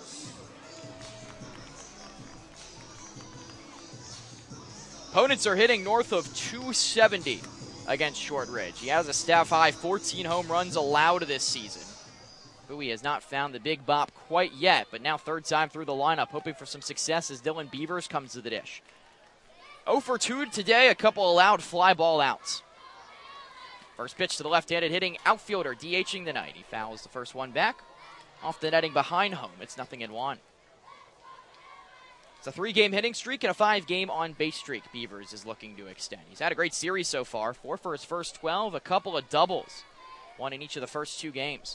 Opponents are hitting north of two seventy against Shortridge. He has a staff high fourteen home runs allowed this season. Bowie has not found the big bop quite yet, but now third time through the lineup, hoping for some success as Dylan Beavers comes to the dish. zero for two today, a couple allowed fly ball outs. First pitch to the left-handed hitting outfielder, DHing the night. He fouls the first one back. Off the netting behind home, it's nothing in one. It's a three-game hitting streak and a five-game on-base streak Beavers is looking to extend. He's had a great series so far. Four for his first twelve, a couple of doubles. One in each of the first two games.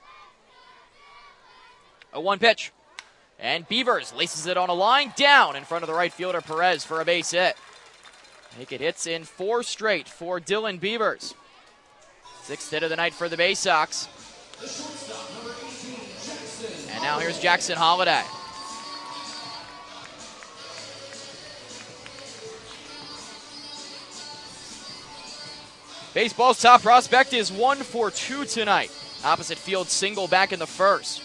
A one pitch. And Beavers laces it on a line down in front of the right fielder Perez for a base hit. Make it hits in four straight for Dylan Beavers. Sixth hit of the night for the Bay Sox. And now here's Jackson Holiday. Baseball's top prospect is one for two tonight. Opposite field single back in the first.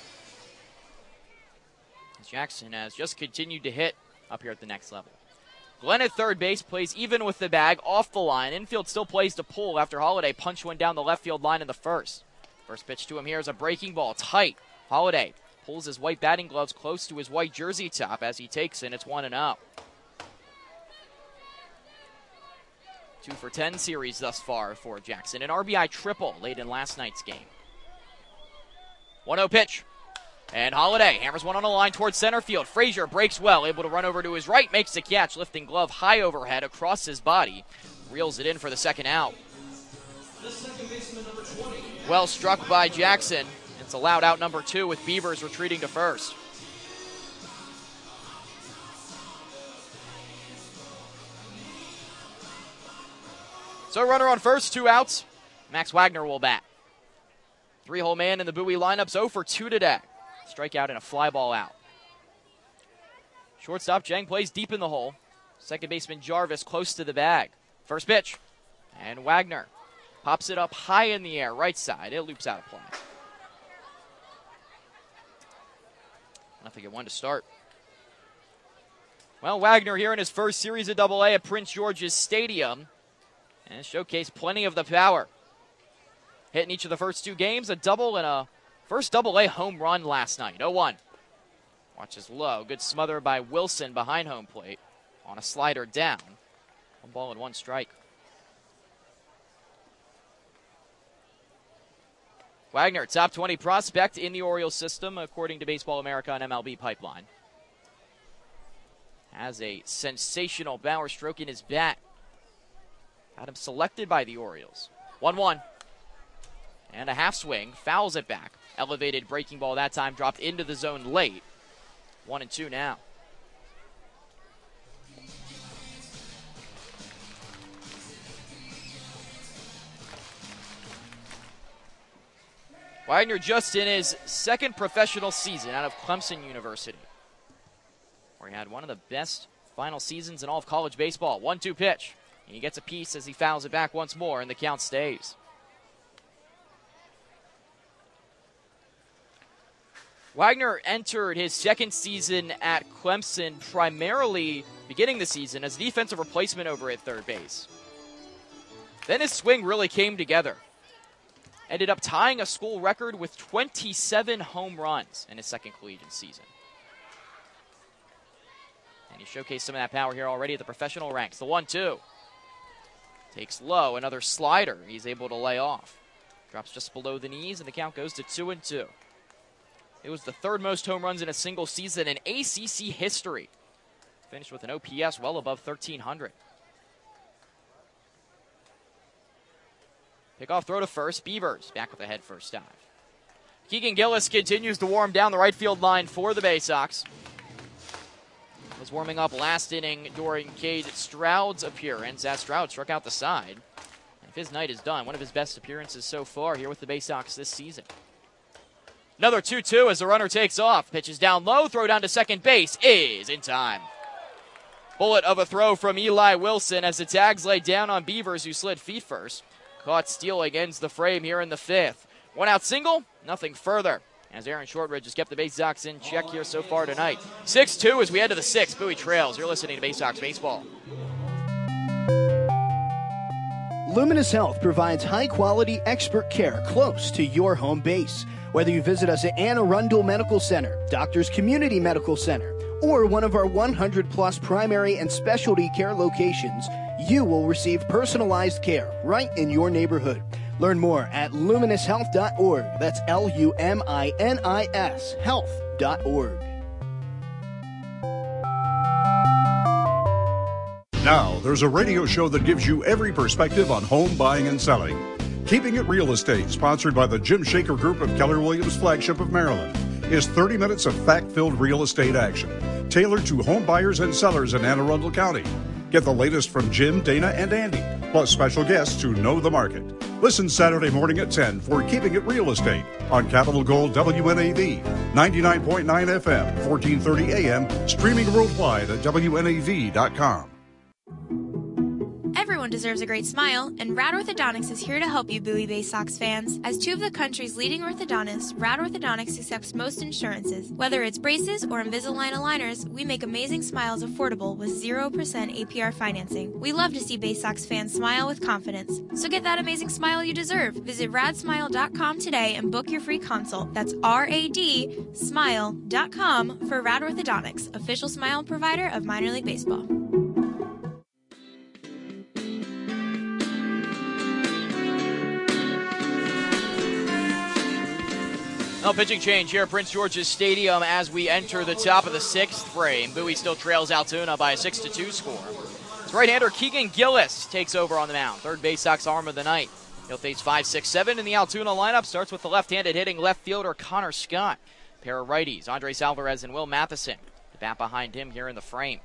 Jackson has just continued to hit up here at the next level. Glenn at third base plays even with the bag off the line. Infield still plays to pull after Holiday punched one down the left field line in the first. First pitch to him here is a breaking ball. Tight. Holiday pulls his white batting gloves close to his white jersey top as he takes in. It's one and out. Two for ten series thus far for Jackson. An R B I triple late in last night's game. one oh pitch. And Holiday hammers one on the line towards center field. Frazier breaks well, able to run over to his right, makes the catch, lifting glove high overhead across his body. Reels it in for the second out. Well struck by Jackson. It's allowed out number two with Beavers retreating to first. So runner on first, two outs. Max Wagner will bat. Three-hole man in the Bowie lineup's oh for two today. Strikeout and a fly ball out. Shortstop Jang plays deep in the hole. Second baseman Jarvis close to the bag. First pitch. And Wagner pops it up high in the air, right side. It loops out of play. Nothing at one to start. Well, Wagner here in his first series of double A at Prince George's Stadium. And showcased plenty of the power. Hitting each of the first two games, a double and a first double A home run last night. oh one. Watches low. Good smother by Wilson behind home plate on a slider down. One ball and one strike. Wagner, top twenty prospect in the Orioles system, according to Baseball America and M L B Pipeline. Has a sensational Bauer stroke in his bat. Got him selected by the Orioles. one one. And a half swing. Fouls it back. Elevated breaking ball that time. Dropped into the zone late. One and two now. Wagner just in his second professional season out of Clemson University, where he had one of the best final seasons in all of college baseball. one two pitch. And he gets a piece as he fouls it back once more, and the count stays. Wagner entered his second season at Clemson primarily beginning the season as a defensive replacement over at third base. Then his swing really came together. Ended up tying a school record with twenty-seven home runs in his second collegiate season. And he showcased some of that power here already at the professional ranks. The one two. Takes low, another slider he's able to lay off. Drops just below the knees, and the count goes to two and two. It was the third most home runs in a single season in A C C history. Finished with an O P S well above thirteen hundred. Pickoff throw to first. Beavers back with a head first dive. Keegan Gillis continues to warm down the right field line for the Bay Sox. Was warming up last inning during Cade Stroud's appearance as Stroud struck out the side. If his night is done, one of his best appearances so far here with the Bay Sox this season. Another two two as the runner takes off. Pitches down low, throw down to second base is in time. Bullet of a throw from Eli Wilson as the tags laid down on Beavers, who slid feet first. Caught stealing ends the frame here in the fifth. One out single, nothing further. As Aaron Shortridge has kept the Bay Sox in check here so far tonight. six two as we head to the sixth. Bowie trails. You're listening to Bay Sox Baseball. Luminous Health provides high-quality expert care close to your home base. Whether you visit us at Anne Arundel Medical Center, Doctors Community Medical Center, or one of our one hundred plus primary and specialty care locations, you will receive personalized care right in your neighborhood. Learn more at luminous health dot org. That's L U M I N I S health dot org. Now, there's a radio show that gives you every perspective on home buying and selling. Keeping It Real Estate, sponsored by the Jim Shaker Group of Keller Williams Flagship of Maryland, is thirty minutes of fact-filled real estate action, tailored to home buyers and sellers in Anne Arundel County. Get the latest from Jim, Dana, and Andy, plus special guests who know the market. Listen Saturday morning at ten for Keeping It Real Estate on Capital Gold W N A V, ninety-nine point nine F M, fourteen thirty A M, streaming worldwide at W N A V dot com. Everyone deserves a great smile, and Rad Orthodontics is here to help you, Bowie Bay Sox fans. As two of the country's leading orthodontists, Rad Orthodontics accepts most insurances. Whether it's braces or Invisalign aligners, we make amazing smiles affordable with zero percent A P R financing. We love to see Bay Sox fans smile with confidence. So get that amazing smile you deserve. Visit rad smile dot com today and book your free consult. That's R A D smile dot com for Rad Orthodontics, official smile provider of minor league baseball. No pitching change here at Prince George's Stadium as we enter the top of the sixth frame. Bowie still trails Altoona by a six to two score. His right-hander Keegan Gillis takes over on the mound. Third Bay Sox arm of the night. He'll face five, six, seven in the Altoona lineup. Starts with the left-handed hitting left fielder Connor Scott. Pair of righties, Andres Alvarez and Will Matheson. The bat behind him here in the frame.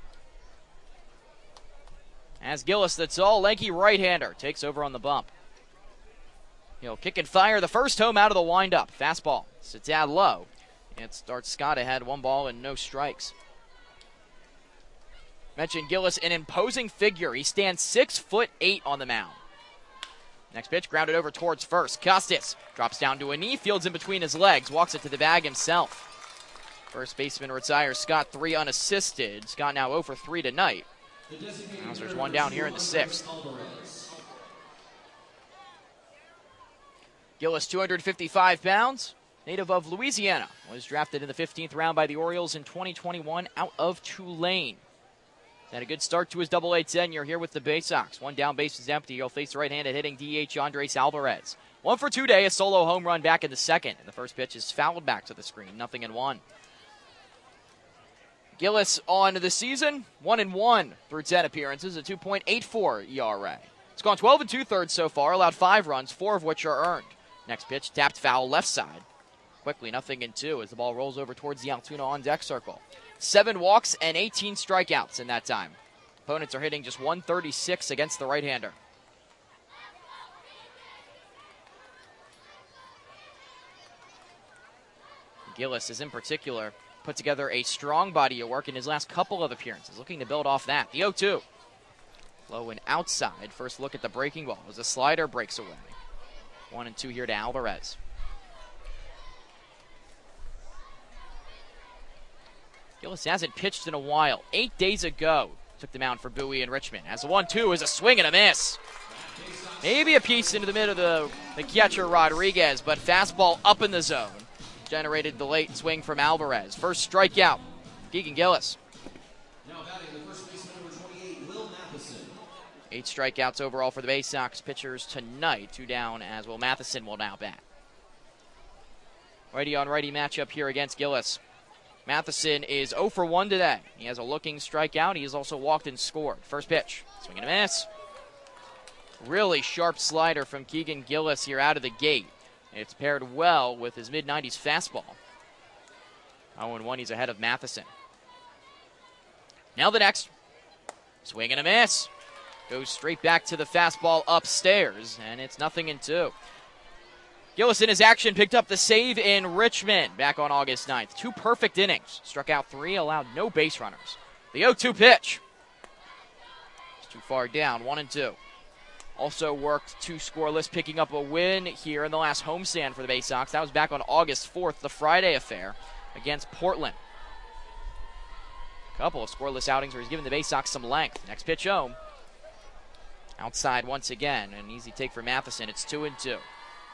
As Gillis, the tall, lanky right-hander, takes over on the bump. He'll kick and fire the first home out of the windup. Fastball sits out low. It starts Scott ahead, one ball and no strikes. Mentioned Gillis, an imposing figure. He stands six foot eight on the mound. Next pitch, grounded over towards first. Costas drops down to a knee, fields in between his legs, walks it to the bag himself. First baseman retires. Scott three unassisted. Scott now oh for three tonight. Now there's one down here in the sixth. Gillis, two hundred fifty-five pounds, native of Louisiana, was drafted in the fifteenth round by the Orioles in twenty twenty-one out of Tulane. He's had a good start to his double A tenure here with the Bay Sox. One down, base is empty. He'll face right-handed hitting D H Andres Alvarez. One for two day, a solo home run back in the second, and the first pitch is fouled back to the screen, nothing in one. Gillis on the season, one and one through ten appearances, a two point eight four E R A. It's gone twelve and two-thirds so far, allowed five runs, four of which are earned. Next pitch, tapped foul left side. Quickly, nothing in two as the ball rolls over towards the Altoona on-deck circle. Seven walks and eighteen strikeouts in that time. Opponents are hitting just one thirty-six against the right-hander. Gillis is in particular put together a strong body of work in his last couple of appearances, looking to build off that. The oh two. Low and outside. First look at the breaking ball as the slider breaks away. One and two here to Alvarez. Gillis hasn't pitched in a while. Eight days ago, took the mound for Bowie and Richmond. As the one two is a swing and a miss. Maybe a piece into the middle of the, the catcher Rodriguez, but fastball up in the zone. Generated the late swing from Alvarez. First strikeout, Keegan Gillis. Eight strikeouts overall for the Bay Sox pitchers tonight. Two down as Will Matheson will now bat. Righty on righty matchup here against Gillis. Matheson is oh for one today. He has a looking strikeout. He has also walked and scored. First pitch, swing and a miss. Really sharp slider from Keegan Gillis here out of the gate. It's paired well with his mid nineties fastball. oh and one, he's ahead of Matheson. Now the next, swing and a miss. Goes straight back to the fastball upstairs, and it's nothing in two. Gillis in his action picked up the save in Richmond back on August ninth. Two perfect innings. Struck out three, allowed no base runners. The oh two pitch. It's too far down, one and two. Also worked two scoreless, picking up a win here in the last homestand for the Bay Sox. That was back on August fourth, the Friday affair against Portland. A couple of scoreless outings where he's given the Bay Sox some length. Next pitch home. Outside once again, an easy take for Matheson. It's two and two.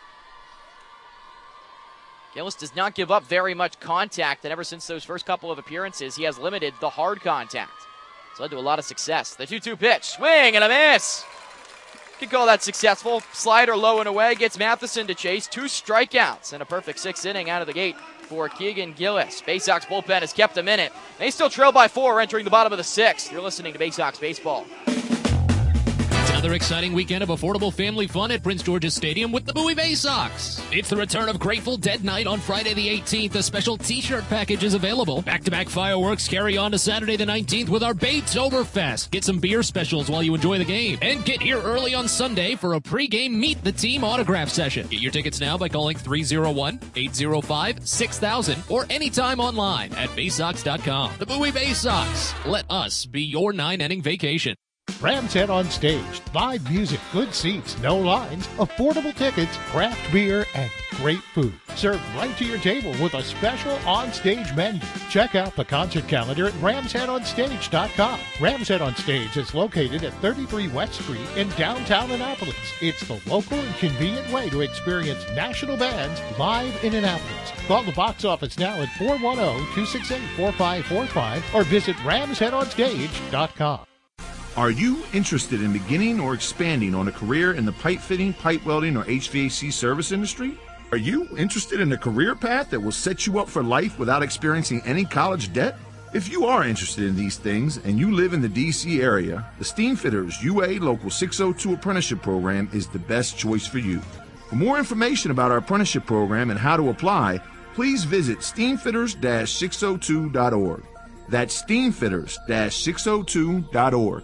Gillis does not give up very much contact, and ever since those first couple of appearances, he has limited the hard contact. It's led to a lot of success. The two two pitch, swing and a miss. You could call that successful. Slider low and away, gets Matheson to chase. Two strikeouts and a perfect sixth inning out of the gate for Keegan Gillis. Bay Sox bullpen has kept him in it. They still trail by four entering the bottom of the sixth. You're listening to Bay Sox Baseball. Another exciting weekend of affordable family fun at Prince George's Stadium with the Bowie Bay Sox. It's the return of Grateful Dead Night on Friday the eighteenth. A special t-shirt package is available. Back-to-back fireworks carry on to Saturday the nineteenth with our Baytoberfest. Get some beer specials while you enjoy the game. And get here early on Sunday for a pregame Meet the Team autograph session. Get your tickets now by calling three oh one, eight oh five, six thousand or anytime online at bay sox dot com. The Bowie Bay Sox. Let us be your nine-inning vacation. Ram's Head on Stage. Live music, good seats, no lines, affordable tickets, craft beer, and great food. Served right to your table with a special on-stage menu. Check out the concert calendar at rams head on stage dot com. Ram's Head on Stage is located at thirty-three West Street in downtown Annapolis. It's the local and convenient way to experience national bands live in Annapolis. Call the box office now at four one zero, two six eight, four five four five or visit rams head on stage dot com. Are you interested in beginning or expanding on a career in the pipe fitting, pipe welding, or H V A C service industry? Are you interested in a career path that will set you up for life without experiencing any college debt? If you are interested in these things and you live in the D C area, the Steamfitters U A Local six oh two Apprenticeship Program is the best choice for you. For more information about our apprenticeship program and how to apply, please visit steamfitters dash six oh two dot org. That's steamfitters dash six oh two dot org.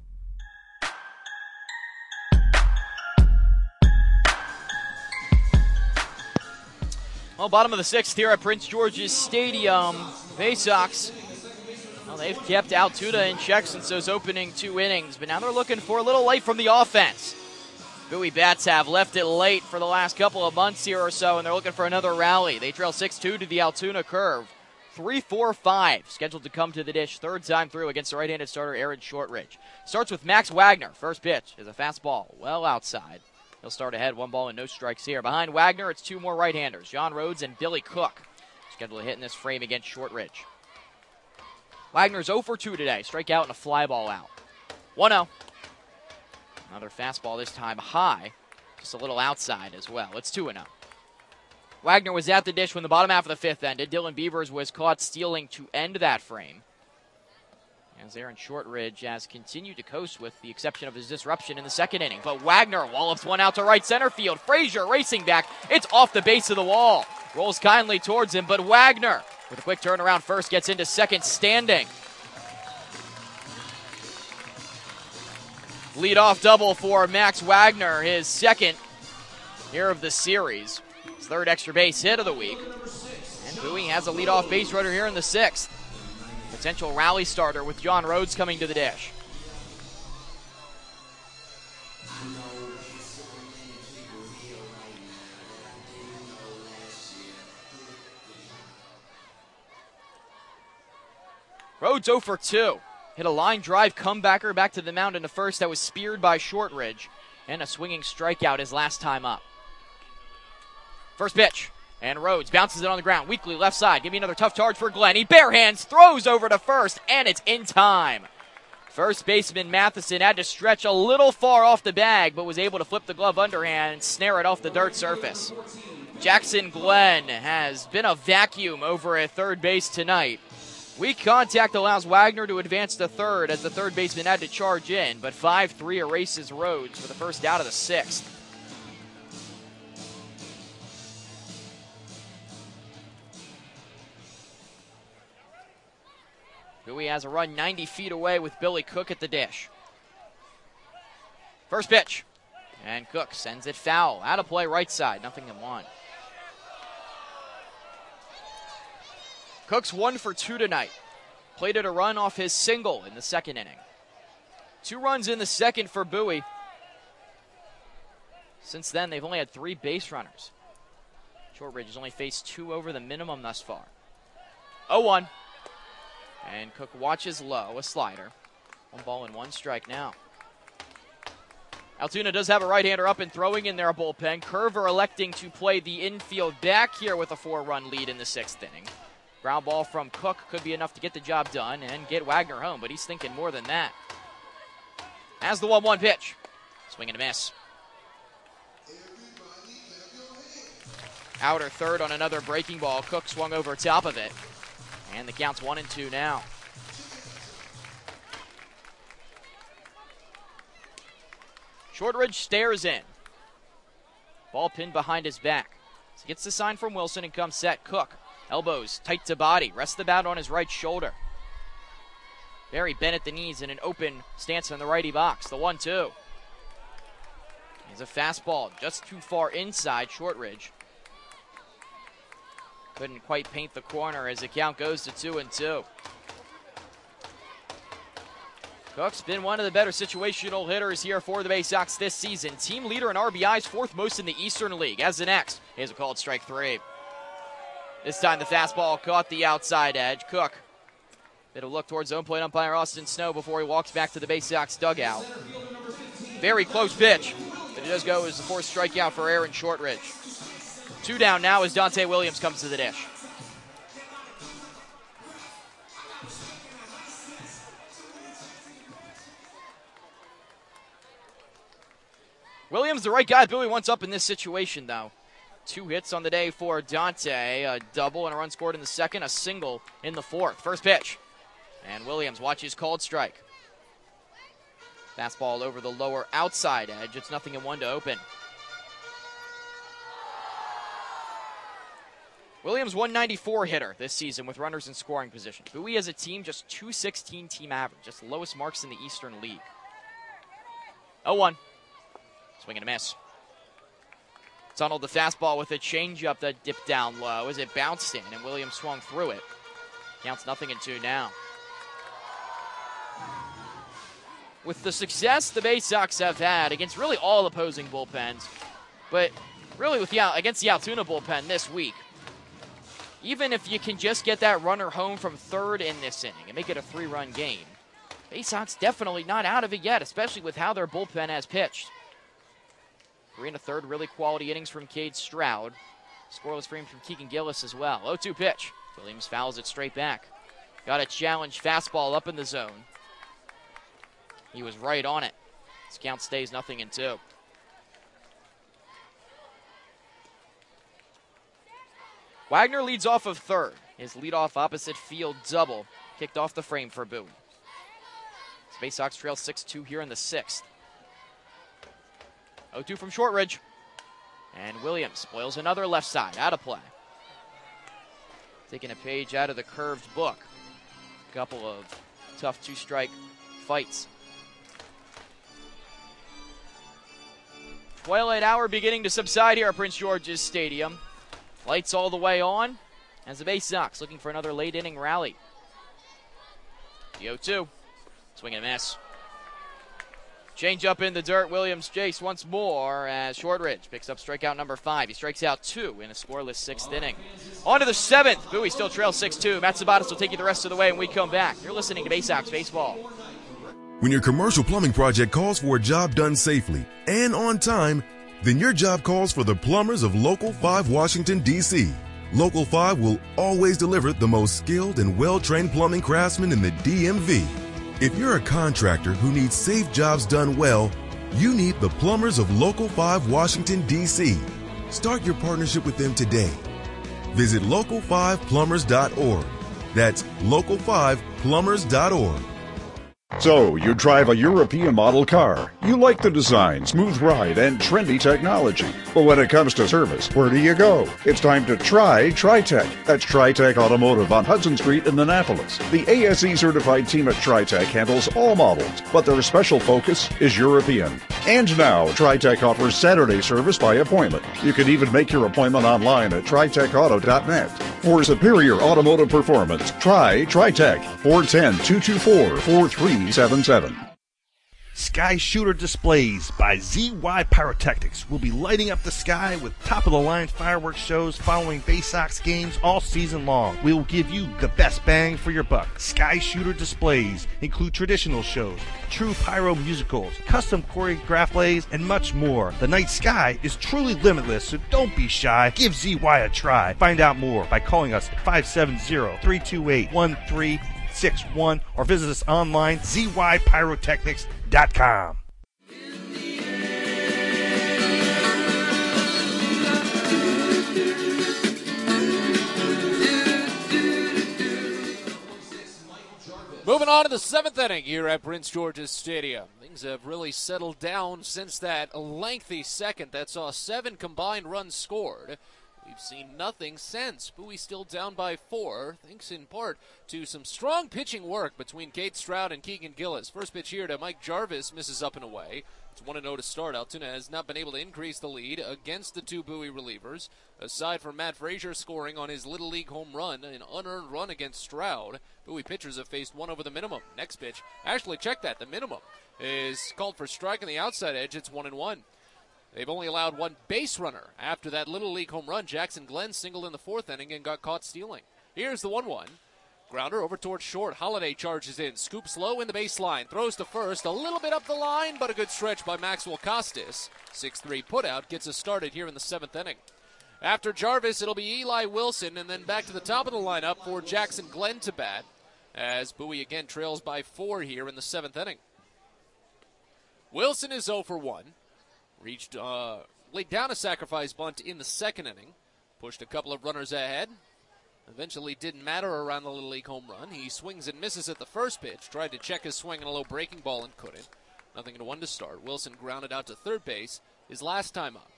Well, bottom of the sixth here at Prince George's Stadium. Bay Sox, well, they've kept Altoona in check since those opening two innings, but now they're looking for a little light from the offense. Bowie Bats have left it late for the last couple of months here or so, and they're looking for another rally. They trail six two to the Altoona Curve. three four five scheduled to come to the dish third time through against the right-handed starter Aaron Shortridge. Starts with Max Wagner. First pitch is a fastball well outside. He'll start ahead, one ball and no strikes here. Behind Wagner, it's two more right-handers, John Rhodes and Billy Cook. Scheduled to hit in this frame against Shortridge. Wagner's oh for two today. Strikeout and a fly ball out. one oh. Another fastball, this time high. Just a little outside as well. It's two oh. Wagner was at the dish when the bottom half of the fifth ended. Dylan Beavers was caught stealing to end that frame. As Aaron Shortridge has continued to coast with the exception of his disruption in the second inning. But Wagner wallops one out to right center field. Frazier racing back. It's off the base of the wall. Rolls kindly towards him, but Wagner, with a quick turnaround first, gets into second standing. Leadoff double for Max Wagner, his second here of the series. His third extra base hit of the week. And Bowie has a leadoff base runner here in the sixth. Potential rally starter with John Rhodes coming to the dish. Rhodes oh for two. Hit a line drive comebacker back to the mound in the first that was speared by Shortridge. And a swinging strikeout his last time up. First pitch. And Rhodes bounces it on the ground. Weakly left side. Give me another tough charge for Glenn. He bare hands, throws over to first, and it's in time. First baseman Matheson had to stretch a little far off the bag, but was able to flip the glove underhand and snare it off the dirt surface. Jackson Glenn has been a vacuum over at third base tonight. Weak contact allows Wagner to advance to third as the third baseman had to charge in, but five three erases Rhodes for the first out of the sixth. Bowie has a run ninety feet away with Billy Cook at the dish. First pitch. And Cook sends it foul. Out of play right side. Nothing in one. Cook's one for two tonight. Plated a run off his single in the second inning. Two runs in the second for Bowie. Since then, they've only had three base runners. Shortridge has only faced two over the minimum thus far. oh one. And Cook watches low, a slider. One ball and one strike now. Altoona does have a right-hander up and throwing in their bullpen. Curver electing to play the infield back here with a four-run lead in the sixth inning. Ground ball from Cook could be enough to get the job done and get Wagner home, but he's thinking more than that. As the one one pitch. Swing and a miss. Outer third on another breaking ball. Cook swung over top of it. And the count's one and two now. Shortridge stares in. Ball pinned behind his back. So gets the sign from Wilson and comes set. Cook, elbows tight to body. Rests the bat on his right shoulder. Barry bent at the knees in an open stance in the righty box. The one two. He's a fastball just too far inside Shortridge. Couldn't quite paint the corner as the count goes to two and two. Cook's been one of the better situational hitters here for the Bay Sox this season. Team leader in R B Is, fourth most in the Eastern League. As the next, here's a called strike three. This time the fastball caught the outside edge. Cook, bit of a look towards zone plate umpire Austin Snow before he walks back to the Bay Sox dugout. Very close pitch, but it does go as the fourth strikeout for Aaron Shortridge. Two down now as Dante Williams comes to the dish. Williams, the right guy Bowie wants up in this situation, though. Two hits on the day for Dante, a double and a run scored in the second, a single in the fourth. First pitch, and Williams watches called strike. Fastball over the lower outside edge. It's nothing in one to open. Williams, one ninety-four hitter this season with runners in scoring position. Bowie as a team, just two sixteen team average, just the lowest marks in the Eastern League. oh one. Swing and a miss. Tunneled the fastball with a changeup that dipped down low as it bounced in, and Williams swung through it. Counts nothing in two now. With the success the Bay Sox have had against really all opposing bullpens, but really with the against the Altoona bullpen this week, even if you can just get that runner home from third in this inning and make it a three-run game, Bay Sox definitely not out of it yet, especially with how their bullpen has pitched. Three and a third really quality innings from Cade Stroud. Scoreless frame from Keegan Gillis as well. oh two pitch. Williams fouls it straight back. Got a challenge fastball up in the zone. He was right on it. This count stays nothing in two. Wagner leads off of third. His leadoff opposite field double kicked off the frame for Bowie. Bay Sox trail six two here in the sixth. oh two from Shortridge. And Williams spoils another left side, out of play. Taking a page out of the curved book. A couple of tough two-strike fights. Twilight hour beginning to subside here at Prince George's Stadium. Lights all the way on as the Bay Sox looking for another late inning rally. The oh two. Swing and a miss. Change up in the dirt. Williams chase once more as Shortridge picks up strikeout number five. He strikes out two in a scoreless sixth inning. On to the seventh. Bowie still trails six two. Matt Sabatos will take you the rest of the way when we come back. You're listening to Bay Sox Baseball. When your commercial plumbing project calls for a job done safely and on time, then your job calls for the plumbers of Local five Washington, D C Local five will always deliver the most skilled and well-trained plumbing craftsmen in the D M V. If you're a contractor who needs safe jobs done well, you need the plumbers of Local five Washington, D C Start your partnership with them today. Visit local five plumbers dot org. That's local five plumbers dot org. So, you drive a European model car. You like the design, smooth ride, and trendy technology. But when it comes to service, where do you go? It's time to try TriTech. That's TriTech Automotive on Hudson Street in Annapolis. The A S E-certified team at TriTech handles all models, but their special focus is European. And now, TriTech offers Saturday service by appointment. You can even make your appointment online at tri tech auto dot net. For superior automotive performance, try TriTech. four one zero, two two four, four three seven seven. Sky Shooter Displays by Z Y Pyrotechnics will be lighting up the sky with top-of-the-line fireworks shows following Bay Sox games all season long. We will give you the best bang for your buck. Sky Shooter Displays include traditional shows, true pyro musicals, custom choreographed plays, and much more. The night sky is truly limitless, so don't be shy. Give Z Y a try. Find out more by calling us at five seven zero, three two eight, one three six one or visit us online, z y pyrotechnics dot com. Moving on to the seventh inning here at Prince George's Stadium. Things have really settled down since that lengthy second that saw seven combined runs scored. We've seen nothing since. Bowie still down by four, thanks in part to some strong pitching work between Kate Stroud and Keegan Gillis. First pitch here to Mike Jarvis, misses up and away. It's one and oh to start. Altoona has not been able to increase the lead against the two Bowie relievers. Aside from Matt Frazier scoring on his Little League home run, an unearned run against Stroud, Bowie pitchers have faced one over the minimum. Next pitch, actually check that, the minimum is called for strike on the outside edge. It's one and one. They've only allowed one base runner after that Little League home run. Jackson Glenn singled in the fourth inning and got caught stealing. Here's the one one. Grounder over towards short. Holiday charges in. Scoops low in the baseline. Throws to first. A little bit up the line, but a good stretch by Maxwell Costas. six three putout gets us started here in the seventh inning. After Jarvis, it'll be Eli Wilson, and then back to the top of the lineup for Jackson Glenn to bat, as Bowie again trails by four here in the seventh inning. Wilson is oh for one. Reached, uh, laid down a sacrifice bunt in the second inning. Pushed a couple of runners ahead. Eventually didn't matter around the Little League home run. He swings and misses at the first pitch. Tried to check his swing on a low breaking ball and couldn't. Nothing to one to start. Wilson grounded out to third base his last time up.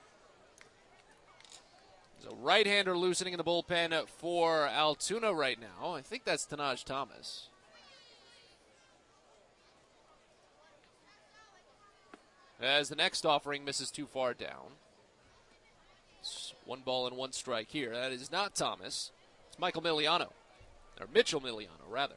There's a right-hander loosening in the bullpen for Altoona right now. I think that's Tanaj Thomas. As the next offering misses too far down. It's one ball and one strike here. That is not Thomas. It's Michael Miliano. Or Mitchell Miliano, rather.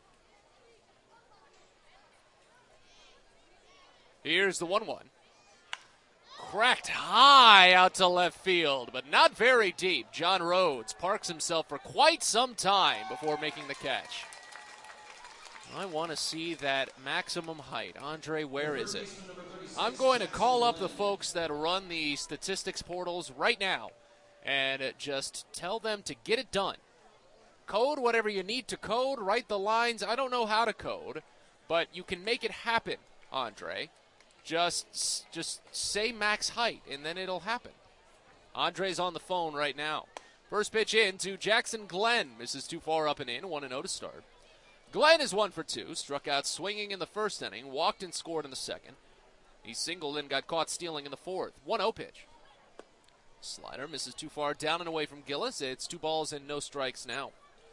Here's the one one. Cracked high out to left field, but not very deep. John Rhodes parks himself for quite some time before making the catch. I want to see that maximum height. Andre, where is it? I'm going to call up the folks that run the statistics portals right now and just tell them to get it done. Code whatever you need to code, write the lines. I don't know how to code, but you can make it happen, Andre. Just, just say max height, and then it'll happen. Andre's on the phone right now. First pitch in to Jackson Glenn. Misses too far up and in. one and oh to start. Glenn is one for two. Struck out swinging in the first inning. Walked and scored in the second. He singled and got caught stealing in the fourth. one oh pitch. Slider misses too far down and away from Gillis. It's two balls and no strikes now.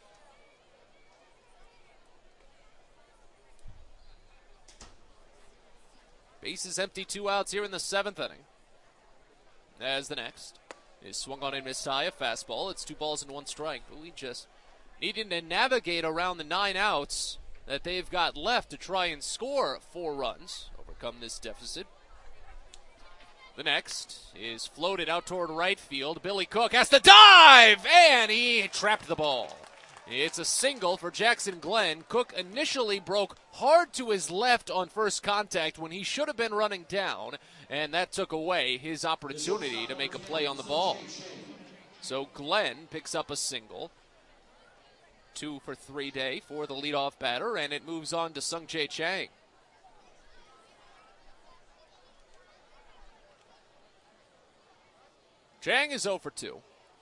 Bases empty, two outs here in the seventh inning. As the next is swung on in Messiah. Fastball. It's two balls and one strike. But we just needing to navigate around the nine outs that they've got left to try and score four runs. Overcome this deficit. The next is floated out toward right field. Billy Cook has to dive, and he trapped the ball. It's a single for Jackson Glenn. Cook initially broke hard to his left on first contact when he should have been running down, and that took away his opportunity to make a play on the ball. So Glenn picks up a single. Two for three day for the leadoff batter, and it moves on to Sung-Jae Chang. Chang is oh for two.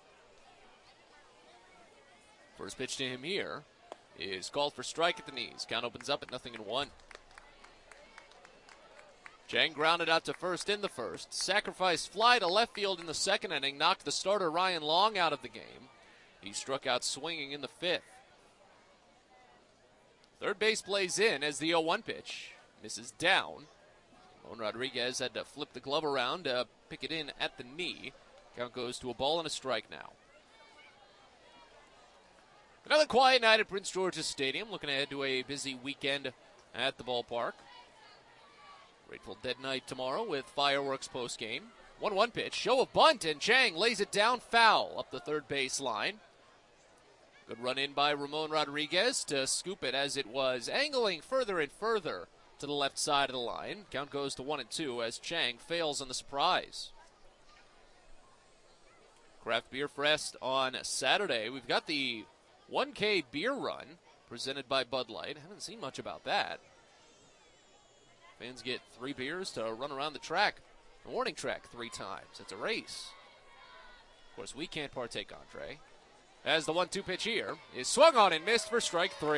First pitch to him here is called for strike at the knees. Count opens up at nothing and one. Chang grounded out to first in the first. Sacrifice fly to left field in the second inning. Knocked the starter Ryan Long out of the game. He struck out swinging in the fifth. Third base plays in as the oh one pitch misses down. Ramon Rodriguez had to flip the glove around to pick it in at the knee. Count goes to a ball and a strike now. Another quiet night at Prince George's Stadium. Looking ahead to a busy weekend at the ballpark. Grateful Dead night tomorrow with fireworks postgame. one one pitch, show a bunt, and Chang lays it down foul up the third base line. Good run in by Ramon Rodriguez to scoop it as it was angling further and further to the left side of the line. Count goes to one and two as Chang fails on the surprise. Craft Beer Fest on Saturday. We've got the one K beer run presented by Bud Light. Haven't seen much about that. Fans get three beers to run around the track, the warning track, three times. It's a race. Of course, we can't partake, Andre. As the one two pitch here is swung on and missed for strike three.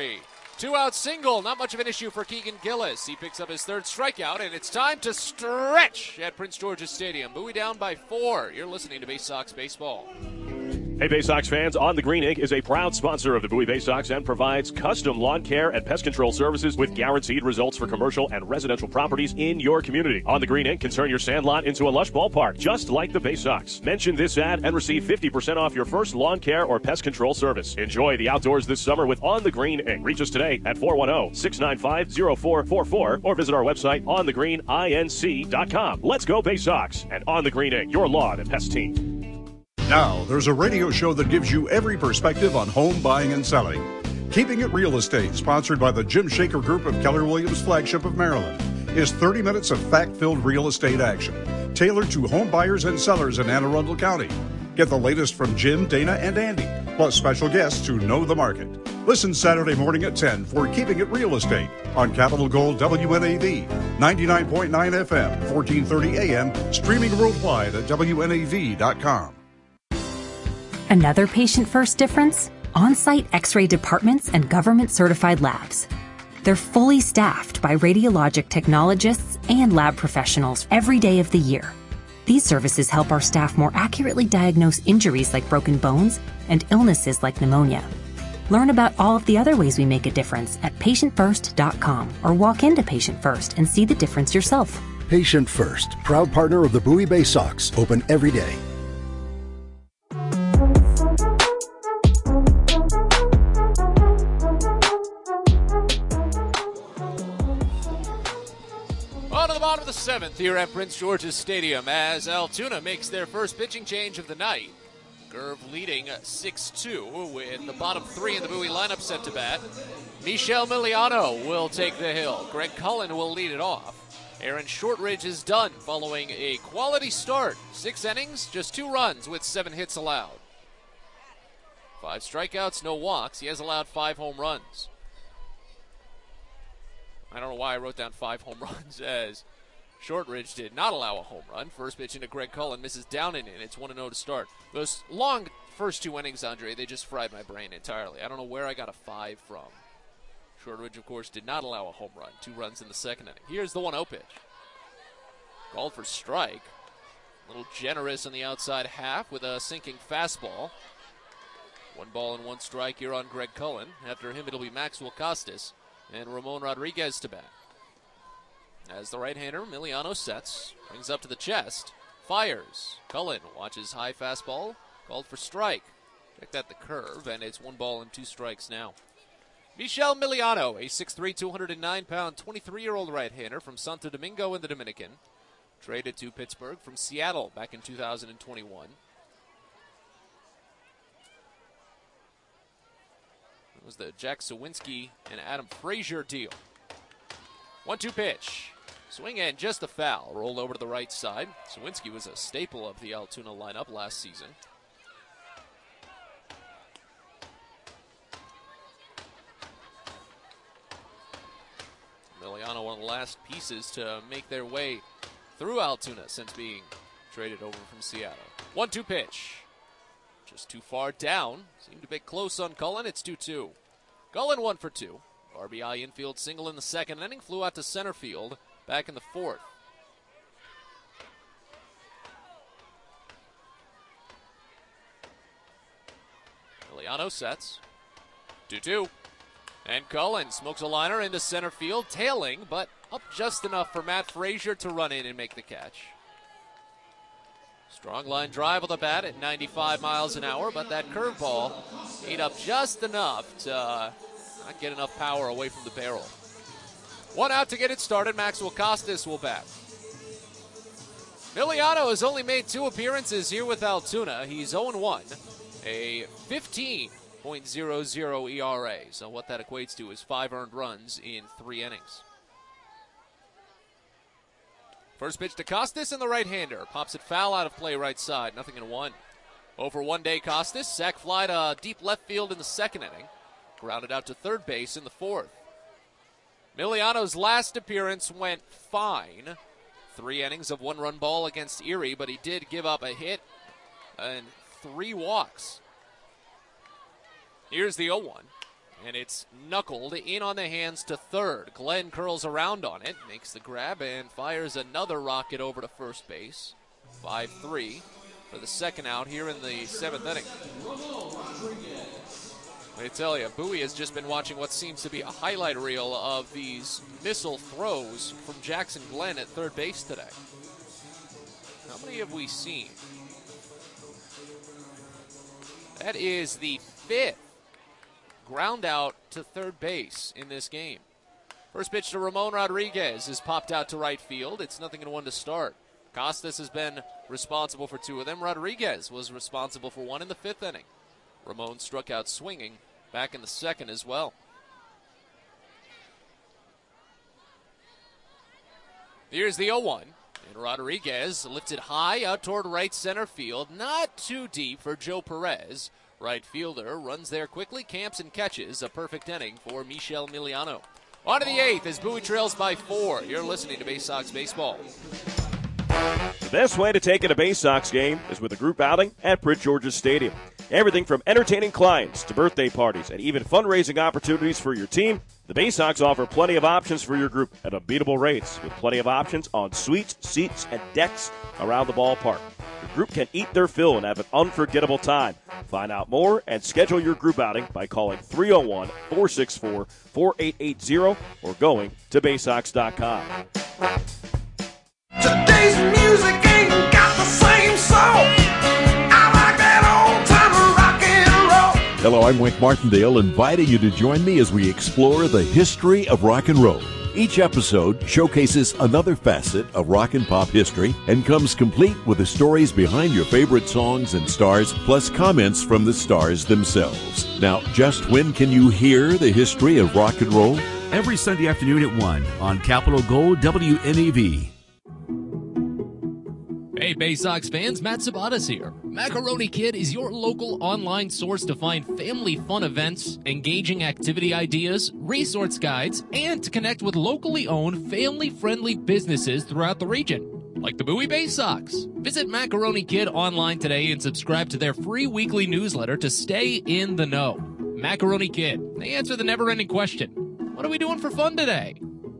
Two-out single, not much of an issue for Keegan Gillis. He picks up his third strikeout, and it's time to stretch at Prince George's Stadium. Bowie down by four. You're listening to Bay Sox Baseball. Hey, Bay Sox fans, On the Green Incorporated is a proud sponsor of the Bowie Bay Sox and provides custom lawn care and pest control services with guaranteed results for commercial and residential properties in your community. On the Green Incorporated can turn your sandlot into a lush ballpark, just like the Bay Sox. Mention this ad and receive fifty percent off your first lawn care or pest control service. Enjoy the outdoors this summer with On the Green Incorporated. Reach us today at four one zero, six nine five, zero four four four or visit our website on the green inc dot com. Let's go Bay Sox and On the Green Incorporated, your lawn and pest team. Now, there's a radio show that gives you every perspective on home buying and selling. Keeping It Real Estate, sponsored by the Jim Shaker Group of Keller Williams Flagship of Maryland, is thirty minutes of fact-filled real estate action, tailored to home buyers and sellers in Anne Arundel County. Get the latest from Jim, Dana, and Andy, plus special guests who know the market. Listen Saturday morning at ten for Keeping It Real Estate on Capital Gold W N A V, ninety-nine point nine F M, fourteen thirty A M, streaming worldwide at W N A V dot com. Another patient-first difference? On-site X-ray departments and government-certified labs. They're fully staffed by radiologic technologists and lab professionals every day of the year. These services help our staff more accurately diagnose injuries like broken bones and illnesses like pneumonia. Learn about all of the other ways we make a difference at patient first dot com or walk into Patient First and see the difference yourself. Patient First, proud partner of the Bowie Bay Sox, open every day. On to the bottom of the seventh here at Prince George's Stadium as Altoona makes their first pitching change of the night. Gerv leading six two with the bottom three in the Bowie lineup set to bat. Michel Miliano will take the hill. Greg Cullen will lead it off. Aaron Shortridge is done following a quality start. Six innings, just two runs with seven hits allowed. Five strikeouts, no walks. He has allowed five home runs. I don't know why I wrote down five home runs as Shortridge did not allow a home run. First pitch into Greg Cullen, misses down and in. It's one and oh to start. Those long first two innings, Andre, they just fried my brain entirely. I don't know where I got a five from. Shortridge, of course, did not allow a home run. Two runs in the second inning. Here's the one oh pitch. Called for strike. A little generous on the outside half with a sinking fastball. One ball and one strike here on Greg Cullen. After him, it'll be Maxwell Costas and Ramon Rodriguez to bat. As the right-hander, Miliano sets, brings up to the chest, fires. Cullen watches high fastball, called for strike. Checked at the curve, and it's one ball and two strikes now. Michel Miliano, a six three, two oh nine pound, twenty-three-year-old right-hander from Santo Domingo in the Dominican. Traded to Pittsburgh from Seattle back in two thousand twenty-one. It was the Jack Sawinski and Adam Frazier deal. one two pitch. Swing and just a foul. Rolled over to the right side. Sawinski was a staple of the Altoona lineup last season. Miliano, one of the last pieces to make their way through Altoona since being traded over from Seattle. one two pitch. Just too far down. Seemed a bit close on Cullen. It's two two. Cullen one for two. R B I infield single in the second inning. Flew out to center field back in the fourth. Miliano sets. two two. And Cullen smokes a liner into center field, tailing, but up just enough for Matt Frazier to run in and make the catch. Strong line drive on the bat at ninety-five miles an hour, but that curveball ate up just enough to uh, not get enough power away from the barrel. One out to get it started. Maxwell Costas will bat. Miliano has only made two appearances here with Altoona. He's oh and one, a fifteen point oh oh E R A. So what that equates to is five earned runs in three innings. First pitch to Costas and the right-hander. Pops it foul out of play right side. Nothing in one. Over one day, Costas. Sac fly to deep left field in the second inning. Grounded out to third base in the fourth. Miliano's last appearance went fine. Three innings of one-run ball against Erie, but he did give up a hit and three walks. Here's the oh one. and it's knuckled in on the hands to third. Glenn curls around on it, makes the grab, and fires another rocket over to first base. five three for the second out here in the seventh inning. I tell you, Bowie has just been watching what seems to be a highlight reel of these missile throws from Jackson Glenn at third base today. How many have we seen? That is the fifth ground out to third base in this game. First pitch to Ramon Rodriguez is popped out to right field. It's nothing in one to start. Costas has been responsible for two of them. Rodriguez was responsible for one in the fifth inning. Ramon struck out swinging back in the second as well. Here's the oh one. And Rodriguez lifted high out toward right center field. Not too deep for Joe Perez. Right fielder runs there quickly, camps and catches. A perfect inning for Michel Miliano. On to the eighth as Bowie trails by four. You're listening to Bay Sox Baseball. The best way to take in a Bay Sox game is with a group outing at Prince George's Stadium. Everything from entertaining clients to birthday parties and even fundraising opportunities for your team, the Bay Sox offer plenty of options for your group at unbeatable rates with plenty of options on suites, seats, and decks around the ballpark. Your group can eat their fill and have an unforgettable time. Find out more and schedule your group outing by calling three oh one, four six four, four eight eight zero or going to bay sox dot com. Today's music ain't got the same soul. I like that old time rock and roll. Hello, I'm Wink Martindale, inviting you to join me as we explore the history of rock and roll. Each episode showcases another facet of rock and pop history and comes complete with the stories behind your favorite songs and stars, plus comments from the stars themselves. Now, just when can you hear the history of rock and roll? Every Sunday afternoon at one on Capitol Gold W N E V. Hey, Bay Sox fans, Matt Sabatas here. Macaroni Kid is your local online source to find family fun events, engaging activity ideas, resource guides, and to connect with locally owned, family-friendly businesses throughout the region, like the Bowie Bay Sox. Visit Macaroni Kid online today and subscribe to their free weekly newsletter to stay in the know. Macaroni Kid, they answer the never-ending question, what are we doing for fun today?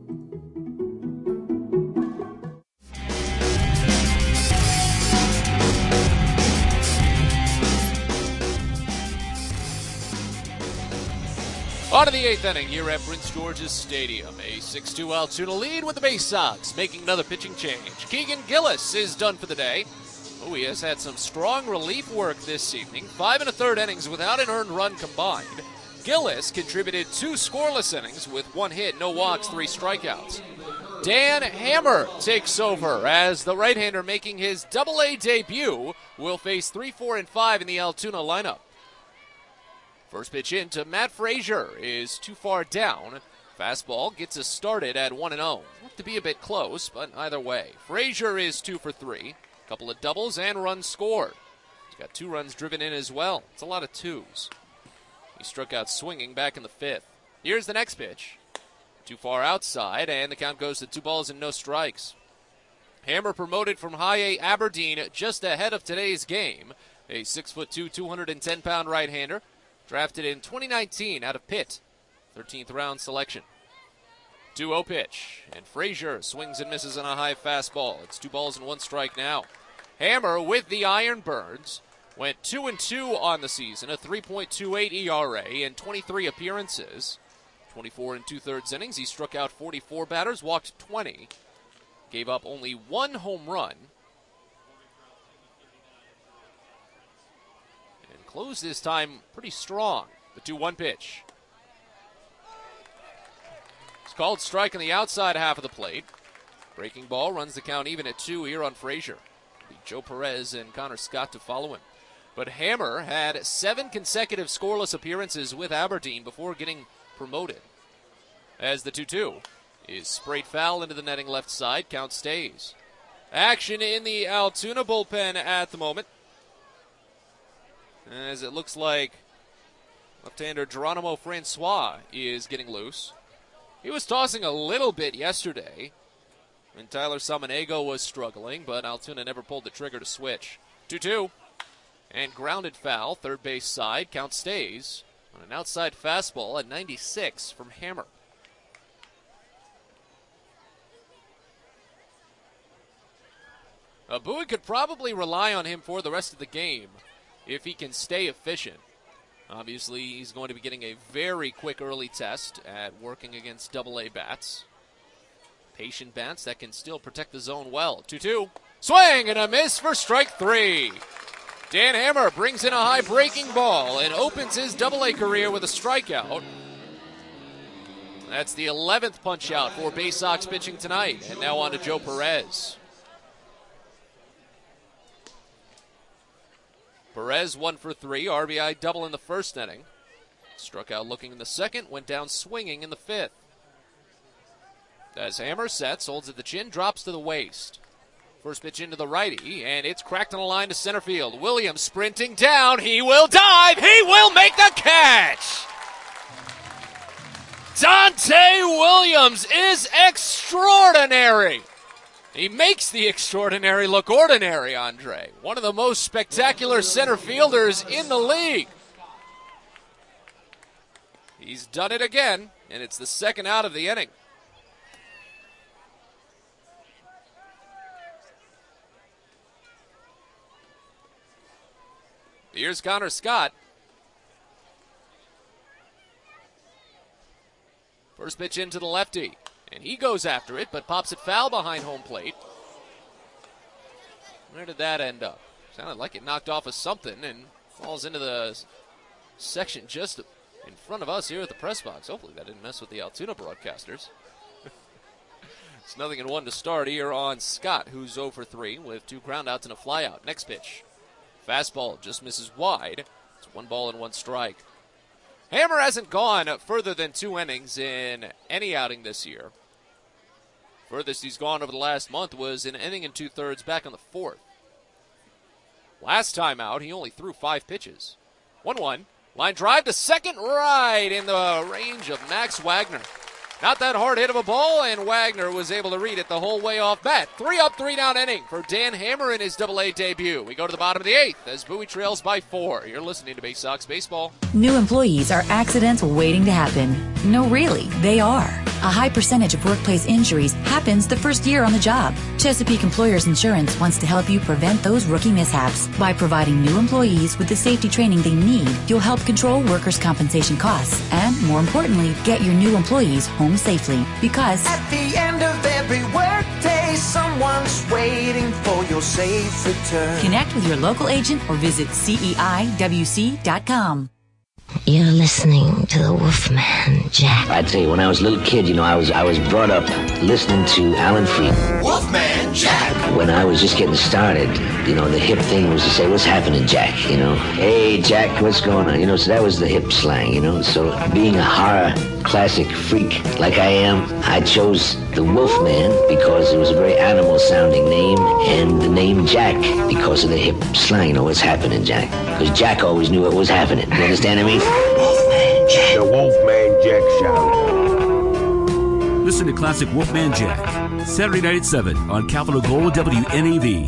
On to the eighth inning here at Prince George's Stadium. A six two Altoona lead with the Bay Sox making another pitching change. Keegan Gillis is done for the day. Oh, he has had some strong relief work this evening. Five and a third innings without an earned run combined. Gillis contributed two scoreless innings with one hit, no walks, three strikeouts. Dan Hammer takes over as the right-hander making his double-A debut will face three, four, and five in the Altoona lineup. First pitch in to Matt Frazier is too far down. Fastball gets us started at one and oh. Looked to be a bit close, but either way. Frazier is two for three. Couple of doubles and runs scored. He's got two runs driven in as well. It's a lot of twos. He struck out swinging back in the fifth. Here's the next pitch. Too far outside, and the count goes to two balls and no strikes. Hammer promoted from High A Aberdeen just ahead of today's game. A six foot two, two hundred ten pound right-hander. Drafted in twenty nineteen out of Pitt. thirteenth round selection. two oh pitch. And Frazier swings and misses on a high fastball. It's two balls and one strike now. Hammer with the Iron Birds. Went two and two on the season. A three point two eight E R A and twenty-three appearances. twenty-four and two-thirds innings. He struck out forty-four batters, walked twenty. Gave up only one home run. Closed this time pretty strong. The two one pitch. It's called strike on the outside half of the plate. Breaking ball runs the count even at two here on Frazier. Joe Perez and Connor Scott to follow him. But Hammer had seven consecutive scoreless appearances with Aberdeen before getting promoted. As the two two is sprayed foul into the netting left side, count stays. Action in the Altoona bullpen at the moment, as it looks like left-hander Geronimo Francois is getting loose. He was tossing a little bit yesterday when Tyler Salmonego was struggling, but Altoona never pulled the trigger to switch. two two. And grounded foul, third base side, count stays. On an outside fastball at ninety-six from Hammer. Uh, Bowie could probably rely on him for the rest of the game if he can stay efficient. Obviously, he's going to be getting a very quick early test at working against double A bats. Patient bats that can still protect the zone well. two two. Swing and a miss for strike three. Dan Hammer brings in a high breaking ball and opens his double A career with a strikeout. That's the eleventh punch out for Bay Sox pitching tonight. And now on to Joe Perez. Perez one for three, R B I double in the first inning. Struck out looking in the second, went down swinging in the fifth. As Hammer sets, holds at the chin, drops to the waist. First pitch into the righty, and it's cracked on a line to center field. Williams sprinting down, he will dive, he will make the catch! Dante Williams is extraordinary! He makes the extraordinary look ordinary, Andre. One of the most spectacular center fielders in the league. He's done it again, and it's the second out of the inning. Here's Connor Scott. First pitch into the lefty. And he goes after it, but pops it foul behind home plate. Where did that end up? Sounded like it knocked off of something and falls into the section just in front of us here at the press box. Hopefully that didn't mess with the Altoona broadcasters. It's nothing in one to start here on Scott, who's oh for three with two groundouts and a flyout. Next pitch. Fastball just misses wide. It's one ball and one strike. Hammer hasn't gone further than two innings in any outing this year. Furthest he's gone over the last month was an inning and two-thirds back on the fourth. Last time out, he only threw five pitches. one one. Line drive to second, right in the range of Max Wagner. Not that hard hit of a ball, and Wagner was able to read it the whole way off bat. Three up, three down inning for Dan Hammer in his double A debut. We go to the bottom of the eighth as Bowie trails by four. You're listening to Bay Sox Baseball. New employees are accidents waiting to happen. No, really, they are. A high percentage of workplace injuries happens the first year on the job. Chesapeake Employers Insurance wants to help you prevent those rookie mishaps. By providing new employees with the safety training they need, you'll help control workers' compensation costs and, more importantly, get your new employees home safely. Because at the end of every workday, someone's waiting for your safe return. Connect with your local agent or visit C E I W C dot com. You're listening to the Wolfman Jack. I tell you, when I was a little kid, you know, I was I was brought up listening to Alan Freed. Wolfman Jack. When I was just getting started, you know, the hip thing was to say, "What's happening, Jack?" You know, "Hey, Jack, what's going on?" You know, so that was the hip slang. You know, so being a horror classic freak like I am, I chose the Wolfman because it was a very animal-sounding name, and the name Jack because of the hip slang. You know, what's happening, Jack? Because Jack always knew what was happening. You understand what I mean? Wolfman Jack. The Wolfman Jack Show. Listen to Classic Wolfman Jack, Saturday night at seven on Capital Gold W N E V.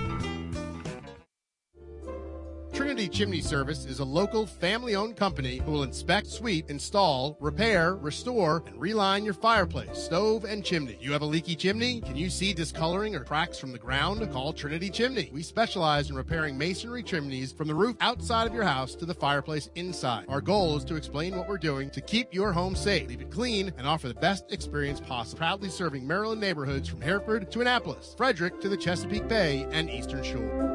Trinity Chimney Service is a local family-owned company who will inspect, sweep, install, repair, restore, and reline your fireplace, stove, and chimney. You have a leaky chimney? Can you see discoloring or cracks from the ground? Call Trinity Chimney. We specialize in repairing masonry chimneys from the roof outside of your house to the fireplace inside. Our goal is to explain what we're doing to keep your home safe, leave it clean, and offer the best experience possible. Proudly serving Maryland neighborhoods from Hereford to Annapolis, Frederick to the Chesapeake Bay and Eastern Shore.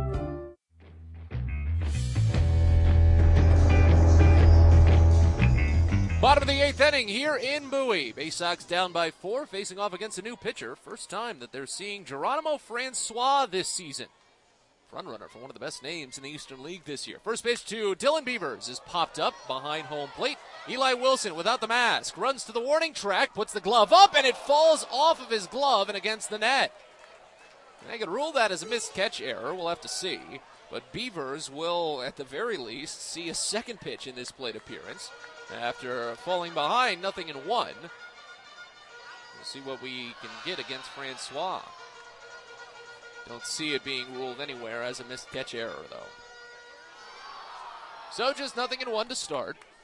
Bottom of the eighth inning here in Bowie. Bay Sox down by four, facing off against a new pitcher. First time that they're seeing Geronimo Francois this season. Frontrunner for one of the best names in the Eastern League this year. First pitch to Dylan Beavers is popped up behind home plate. Eli Wilson without the mask runs to the warning track, puts the glove up, and it falls off of his glove and against the net. They could rule that as a missed catch error. We'll have to see. But Beavers will, at the very least, see a second pitch in this plate appearance. After falling behind, nothing in one. We'll see what we can get against Francois. Don't see it being ruled anywhere as a missed catch error, though. So just nothing in one to start.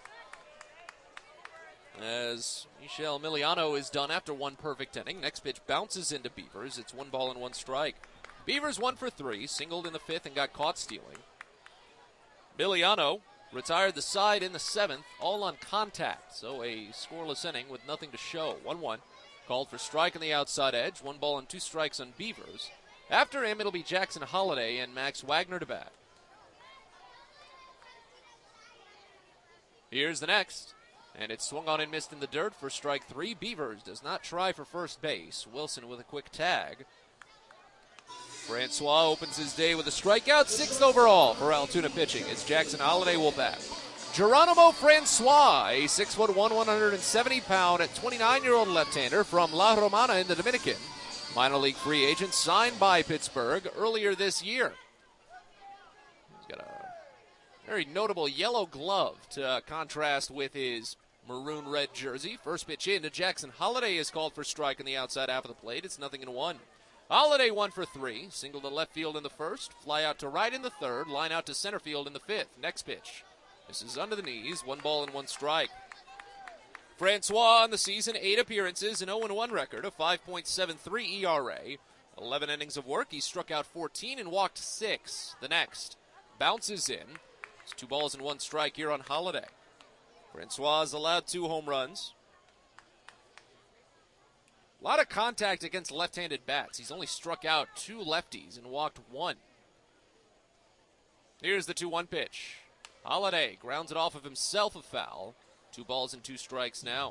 as Michel Emiliano is done after one perfect inning. Next pitch bounces into Beavers. It's one ball and one strike. Beavers one for three, singled in the fifth and got caught stealing. Emiliano retired the side in the seventh, all on contact. So a scoreless inning with nothing to show. one one. Called for strike on the outside edge. One ball and two strikes on Beavers. After him, it'll be Jackson Holliday and Max Wagner to bat. Here's the next. And it's swung on and missed in the dirt for strike three. Beavers does not try for first base. Wilson with a quick tag. Francois opens his day with a strikeout, sixth overall for Altoona pitching as Jackson Holliday will bat. Geronimo Francois, a six foot one, one hundred seventy pound, twenty-nine-year-old left-hander from La Romana in the Dominican. Minor league free agent signed by Pittsburgh earlier this year. He's got a very notable yellow glove to uh, contrast with his maroon-red jersey. First pitch in to Jackson Holliday is called for strike on the outside half of the plate. It's nothing in one. Holliday one for three. Single to left field in the first. Fly out to right in the third. Line out to center field in the fifth. Next pitch. This is under the knees. One ball and one strike. Francois on the season, eight appearances, an oh and one record, a five point seven three E R A. eleven innings of work. He struck out fourteen and walked six. The next. Bounces in. It's two balls and one strike here on Holliday. Francois has allowed two home runs. A lot of contact against left-handed bats. He's only struck out two lefties and walked one. Here's the two one pitch. Holliday grounds it off of himself, a foul. Two balls and two strikes now.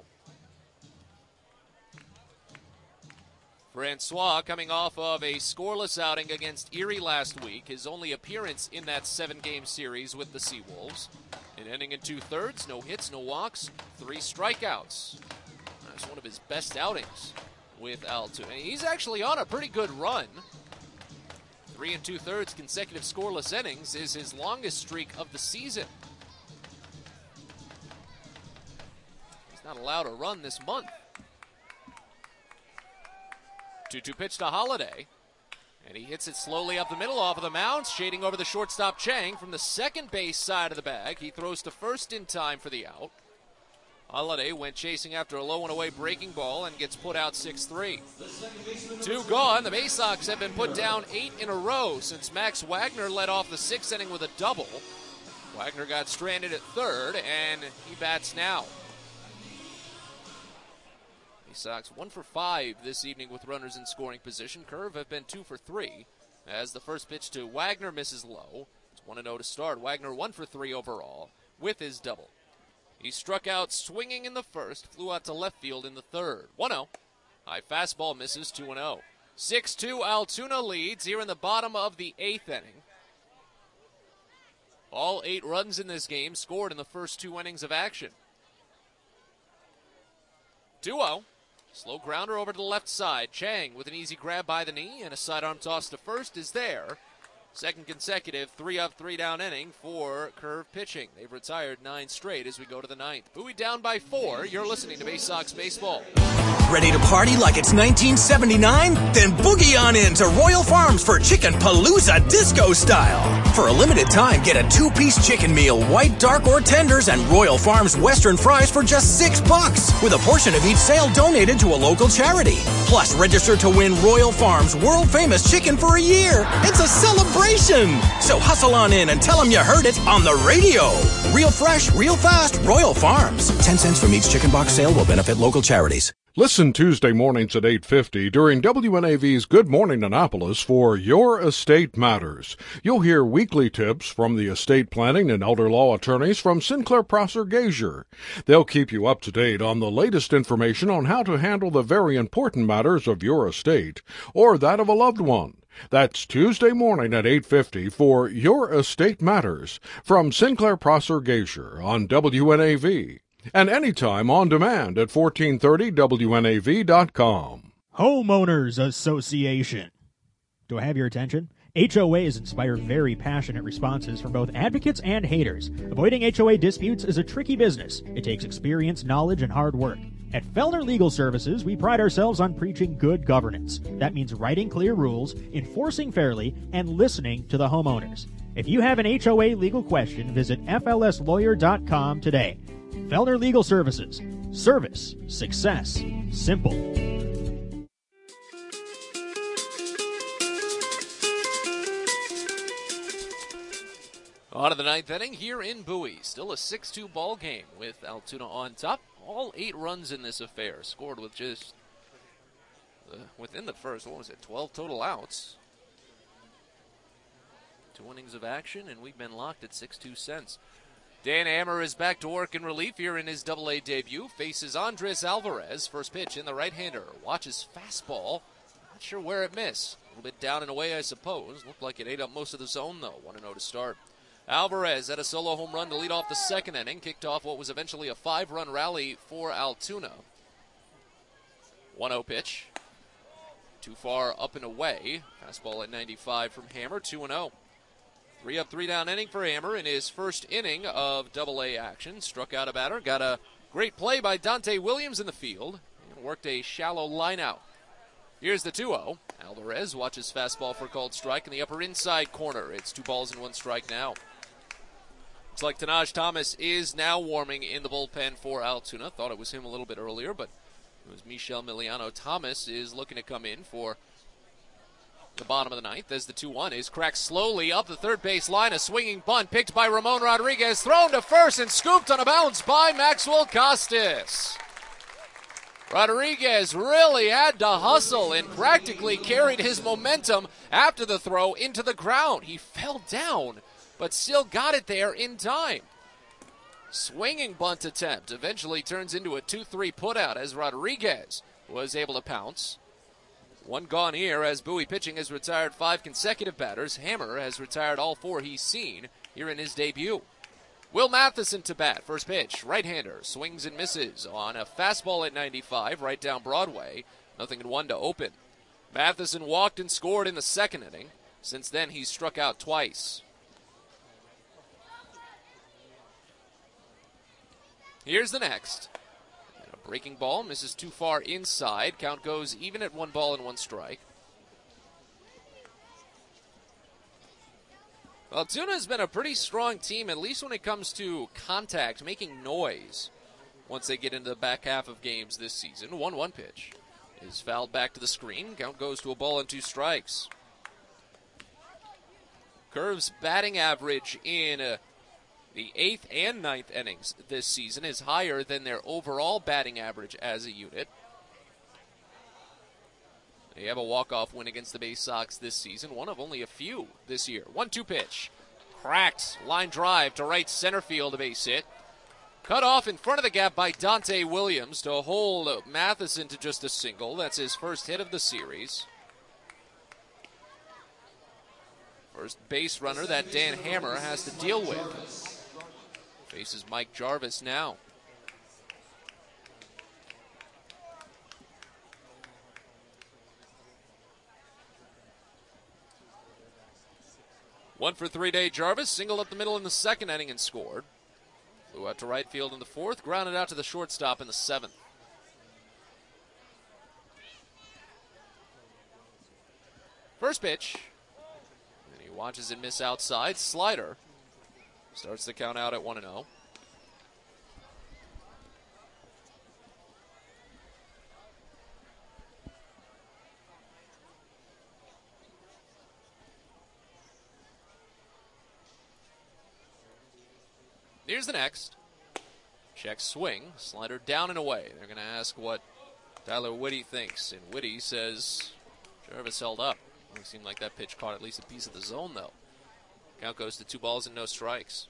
Francois coming off of a scoreless outing against Erie last week. His only appearance in that seven-game series with the Seawolves. An inning and two-thirds, no hits, no walks, three strikeouts. That's one of his best outings with Altoona. He's actually on a pretty good run. Three and two-thirds consecutive scoreless innings is his longest streak of the season. He's not allowed a run this month. two two pitch to Holliday. And he hits it slowly up the middle off of the mound, shading over the shortstop Chang from the second base side of the bag. He throws to first in time for the out. Holliday went chasing after a low and away breaking ball and gets put out six three. Two gone. The Bay Sox have been put down eight in a row since Max Wagner led off the sixth inning with a double. Wagner got stranded at third, and he bats now. Bay Sox one for five this evening with runners in scoring position. Curve have been two for three as the first pitch to Wagner misses low. It's one and oh to start. Wagner one for three overall with his double. He struck out swinging in the first, flew out to left field in the third. one oh. High fastball misses, two and oh. six two Altoona leads here in the bottom of the eighth inning. All eight runs in this game scored in the first two innings of action. two oh. Slow grounder over to the left side. Chang with an easy grab by the knee and a sidearm toss to first is there. Second consecutive three up, three down inning for Curve pitching. They've retired nine straight as we go to the ninth. Bowie down by four. You're listening to Bay Sox Baseball. Ready to party like it's nineteen seventy-nine? Then boogie on in to Royal Farms for Chicken Palooza Disco Style. For a limited time, get a two-piece chicken meal, white, dark, or tenders, and Royal Farms Western fries for just six bucks, with a portion of each sale donated to a local charity. Plus, register to win Royal Farms world-famous chicken for a year. It's a celebration. So hustle on in and tell them you heard it on the radio. Real fresh, real fast, Royal Farms. ten cents from each chicken box sale will benefit local charities. Listen Tuesday mornings at eight fifty during W N A V's Good Morning Annapolis for Your Estate Matters. You'll hear weekly tips from the estate planning and elder law attorneys from Sinclair Prosser Gazier. They'll keep you up to date on the latest information on how to handle the very important matters of your estate or that of a loved one. That's Tuesday morning at eight fifty for Your Estate Matters from Sinclair Prosser Gazier on W N A V. And anytime on demand at fourteen thirty W N A V dot com. Homeowners Association. Do I have your attention? H O As inspire very passionate responses from both advocates and haters. Avoiding H O A disputes is a tricky business. It takes experience, knowledge, and hard work. At Fellner Legal Services, we pride ourselves on preaching good governance. That means writing clear rules, enforcing fairly, and listening to the homeowners. If you have an H O A legal question, visit F L S lawyer dot com today. Fellner Legal Services, Service, success, simple. On to the ninth inning here in Bowie. Still a six two ball game with Altoona on top. All eight runs in this affair scored with just uh, within the first, what was it, twelve total outs. Two innings of action, and we've been locked at six two cents. Dan Hammer is back to work in relief here in his double A debut. Faces Andres Alvarez. First pitch in the right-hander. Watches fastball. Not sure where it missed. A little bit down and away, I suppose. Looked like it ate up most of the zone, though. one oh to start. Alvarez had a solo home run to lead off the second inning. Kicked off what was eventually a five-run rally for Altoona. one oh pitch. Too far up and away. Fastball at ninety-five from Hammer. two and oh. Three up, three down inning for Hammer in his first inning of double A action. Struck out a batter. Got a great play by Dante Williams in the field. And worked a shallow line out. Here's the two oh. Alvarez watches fastball for called strike in the upper inside corner. It's two balls and one strike now. Looks like Tanaj Thomas is now warming in the bullpen for Altoona. Thought it was him a little bit earlier, but it was Michel Miliano. Thomas is looking to come in for the bottom of the ninth as the two one is cracked slowly up the third base line. A swinging bunt picked by Ramon Rodriguez, thrown to first and scooped on a bounce by Maxwell Costas. Rodriguez really had to hustle and practically carried his momentum after the throw into the ground. He fell down, but still got it there in time. Swinging bunt attempt eventually turns into a two three putout as Rodriguez was able to pounce. One gone here as Bowie pitching has retired five consecutive batters. Hammer has retired all four he's seen here in his debut. Will Matheson to bat. First pitch, right-hander, swings and misses on a fastball at ninety-five, right down Broadway. Nothing in one to open. Matheson walked and scored in the second inning. Since then, he's struck out twice. Here's the next. And a breaking ball, misses too far inside. Count goes even at one ball and one strike. Altoona has been a pretty strong team, at least when it comes to contact, making noise once they get into the back half of games this season. one one pitch is fouled back to the screen. Count goes to a ball and two strikes. Curve's batting average in uh, the eighth and ninth innings this season is higher than their overall batting average as a unit. They have a walk-off win against the Bay Sox this season, one of only a few this year. one two pitch. Cracked. Line drive to right center field, a base hit. Cut off in front of the gap by Dante Williams to hold Matheson to just a single. That's his first hit of the series. First base runner that Dan Hammer has to deal with. Faces Mike Jarvis now. One for three day Jarvis, singled up the middle in the second inning and scored. Flew out to right field in the fourth, grounded out to the shortstop in the seventh. First pitch, and he watches it miss outside. Slider starts the count out at one and oh. Here's the next. Check swing. Slider down and away. They're going to ask what Tyler Whitty thinks. And Whitty says Jarvis held up. It seemed like that pitch caught at least a piece of the zone, though. Count goes to two balls and no strikes.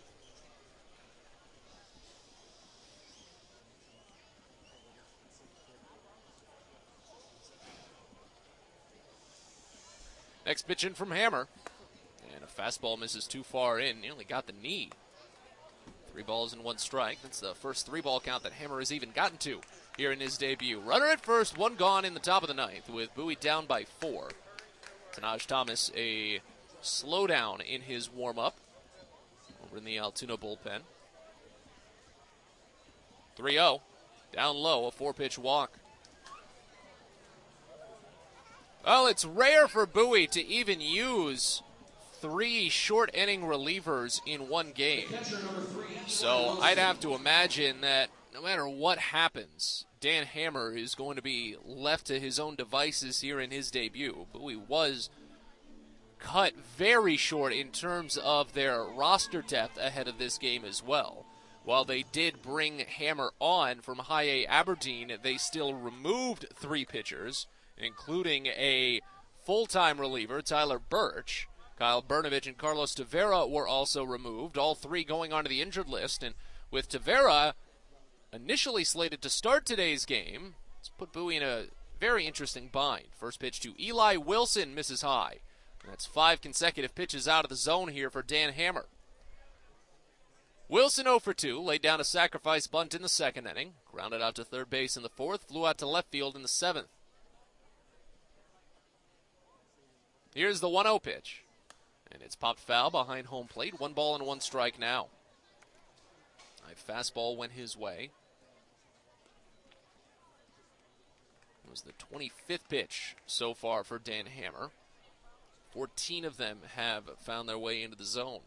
Next pitch in from Hammer. And a fastball misses too far in. Nearly got the knee. Three balls and one strike. That's the first three-ball count that Hammer has even gotten to here in his debut. Runner at first, one gone in the top of the ninth with Bowie down by four. Tanaj Thomas a slowdown in his warm-up over in the Altoona bullpen. three oh. Down low, a four-pitch walk. Well, it's rare for Bowie to even use three short-inning relievers in one game. So I'd have to imagine that no matter what happens, Dan Hammer is going to be left to his own devices here in his debut. Bowie was cut very short in terms of their roster depth ahead of this game as well. While they did bring Hammer on from High A Aberdeen, they still removed three pitchers, including a full-time reliever, Tyler Birch. Kyle Bernovich and Carlos Tavera were also removed, all three going onto the injured list. And with Tavera initially slated to start today's game, it's put Bowie in a very interesting bind. First pitch to Eli Wilson, misses high. And that's five consecutive pitches out of the zone here for Dan Hammer. Wilson oh for two, laid down a sacrifice bunt in the second inning, grounded out to third base in the fourth, flew out to left field in the seventh. Here's the one oh pitch, and it's popped foul behind home plate. One ball and one strike now. A fastball went his way. It was the twenty-fifth pitch so far for Dan Hammer. fourteen of them have found their way into the zone.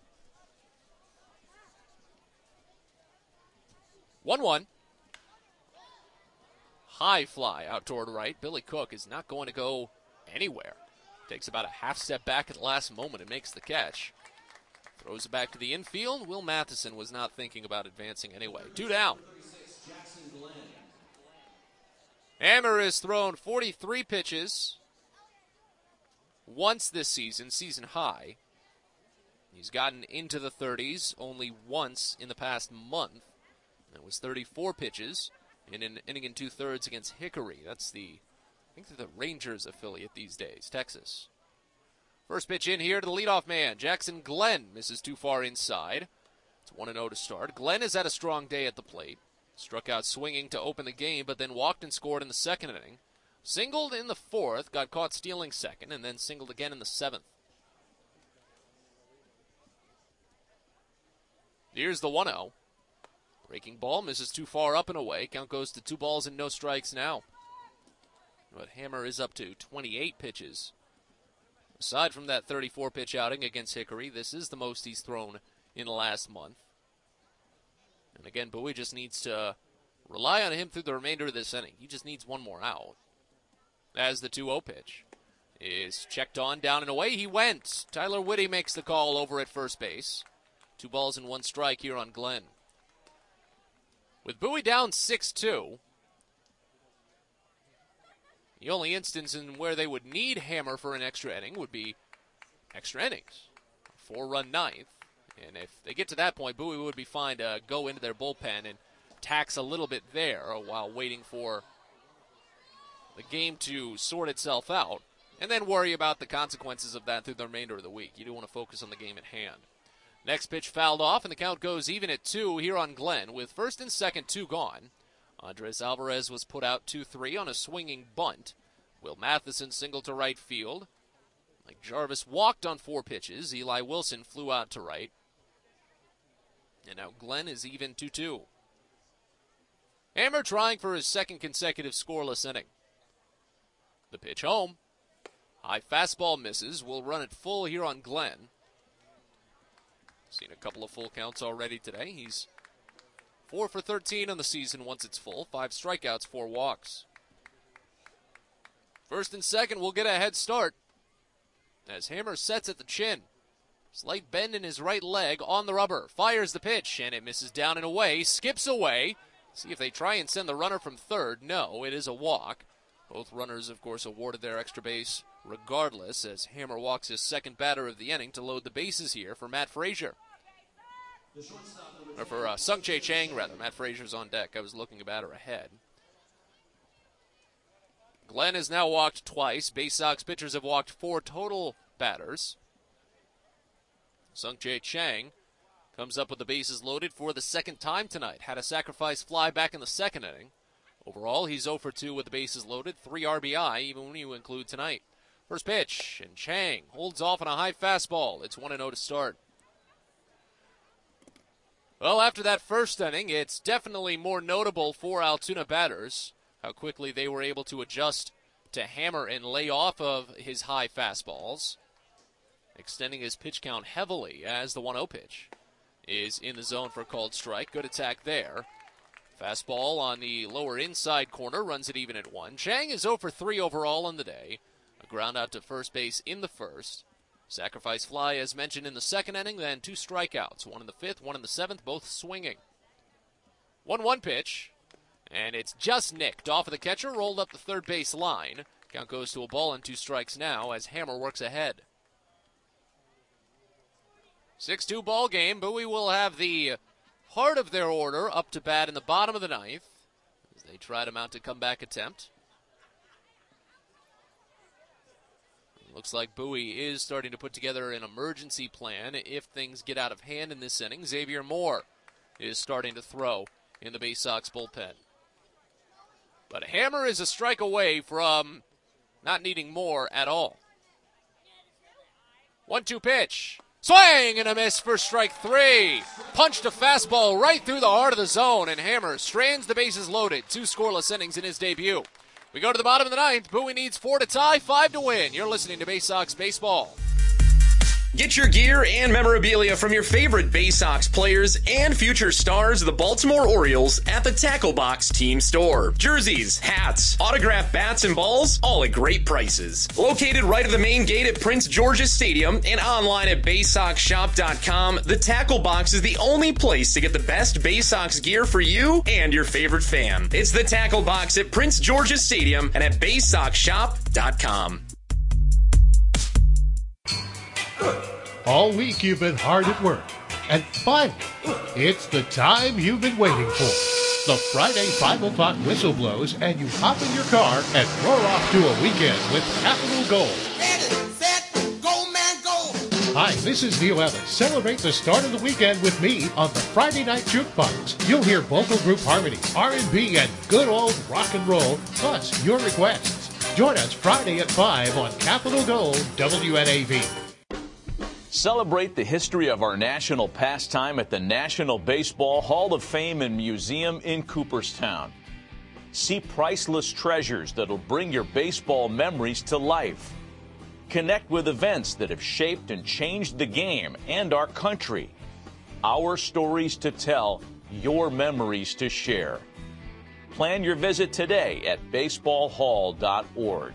one one. High fly out toward right. Billy Cook is not going to go anywhere. Takes about a half step back at the last moment and makes the catch. Throws it back to the infield. Will Matheson was not thinking about advancing anyway. Two down. Hammer has thrown forty-three pitches once this season, season high. He's gotten into the thirties only once in the past month. That was thirty-four pitches in an inning and two-thirds against Hickory. That's the, I think they're the Rangers affiliate these days, Texas. First pitch in here to the leadoff man, Jackson Glenn, misses too far inside. It's one and oh to start. Glenn has had a strong day at the plate. Struck out swinging to open the game, but then walked and scored in the second inning. Singled in the fourth, got caught stealing second, and then singled again in the seventh. Here's the one oh. Breaking ball, misses too far up and away. Count goes to two balls and no strikes now. But Hammer is up to twenty-eight pitches. Aside from that thirty-four pitch outing against Hickory, this is the most he's thrown in the last month. And again, Bowie just needs to rely on him through the remainder of this inning. He just needs one more out. As the two oh pitch is checked on, down and away, he went. Tyler Whitty makes the call over at first base. Two balls and one strike here on Glenn. With Bowie down six two, the only instance in where they would need Hammer for an extra inning would be extra innings. Four-run ninth. And if they get to that point, Bowie would be fine to go into their bullpen and tax a little bit there while waiting for the game to sort itself out, and then worry about the consequences of that through the remainder of the week. You do want to focus on the game at hand. Next pitch fouled off, and the count goes even at two here on Glenn, with first and second two gone. Andres Alvarez was put out two three on a swinging bunt. Will Matheson singled to right field. Mike Jarvis walked on four pitches. Eli Wilson flew out to right. And now Glenn is even two two. Hammer trying for his second consecutive scoreless inning. The pitch home. High fastball misses. We'll run it full here on Glenn. Seen a couple of full counts already today. He's four for thirteen on the season once it's full. Five strikeouts, four walks. First and second will get a head start as Hammer sets at the chin. Slight bend in his right leg on the rubber. Fires the pitch, and it misses down and away. Skips away. See if they try and send the runner from third. No, it is a walk. Both runners, of course, awarded their extra base regardless, as Hammer walks his second batter of the inning to load the bases here for Matt Frazier. Or for uh, Sung-Chae Chang, rather. Matt Frazier's on deck. I was looking a batter ahead. Glenn has now walked twice. Bay Sox pitchers have walked four total batters. Sung-Chae Chang comes up with the bases loaded for the second time tonight. Had a sacrifice fly back in the second inning. Overall, he's oh for two with the bases loaded. Three R B I, even when you include tonight. First pitch, and Chang holds off on a high fastball. It's one and oh to start. Well, after that first inning, it's definitely more notable for Altoona batters how quickly they were able to adjust to Hammer and lay off of his high fastballs, extending his pitch count heavily as the one oh pitch is in the zone for a called strike. Good attack there Fastball on the lower inside corner, runs it even at one. Chang is oh for three overall on the day. A ground out to first base in the first. Sacrifice fly, as mentioned, in the second inning, then two strikeouts. One in the fifth, one in the seventh, both swinging. one one pitch, and it's just nicked off of the catcher, rolled up the third base line. Count goes to a ball and two strikes now as Hammer works ahead. six two ball game. Bowie will have the heart of their order up to bat in the bottom of the ninth as they try to mount a comeback attempt. Looks like Bowie is starting to put together an emergency plan if things get out of hand in this inning. Xavier Moore is starting to throw in the Bay Sox bullpen. But Hammer is a strike away from not needing more at all. one two pitch. Swing and a miss for strike three. Punched a fastball right through the heart of the zone, and Hammer strands the bases loaded. Two scoreless innings in his debut. We go to the bottom of the ninth. Bowie needs four to tie, five to win. You're listening to Bay Sox Baseball. Get your gear and memorabilia from your favorite Bay Sox players and future stars of the Baltimore Orioles at the Tackle Box Team Store. Jerseys, hats, autographed bats and balls, all at great prices. Located right at the main gate at Prince George's Stadium and online at bay sox shop dot com, the Tackle Box is the only place to get the best Bay Sox gear for you and your favorite fan. It's the Tackle Box at Prince George's Stadium and at bay sox shop dot com. All week you've been hard at work. And finally, it's the time you've been waiting for. The Friday five o'clock whistle blows and you hop in your car and roar off to a weekend with Capital Gold. Ready, set, go, man, go. Hi, this is Neil Ellis. Celebrate the start of the weekend with me on the Friday Night Jukebox. You'll hear vocal group harmonies, R and B, and good old rock and roll, plus your requests. Join us Friday at five on Capital Gold, W N A V. Celebrate the history of our national pastime at the National Baseball Hall of Fame and Museum in Cooperstown. See priceless treasures that'll bring your baseball memories to life. Connect with events that have shaped and changed the game and our country. Our stories to tell, your memories to share. Plan your visit today at baseball hall dot org.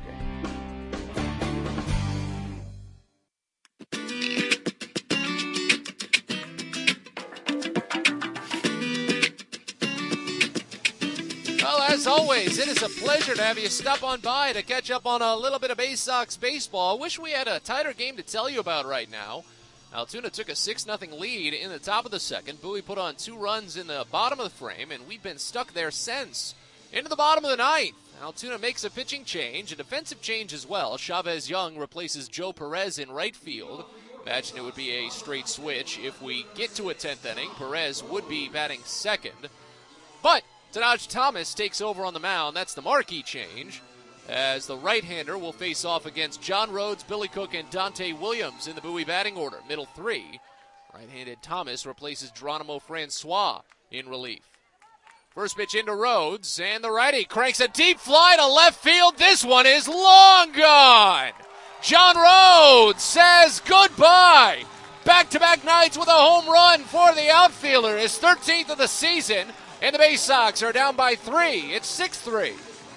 As always, it is a pleasure to have you stop on by to catch up on a little bit of Bay Sox baseball. Wish we had a tighter game to tell you about right now. Altoona took a six nothing lead in the top of the second. Bowie put on two runs in the bottom of the frame, and we've been stuck there since. Into the bottom of the ninth, Altoona makes a pitching change, a defensive change as well. Chavez Young replaces Joe Perez in right field. Imagine it would be a straight switch. If we get to a tenth inning, Perez would be batting second. But Tanaj Thomas takes over on the mound. That's the marquee change, as the right-hander will face off against John Rhodes, Billy Cook, and Dante Williams in the Bowie batting order. Middle three. Right-handed Thomas replaces Geronimo Francois in relief. First pitch into Rhodes, and the righty cranks a deep fly to left field. This one is long gone. John Rhodes says goodbye. Back-to-back nights with a home run for the outfielder. His thirteenth of the season. And the Bay Sox are down by three. It's six three.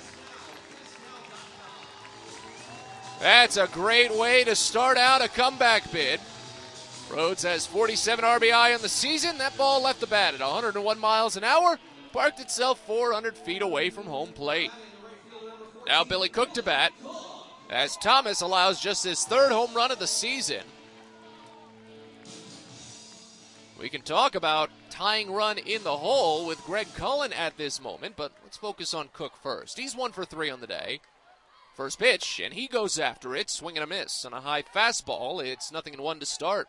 That's a great way to start out a comeback bid. Rhodes has forty-seven R B I on the season. That ball left the bat at one hundred one miles an hour, parked itself four hundred feet away from home plate. Now Billy Cook to bat, as Thomas allows just his third home run of the season. We can talk about tying run in the hole with Greg Cullen at this moment, but let's focus on Cook first. He's one for three on the day. First pitch, and he goes after it, swing and a miss. On a high fastball, it's nothing in one to start.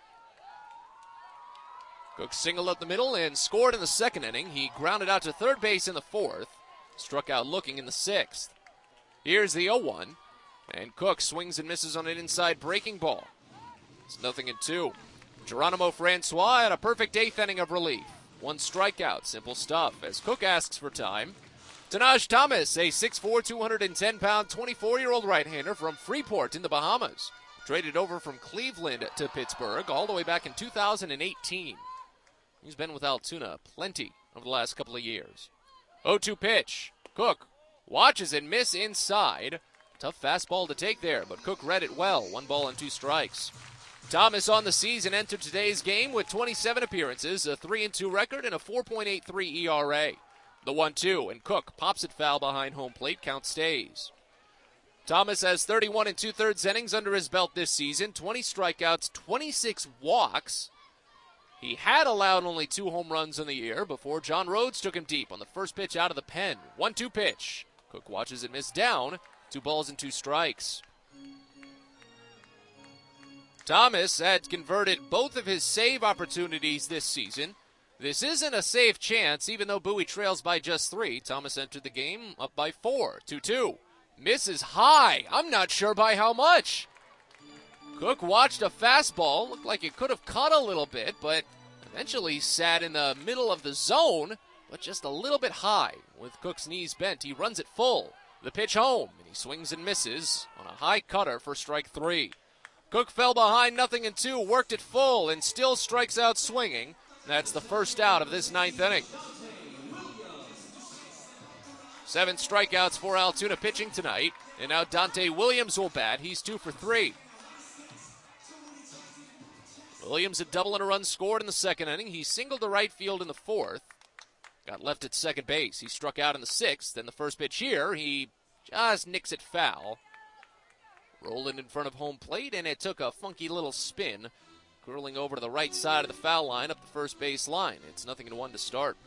Cook singled up the middle and scored in the second inning. He grounded out to third base in the fourth, struck out looking in the sixth. Here's the oh one, and Cook swings and misses on an inside breaking ball. It's nothing in two. Geronimo Francois had a perfect eighth inning of relief. One strikeout, simple stuff, as Cook asks for time. Tanaj Thomas, a six foot four, two hundred ten pound, twenty-four-year-old right-hander from Freeport in the Bahamas. Traded over from Cleveland to Pittsburgh all the way back in two thousand eighteen. He's been with Altoona plenty over the last couple of years. oh two pitch. Cook watches it miss inside. Tough fastball to take there, but Cook read it well. One ball and two strikes. Thomas on the season entered today's game with twenty-seven appearances, a three and two record, and a four point eight three E R A. The one two, and Cook pops it foul behind home plate. Count stays. Thomas has thirty-one and two-thirds innings under his belt this season, twenty strikeouts, twenty-six walks. He had allowed only two home runs in the year before John Rhodes took him deep on the first pitch out of the pen. one two pitch. Cook watches it miss down. Two balls and two strikes. Thomas had converted both of his save opportunities this season. This isn't a safe chance, even though Bowie trails by just three. Thomas entered the game up by four. two two. Misses high. I'm not sure by how much. Cook watched a fastball. Looked like it could have caught a little bit, but eventually sat in the middle of the zone, but just a little bit high. With Cook's knees bent, he runs it full. The pitch home, and he swings and misses on a high cutter for strike three. Cook fell behind nothing in two, worked it full, and still strikes out swinging. That's the first out of this ninth inning. Seven strikeouts for Altoona pitching tonight, and now Dante Williams will bat. He's two for three. Williams a double and a run scored in the second inning. He singled to right field in the fourth. Got left at second base. He struck out in the sixth. Then the first pitch here, he just nicks it foul. Rolling in front of home plate, and it took a funky little spin, curling over to the right side of the foul line up the first base line. It's nothing in one to start.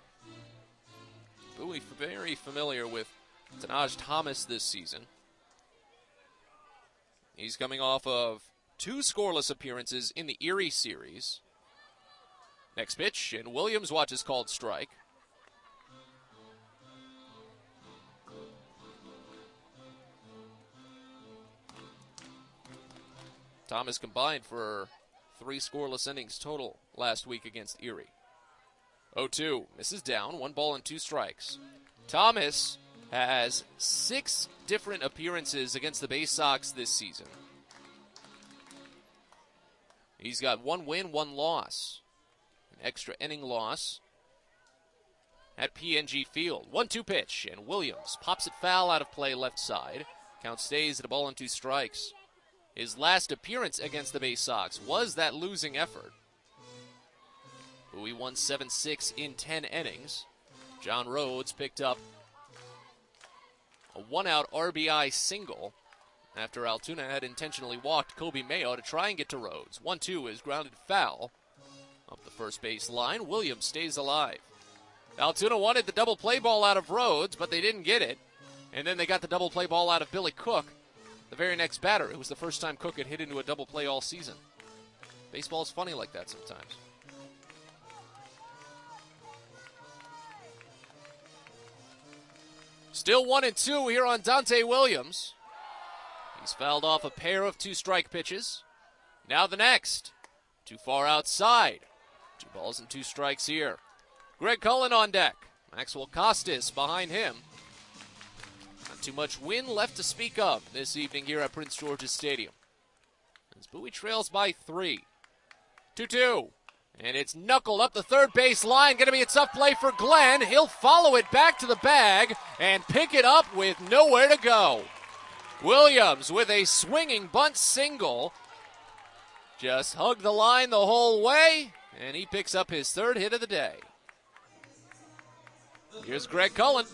Bowie very familiar with Tanaj Thomas this season. He's coming off of two scoreless appearances in the Erie series. Next pitch, and Williams watches called strike. Thomas combined for three scoreless innings total last week against Erie. oh two, misses down, one ball and two strikes. Thomas has six different appearances against the Bay Sox this season. He's got one win, one loss. An extra inning loss at P N G Field. one two pitch, and Williams pops it foul out of play left side. Count stays at a ball and two strikes. His last appearance against the Bay Sox was that losing effort. Bowie won seven six in ten innings. John Rhodes picked up a one-out R B I single after Altoona had intentionally walked Kobe Mayo to try and get to Rhodes. one two is grounded foul up the first base line. Williams stays alive. Altoona wanted the double play ball out of Rhodes, but they didn't get it. And then they got the double play ball out of Billy Cook. The very next batter, it was the first time Cook had hit into a double play all season. Baseball's funny like that sometimes. Still one and two here on Dante Williams. He's fouled off a pair of two-strike pitches. Now the next. Too far outside. Two balls and two strikes here. Greg Cullen on deck. Maxwell Costas behind him. Not too much wind left to speak of this evening here at Prince George's Stadium. As Bowie trails by three. two two. And it's knuckled up the third base line. Going to be a tough play for Glenn. He'll follow it back to the bag and pick it up with nowhere to go. Williams with a swinging bunt single. Just hugged the line the whole way, and he picks up his third hit of the day. Here's Greg Cullen.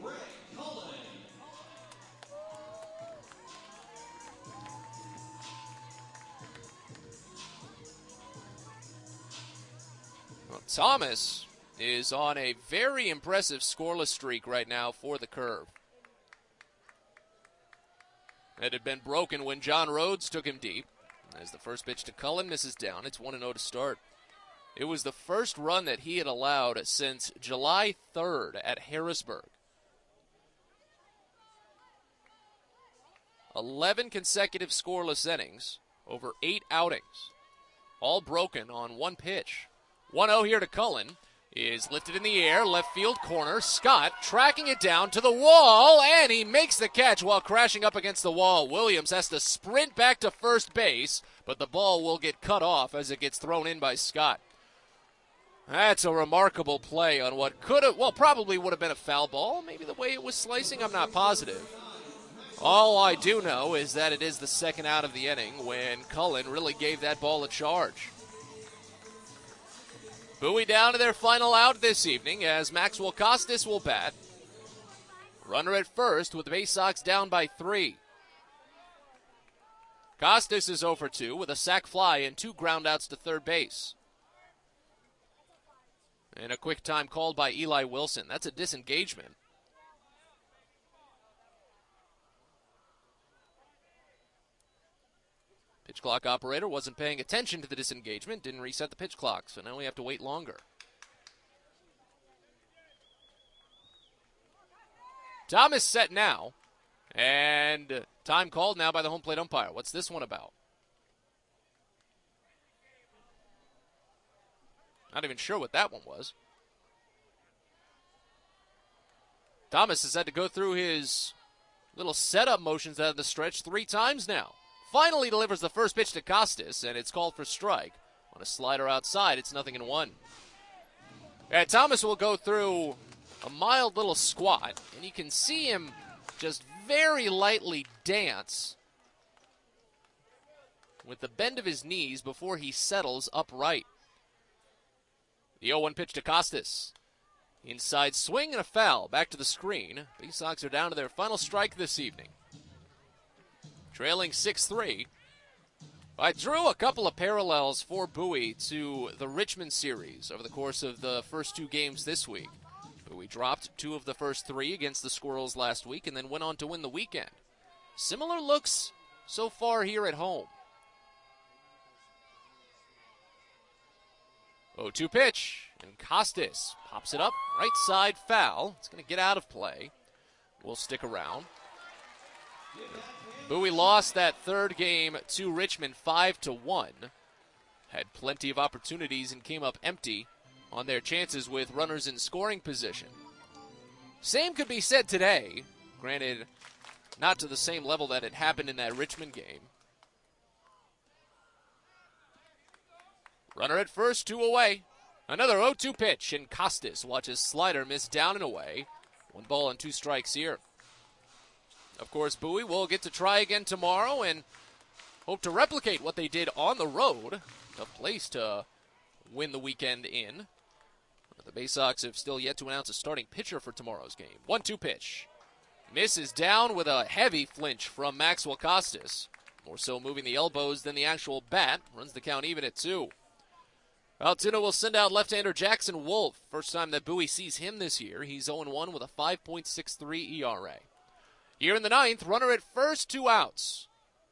Well, Thomas is on a very impressive scoreless streak right now for the Curve. It had been broken when John Rhodes took him deep. As the first pitch to Cullen misses down, it's one and oh to start. It was the first run that he had allowed since July third at Harrisburg. eleven consecutive scoreless innings over eight outings, all broken on one pitch. one oh here to Cullen. Is lifted in the air, left field corner. Scott tracking it down to the wall, and he makes the catch while crashing up against the wall. Williams has to sprint back to first base, but the ball will get cut off as it gets thrown in by Scott. That's a remarkable play on what could have, well, probably would have been a foul ball. Maybe the way it was slicing, I'm not positive. All I do know is that it is the second out of the inning when Cullen really gave that ball a charge. Bowie down to their final out this evening as Maxwell Costas will bat. Runner at first with the Bay Sox down by three. Costas is oh for two with a sac fly and two groundouts to third base. And a quick time called by Eli Wilson. That's a disengagement. Pitch clock operator wasn't paying attention to the disengagement, didn't reset the pitch clock, so now we have to wait longer. Thomas set now, and time called now by the home plate umpire. What's this one about? Not even sure what that one was. Thomas has had to go through his little setup motions out of the stretch three times now. Finally delivers the first pitch to Costas, and it's called for strike. On a slider outside, it's nothing in one. And Thomas will go through a mild little squat, and you can see him just very lightly dance with the bend of his knees before he settles upright. The oh one pitch to Costas. Inside swing and a foul. Back to the screen. Bay Sox are down to their final strike this evening. Trailing six three. I drew a couple of parallels for Bowie to the Richmond series over the course of the first two games this week. Bowie dropped two of the first three against the Squirrels last week and then went on to win the weekend. Similar looks so far here at home. oh two pitch, and Costas pops it up, right side foul. It's going to get out of play. We'll stick around. Bowie lost that third game to Richmond five to one. Had plenty of opportunities and came up empty on their chances with runners in scoring position. Same could be said today, granted not to the same level that it happened in that Richmond game. Runner at first, two away. Another oh two pitch, and Costas watches slider miss down and away. One ball and two strikes here. Of course, Bowie will get to try again tomorrow and hope to replicate what they did on the road. Tough place to win the weekend in. The Bay Sox have still yet to announce a starting pitcher for tomorrow's game. one two pitch. Misses down with a heavy flinch from Maxwell Costas. More so moving the elbows than the actual bat. Runs the count even at two. Altoona will send out left-hander Jackson Wolf. First time that Bowie sees him this year. He's oh one with a five point six three E R A. Here in the ninth, runner at first, two outs.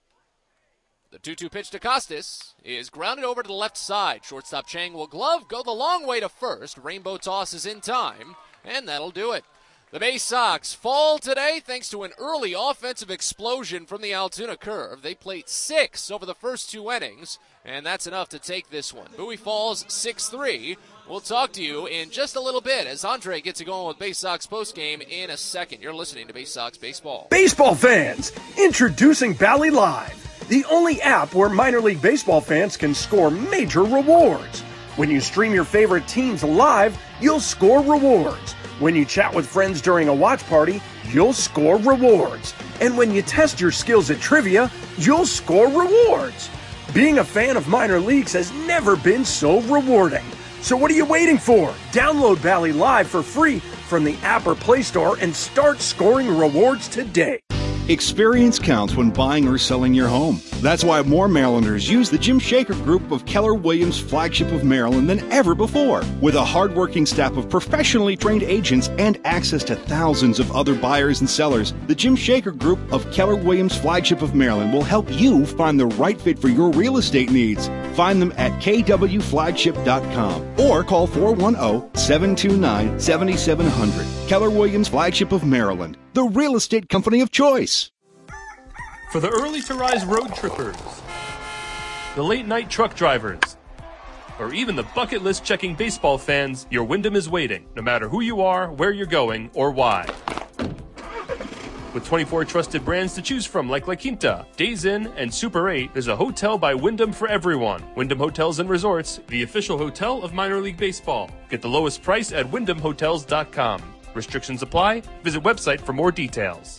The two two pitch to Costas is grounded over to the left side. Shortstop Chang will glove, go the long way to first. Rainbow toss is in time, and that'll do it. The Bay Sox fall today thanks to an early offensive explosion from the Altoona Curve. They played six over the first two innings, and that's enough to take this one. Bowie falls six three. We'll talk to you in just a little bit as Andre gets it going with Bay Sox postgame in a second. You're listening to Bay Sox Baseball. Baseball fans, introducing Bally Live, the only app where minor league baseball fans can score major rewards. When you stream your favorite teams live, you'll score rewards. When you chat with friends during a watch party, you'll score rewards. And when you test your skills at trivia, you'll score rewards. Being a fan of minor leagues has never been so rewarding. So what are you waiting for? Download Bally Live for free from the app or Play Store and start scoring rewards today. Experience counts when buying or selling your home. That's why more Marylanders use the Jim Shaker Group of Keller Williams Flagship of Maryland than ever before. With a hardworking staff of professionally trained agents and access to thousands of other buyers and sellers, the Jim Shaker Group of Keller Williams Flagship of Maryland will help you find the right fit for your real estate needs. Find them at k w flagship dot com or call four one zero, seven two nine, seven seven zero zero. Keller Williams Flagship of Maryland, the real estate company of choice. For the early to rise road trippers, the late night truck drivers, or even the bucket list checking baseball fans, your Wyndham is waiting, no matter who you are, where you're going, or why. With twenty-four trusted brands to choose from like La Quinta, Days Inn, and Super eight, there's a hotel by Wyndham for everyone. Wyndham Hotels and Resorts, the official hotel of minor league baseball. Get the lowest price at wyndham hotels dot com. Restrictions apply. Visit website for more details.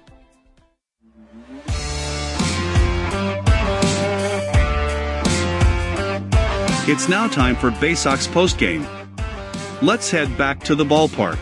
It's now time for Bay Sox postgame. Let's head back to the ballpark.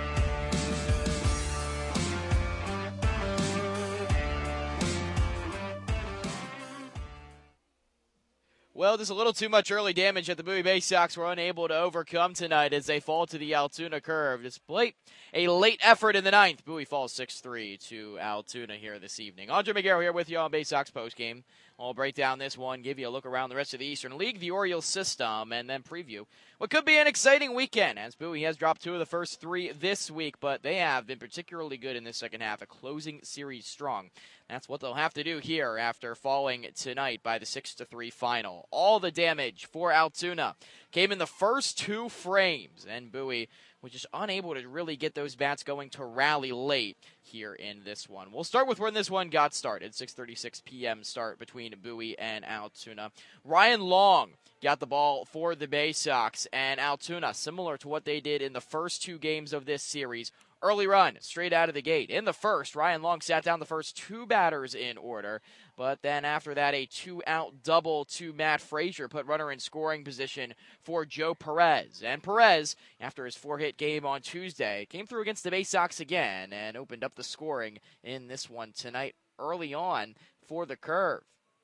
Well, there's a little too much early damage that the Bowie Bay Sox were unable to overcome tonight as they fall to the Altoona curve. Despite a late effort in the ninth, Bowie falls six three to Altoona here this evening. Andre McGarrow here with you on Bay Sox postgame. I'll break down this one, give you a look around the rest of the Eastern League, the Orioles system, and then preview what could be an exciting weekend, as Bowie has dropped two of the first three this week, but they have been particularly good in this second half, a closing series strong. That's what they'll have to do here after falling tonight by the six to three final. All the damage for Altoona came in the first two frames, and Bowie was just unable to really get those bats going to rally late here in this one. We'll start with when this one got started. six thirty-six p.m. start between Bowie and Altoona. Ryan Long got the ball for the Bay Sox, and Altoona, similar to what they did in the first two games of this series, early run, straight out of the gate. In the first, Ryan Long sat down the first two batters in order, but then after that, a two-out double to Matt Frazier put runner in scoring position for Joe Perez. And Perez, after his four-hit game on Tuesday, came through against the Bay Sox again and opened up the scoring in this one tonight early on for the Curve.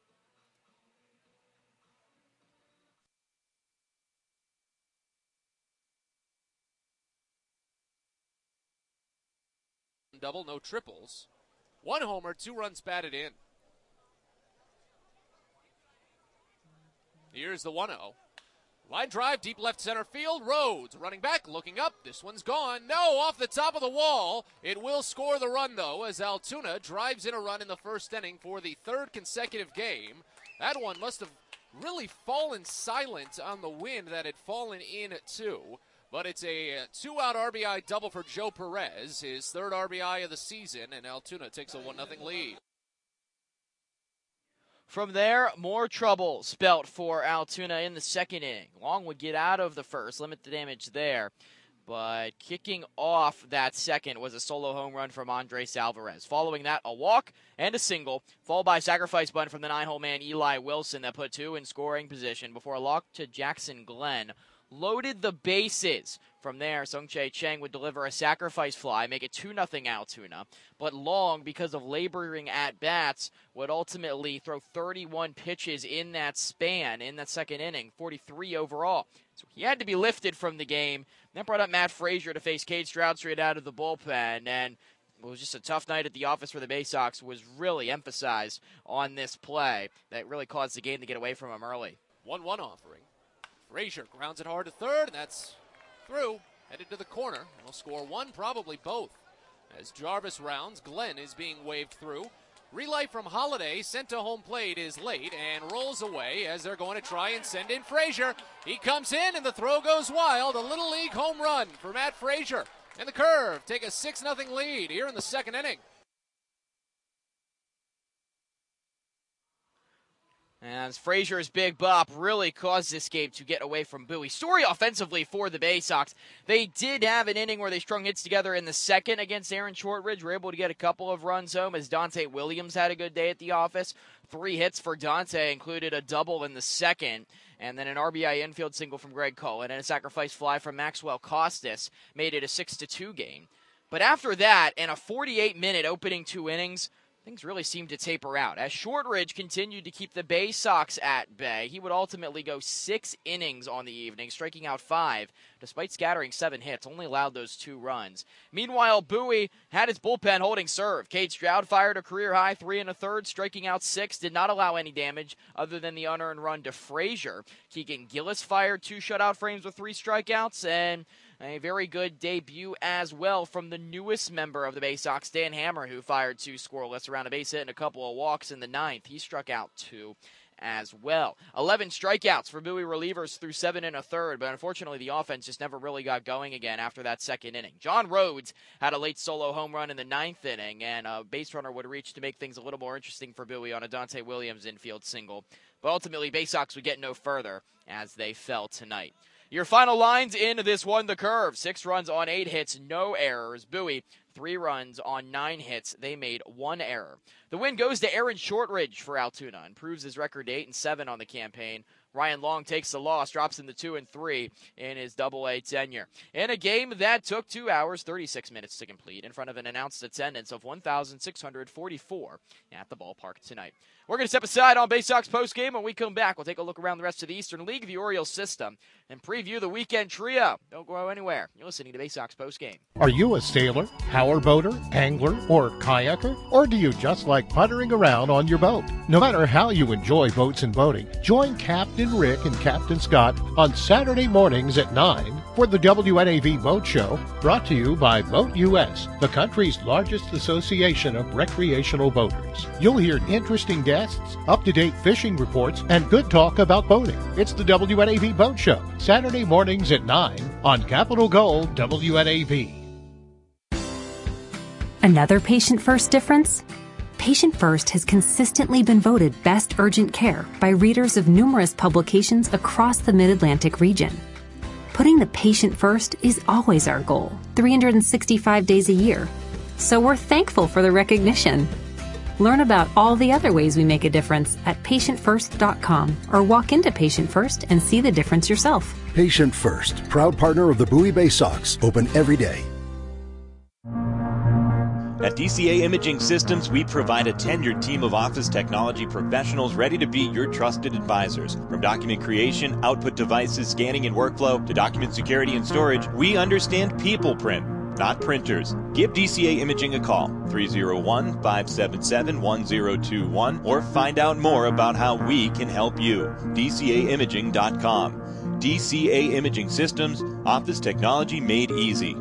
Double, no triples. One homer, two runs batted in. Here's the one oh. Line drive, deep left center field. Rhodes running back, looking up. This one's gone. No, off the top of the wall. It will score the run, though, as Altoona drives in a run in the first inning for the third consecutive game. That one must have really fallen silent on the wind that had fallen in too. But it's a two-out R B I double for Joe Perez, his third R B I of the season, and Altoona takes a one nothing lead. From there, more trouble spelt for Altoona in the second inning. Long would get out of the first, limit the damage there. But kicking off that second was a solo home run from Andres Alvarez. Following that, a walk and a single, followed by a sacrifice bunt from the nine-hole man Eli Wilson that put two in scoring position before a walk to Jackson Glenn loaded the bases. From there, Sung-Chae Chang would deliver a sacrifice fly, make it two nothing Altoona. But Long, because of laboring at-bats, would ultimately throw thirty-one pitches in that span, in that second inning, forty-three overall. So he had to be lifted from the game. That brought up Matt Frazier to face Cade Stroud straight out of the bullpen, and it was just a tough night at the office for the Bay Sox, was really emphasized on this play that really caused the game to get away from him early. one one offering. Frazier grounds it hard to third, and that's through. Headed to the corner. Will score one, probably both. As Jarvis rounds, Glenn is being waved through. Relay from Holiday, sent to home plate, is late and rolls away as they're going to try and send in Frazier. He comes in, and the throw goes wild. A Little League home run for Matt Frazier. And the Curve take a six nothing lead here in the second inning. As Frazier's big bop really caused this game to get away from Bowie. Story offensively for the Bay Sox. They did have an inning where they strung hits together in the second against Aaron Shortridge. Were able to get a couple of runs home as Dante Williams had a good day at the office. Three hits for Dante, included a double in the second. And then an R B I infield single from Greg Cullen and a sacrifice fly from Maxwell Costas made it a six to two game. But after that, in a forty-eight minute opening two innings, things really seemed to taper out. As Shortridge continued to keep the Bay Sox at bay, he would ultimately go six innings on the evening, striking out five, despite scattering seven hits, only allowed those two runs. Meanwhile, Bowie had his bullpen holding serve. Cade Stroud fired a career-high three and a third, striking out six, did not allow any damage other than the unearned run to Frazier. Keegan Gillis fired two shutout frames with three strikeouts, and a very good debut as well from the newest member of the Bay Sox, Dan Hammer, who fired two scoreless around a base hit and a couple of walks in the ninth. He struck out two as well. eleven strikeouts for Bowie relievers through seven and a third, but unfortunately the offense just never really got going again after that second inning. John Rhodes had a late solo home run in the ninth inning, and a base runner would reach to make things a little more interesting for Bowie on a Dante Williams infield single. But ultimately, Bay Sox would get no further as they fell tonight. Your final lines in this one, the Curve. Six runs on eight hits, no errors. Bowie, three runs on nine hits. They made one error. The win goes to Aaron Shortridge for Altoona, improves his record to eight and seven on the campaign. Ryan Long takes the loss, drops into two and three in his double-A tenure. In a game that took two hours, thirty-six minutes to complete, in front of an announced attendance of one thousand six hundred forty-four at the ballpark tonight. We're going to step aside on Bay Sox postgame. When we come back, we'll take a look around the rest of the Eastern League, the Orioles system, and preview the weekend trio. Don't go anywhere. You're listening to Bay Sox postgame. Are you a sailor, power boater, angler, or kayaker? Or do you just like puttering around on your boat? No matter how you enjoy boats and boating, join Captain Rick and Captain Scott on Saturday mornings at nine for the W N A V Boat Show, brought to you by Boat U S, the country's largest association of recreational boaters. You'll hear interesting guests, up-to-date fishing reports, and good talk about boating. It's the W N A V Boat Show, Saturday mornings at nine on Capital Gold W N A V. Another Patient First difference? Patient First has consistently been voted best urgent care by readers of numerous publications across the Mid-Atlantic region. Putting the patient first is always our goal, three hundred sixty-five days a year. So we're thankful for the recognition. Learn about all the other ways we make a difference at patient first dot com or walk into Patient First and see the difference yourself. Patient First, proud partner of the Bowie Bay Sox, open every day. At D C A Imaging Systems, we provide a tenured team of office technology professionals ready to be your trusted advisors. From document creation, output devices, scanning and workflow, to document security and storage, we understand people print, not printers. Give D C A Imaging a call, three oh one, five seven seven, one oh two one, or find out more about how we can help you. D C A imaging dot com. D C A Imaging Systems, office technology made easy.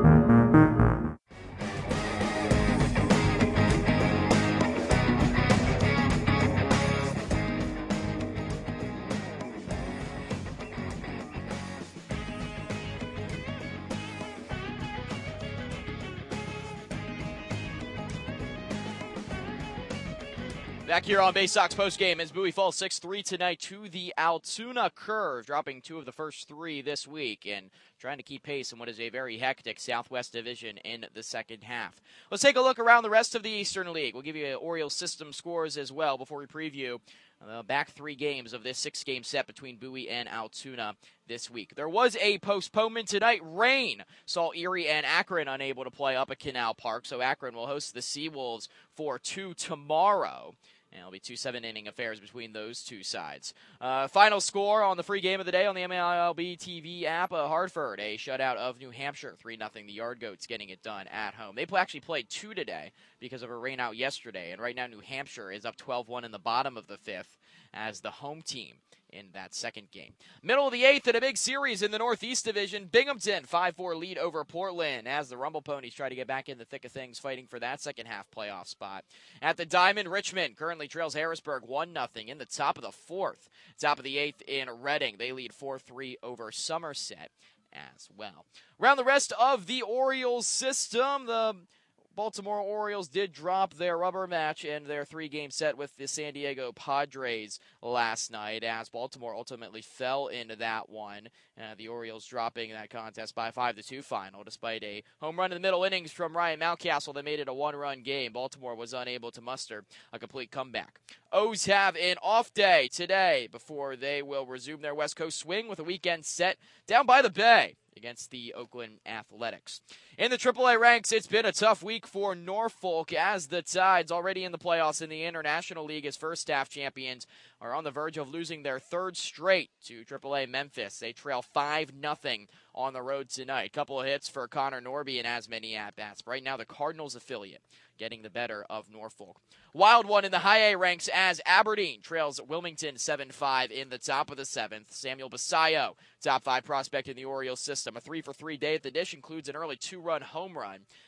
Back here on Bay Sox postgame as Bowie falls six three tonight to the Altoona Curve, dropping two of the first three this week and trying to keep pace in what is a very hectic Southwest Division in the second half. Let's take a look around the rest of the Eastern League. We'll give you Orioles system scores as well before we preview the back three games of this six-game set between Bowie and Altoona this week. There was a postponement tonight. Rain saw Erie and Akron unable to play up at Canal Park, so Akron will host the Seawolves for two tomorrow. And it'll be two seven-inning affairs between those two sides. Uh, final score on the free game of the day on the M L B T V app, uh, Hartford, a shutout of New Hampshire, three nothing. The Yard Goats getting it done at home. They actually played two today because of a rain out yesterday, and right now New Hampshire is up twelve one in the bottom of the fifth as the home team in that second game. Middle of the eighth in a big series in the Northeast Division. Binghamton, five four lead over Portland as the Rumble Ponies try to get back in the thick of things, fighting for that second half playoff spot. At the Diamond, Richmond currently trails Harrisburg one nothing in the top of the fourth. Top of the eighth in Reading. They lead four three over Somerset as well. Around the rest of the Orioles system, the Baltimore Orioles did drop their rubber match in their three-game set with the San Diego Padres last night as Baltimore ultimately fell into that one. Uh, the Orioles dropping that contest by five to two final despite a home run in the middle innings from Ryan Mountcastle that made it a one-run game. Baltimore was unable to muster a complete comeback. O's have an off day today before they will resume their West Coast swing with a weekend set down by the Bay against the Oakland Athletics. In the triple A ranks, it's been a tough week for Norfolk as the Tides, already in the playoffs in the International League as first-half champions, are on the verge of losing their third straight to triple A Memphis. They trail five nothing on the road tonight. Couple of hits for Connor Norby and as many at-bats. Right now, the Cardinals affiliate getting the better of Norfolk. Wild one in the high A ranks as Aberdeen trails Wilmington seven five in the top of the seventh. Samuel Basayo, top five prospect in the Orioles system. A three for three day at the dish includes an early two-run home run.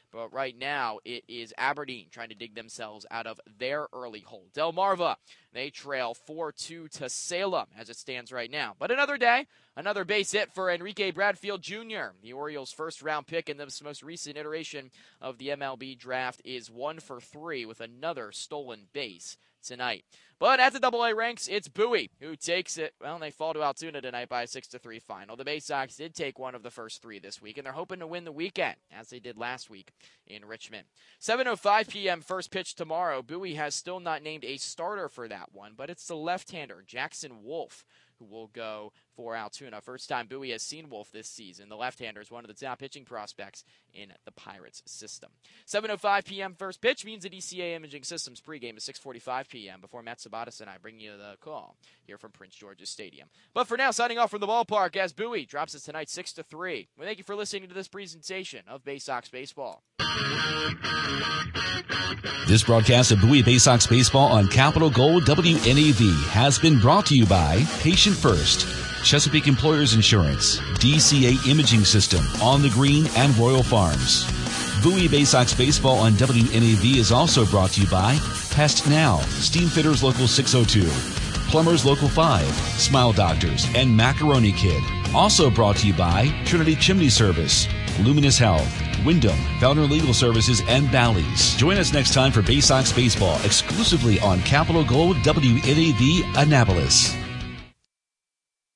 But right now, it is Aberdeen trying to dig themselves out of their early hole. Delmarva, they trail four two to Salem as it stands right now. But another day, another base hit for Enrique Bradfield Junior The Orioles' first-round pick in this most recent iteration of the M L B draft is one for three with another stolen base tonight. But at the double A ranks, it's Bowie who takes it. Well, they fall to Altoona tonight by a six to three final. The Bay Sox did take one of the first three this week, and they're hoping to win the weekend, as they did last week in Richmond. seven oh five p.m. first pitch tomorrow. Bowie has still not named a starter for that one, but it's the left-hander, Jackson Wolf, who will go for Altoona. First time Bowie has seen Wolf this season. The left-hander is one of the top pitching prospects in the Pirates system. seven oh five p.m. first pitch means the D C A Imaging Systems pregame is six forty-five p.m. before Matt Sabatas and I bring you the call here from Prince George's Stadium. But for now, signing off from the ballpark as Bowie drops us tonight six to three. Well, thank you for listening to this presentation of Bay Sox Baseball. This broadcast of Bowie Bay Sox Baseball on Capital Gold W N E V has been brought to you by Patient First, Chesapeake Employers Insurance, D C A Imaging System, On the Green, and Royal Farms. Bowie Bay Sox Baseball on W N E V is also brought to you by Pest Now, Steam Fitters Local six oh two, Plumbers Local five, Smile Doctors, and Macaroni Kid. Also brought to you by Trinity Chimney Service, Luminous Health, Wyndham, Founder Legal Services, and Bally's. Join us next time for Bay Sox Baseball exclusively on Capital Gold W N E V Annapolis.